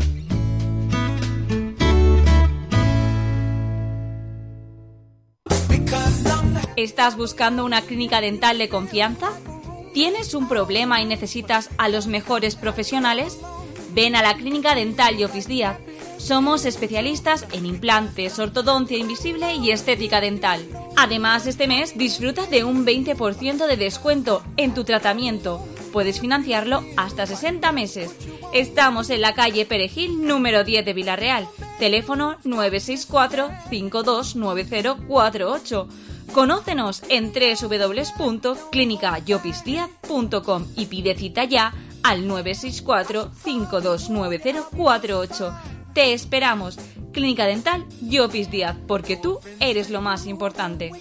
¿Estás buscando una clínica dental de confianza? ¿Tienes un problema y necesitas a los mejores profesionales? Ven a la Clínica Dental Llopis Díaz. Somos especialistas en implantes, ortodoncia invisible y estética dental. Además, este mes disfruta de un veinte por ciento de descuento en tu tratamiento. Puedes financiarlo hasta sesenta meses. Estamos en la calle Perejil, número diez de Vila-real. Teléfono nueve seis cuatro, cinco dos nueve cero cuatro ocho. Conócenos en doble u doble u doble u punto clínica llopis díaz punto com y pide cita ya al nueve seis cuatro, cinco dos nueve cero cuatro ocho. Te esperamos. Clínica Dental Llopis Díaz, porque tú eres lo más importante.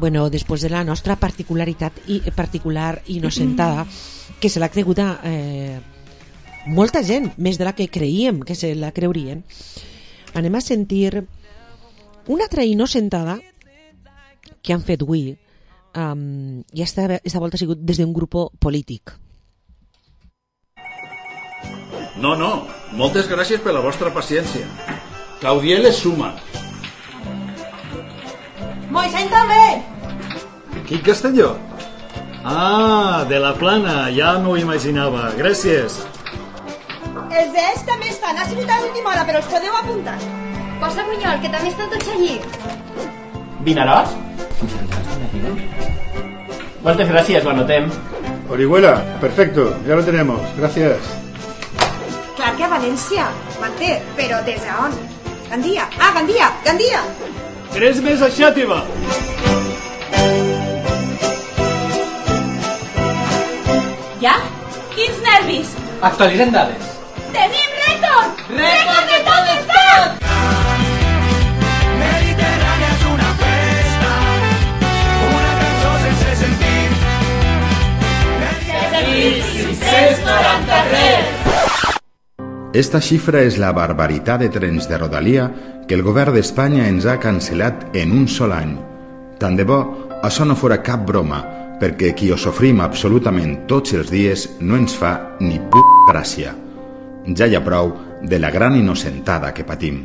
bueno, després de la nostra particularitat i particular innocentada, que se l'ha creguda eh, molta gent, més de la que creíem que se la creurien, anem a sentir una altra innocentada que han fet avui, um, i esta, esta volta ha sigut des d'un grup polític. No, no, moltes gràcies per la vostra paciència. Claudiel es suma. Moisés també! Quin Castelló? Ah, de la Plana, ja m'ho imaginava. Gràcies. Els d'ells també estan. Ha sigut a l'última hora, però us podeu apuntar. Posa Bunyol, que també estan tots allí. ¿Vinaròs? Moltes gràcies, lo anotem. Orihuela, perfecto, ya lo tenemos. Gracias. Clar que a València, Manté, però des d'on? Gandia, ah, Gandia, Gandia! Tres més a Xàtiva. Ja? Quins nervis! Actualitzem dades. Tenim rècord! Rècord de tot estat! Mediterránea es una festa, una cançó sense sentir. set mil cinc-cents noranta-tres. Esta xifra és la barbaritat de trens de Rodalia que el govern d'Espanya ens ha cancel·lat en un sol any. Tant de bo, això no fora cap broma, perquè qui ho sofrim absolutament tots els dies no ens fa ni p*** gràcia. Ja hi ha prou de la gran innocentada que patim.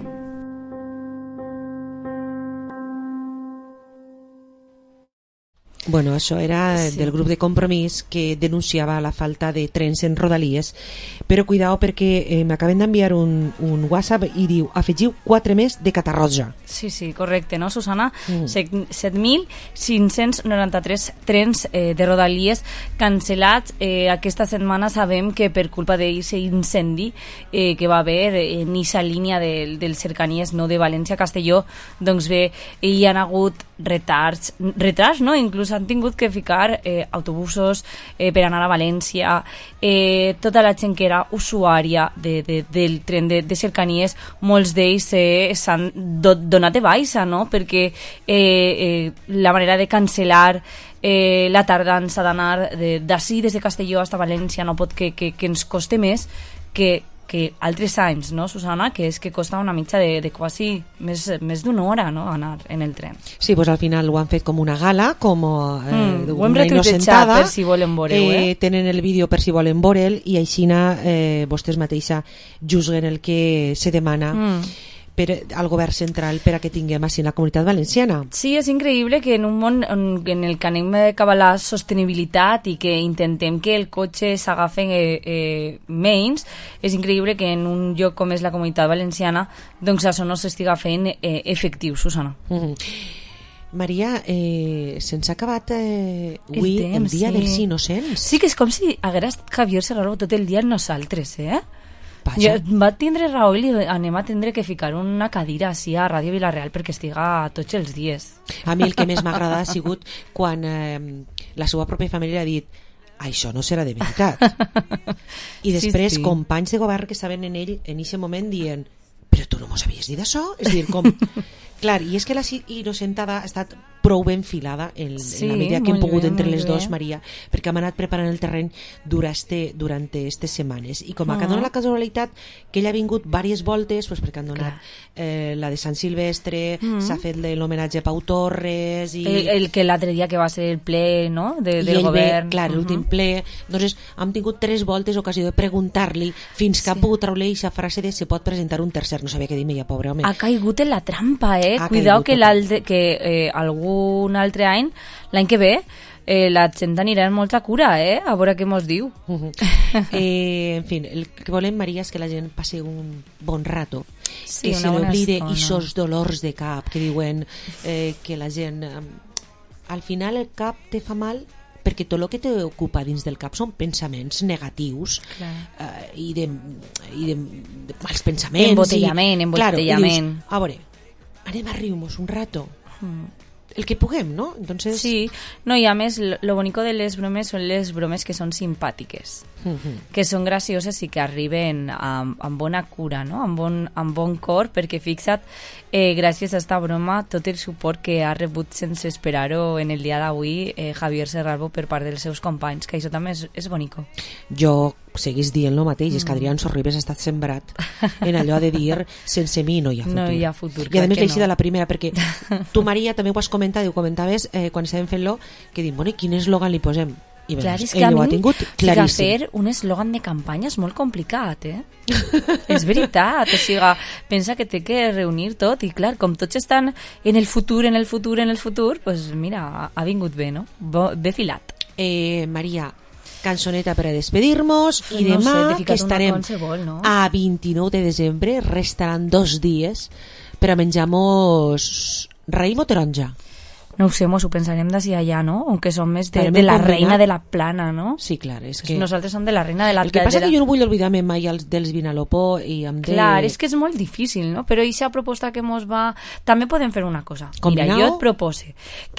Bueno, això era Sí. del grup de Compromís que denunciava la falta de trens en Rodalies, però cuidao perquè eh, m'acaben d'enviar un, un WhatsApp i diu, afegiu quatre més de Catarroja. Sí, sí, correcte, no, Susana? Mm. set mil cinc-cents noranta-tres trens eh, de Rodalies cancel·lats. Eh, aquesta setmana sabem que per culpa d'aquest incendi eh, que va haver en aquesta línia del, del Cercanies, no, de València-Castelló, doncs bé, hi han hagut retards, retards, no? Inclús han tingut que ficar eh, autobusos eh, per anar a València. Eh, tota la gent que era usuària de, de, del tren de, de Cercanies, molts d'ells eh, s'han do, donat de baixa, no? Perquè eh, eh, la manera de cancel·lar eh, la tardança d'anar d'ací des de Castelló fins a València no pot que, que, que ens coste més que que altres anys, no, Susana? Que és que costa una mitja de, de quasi més, més d'una hora, no?, anar en el tren. Sí, pues al final ho han fet com una gala, com eh, Mm, ho hem una retuitejat innocentada. per si volen veure-ho, eh? Tenen el vídeo per si volen veure'l i aixina eh, vostès mateixa juzguen el que se demana Mm. per, al govern central per a que tinguem així la comunitat valenciana. Sí, és increïble que en un món en, en el que anem cap a la sostenibilitat i que intentem que el cotxe s'agafi eh, eh, menys, és increïble que en un lloc com és la comunitat valenciana doncs això no s'estiga fent eh, efectiu, Susana. Mm -hmm. Maria, eh, se'ns ha acabat eh, avui el, temps, el dia sí. dels innocents. Sí, que és com si hagués estat Javier Serrano tot el dia amb nosaltres, eh? Vaja. Ja, va tindre raó i anem a tindre que ficar una cadira així a Ràdio Vilareal perquè estiga tots els dies. A mi el que més m'agrada ha sigut quan eh, la seva pròpia família ha dit això no serà de veritat. I després Sí, sí. companys de govern que estaven en ell en aquest moment dient però tu no mos havies dit això? És a dir, com... Clar, i és que la innocentada ha estat prou ben filada en, Sí, en la medida que hem molt pogut bé, entre molt les bé. dos, Maria, perquè hem anat preparant el terreny durant este, durant aquestes setmanes. I com a Ah. que dona la casualitat que ell ha vingut diverses voltes, pues perquè han donat eh, la de Sant Silvestre, Mm. s'ha fet l'homenatge a Pau Torres... I... El, el que l'altre dia que va ser el ple, no?, de, I del ell govern. ve, clar, l'últim Mhm. ple. Doncs hem tingut tres voltes ocasió de preguntar-li fins que ha pogut treure aquesta frase de se pot presentar un tercer. No sabia què dir-me, ja, pobre home. Ha caigut en la trampa, eh? Ha Cuidao caigut que, total. l'altre, que eh, algun altre any, l'any que ve, eh, la gent anirà amb molta cura, eh? A veure què mos diu. eh, en fi, el que volem, Maria, és que la gent passi un bon rato, Sí, que una se bona n'oblide estona. aquests dolors de cap que diuen eh, que la gent eh, al final el cap te fa mal perquè tot el que t'ocupa dins del cap són pensaments negatius eh, i, de, i de, de mals pensaments Embotellament, i, embotellament. Claro, i dius, a veure, anem a riure-nos un rato. Mm. el que puguem, no? Entonces... Sí, no, i a més, lo, lo bonico de les bromes són les bromes que són simpàtiques, Mhm. que són gracioses i que arriben amb, amb bona cura, no? amb, bon, amb bon cor, perquè fixa't, eh, gràcies a esta broma, tot el suport que ha rebut sense esperar-ho en el dia d'avui eh, Javier Serralbo per part dels seus companys, que això també és, és bonico. Jo seguís dient el mateix, és que Mm. Adrián Sorribes ha estat sembrat en allò de dir sense mi no hi ha futur. No hi ha futur, I a clar més que l'eixida no. de la primera, perquè tu, Maria, també ho has comentat i ho comentaves eh, quan estàvem fent-lo, que dic, bueno, i quin eslògan li posem? I Clar, veus, és que ell a ho ha mi tingut fica, claríssim. fer un eslògan de campanya és molt complicat, eh? És veritat, o sigui, pensa que té que reunir tot i clar, com tots estan en el futur, en el futur, en el futur, pues mira, ha, ha vingut bé, no? Bo, bé filat. Eh, Maria, cançoneta per a despedir-nos i No sé, demà t'he que ficat una estarem qualsevol, no? a vint-i-nou de desembre, restaran dos dies per a menjar-nos raïm o taronja. No ho sé, mos ho pensarem d'ací allà, no? Aunque som més de, Estarem de la combinat. reina de la plana, no? Sí, clar, és que... Nosaltres som de la reina de la El que passa de la... que jo no vull oblidar-me mai els, dels Vinalopó i em de... Clar, és que és molt difícil, no? Però aquesta proposta que mos va... També podem fer una cosa. Combinau? Mira, jo et propose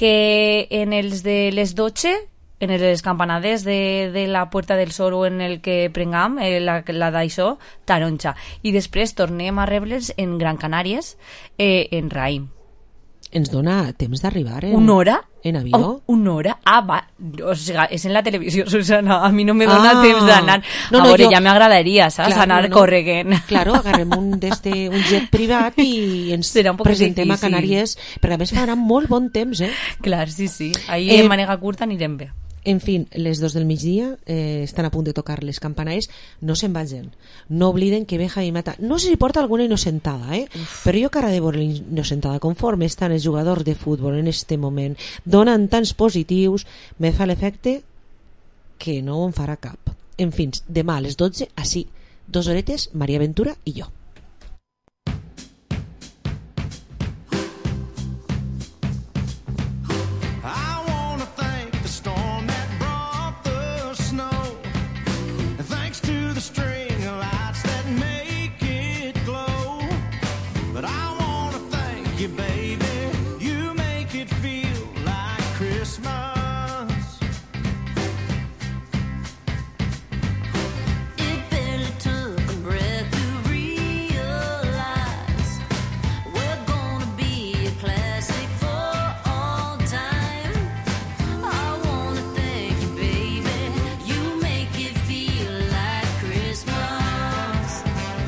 que en els de les dotze, en les campanades de, de la Puerta del Sol o en el que prengam, eh, la, la d'això, taronja. I després tornem a rebre'ls en Gran Canàries, eh, en raïm. Ens dona temps d'arribar en... Una hora? En avió? Oh, una hora? Ah, va. O sigui, és en la televisió, Susana. A mi no me dona Ah. temps d'anar. No, no, a veure, jo- ja m'agradaria, saps? Clar, anar no, no. correguent. Claro, agarrem un, d'este, un jet privat i ens Serà un poc presentem a difícil. Canàries, perquè a més farà molt bon temps, eh? Clar, sí, sí. Ahí Eh, en manega curta anirem bé. En fin, les dos del migdia eh, estan a punt de tocar les campanades, no se'n vagin, no obliden que ve Javi Mata, no sé si porta alguna innocentada, eh? però jo cara de veure l'innocentada, conforme estan els jugadors de futbol en este moment, donen tants positius, me fa l'efecte que no en farà cap. En fi, demà a les dotze, així, dos horetes, Maria Ventura i jo. I wanna thank the storm that brought the snow. And thanks to the string of lights that make it glow. But I wanna thank you, baby. You make it feel like Christmas. It barely took a breath to realize we're gonna be a classic for all time. I wanna thank you, baby. You make it feel like Christmas.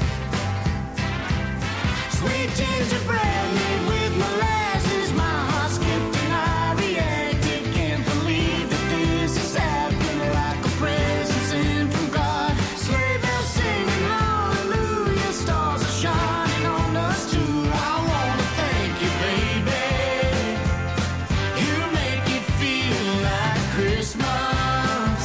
Sweet gingerbread made with molasses. My heart skipped and I reacted. Can't believe that this is happening, like a present sent from God. Sleigh bells singing hallelujah. Stars are shining on us too. I wanna thank you, baby. You make it feel like Christmas.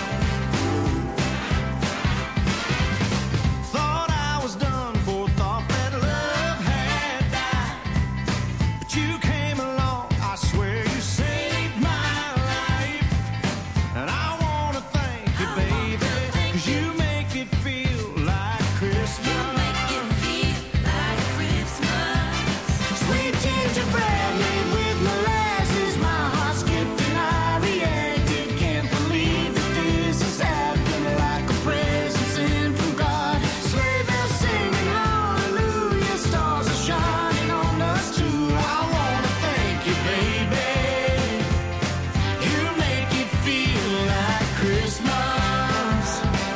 Thought I was done for, thought that love had died. But you came along, I swear you saved my life. And I wanna thank you, baby, 'cause you make it feel like Christmas. You make it feel like Christmas. Sweet gingerbread made with molasses. My heart skipped and I reacted. Can't believe that this is happening, like a present sent from God. Sleigh bells singing hallelujah. Stars are shining on us too. I wanna thank you, baby. You make it feel like Christmas.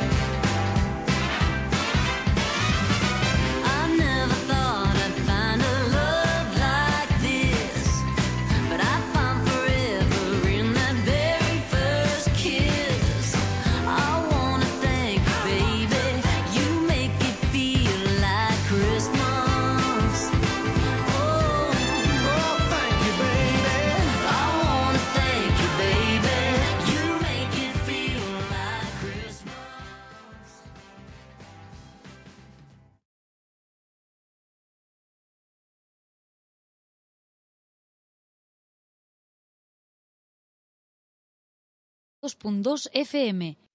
I never thought I'd find a love like this, but I found forever in that very first kiss. I wanna thank you, baby. You make it feel like Christmas. Oh, oh, thank you, baby. I wanna thank you, baby. You make it feel like Christmas. dos punto dos F M.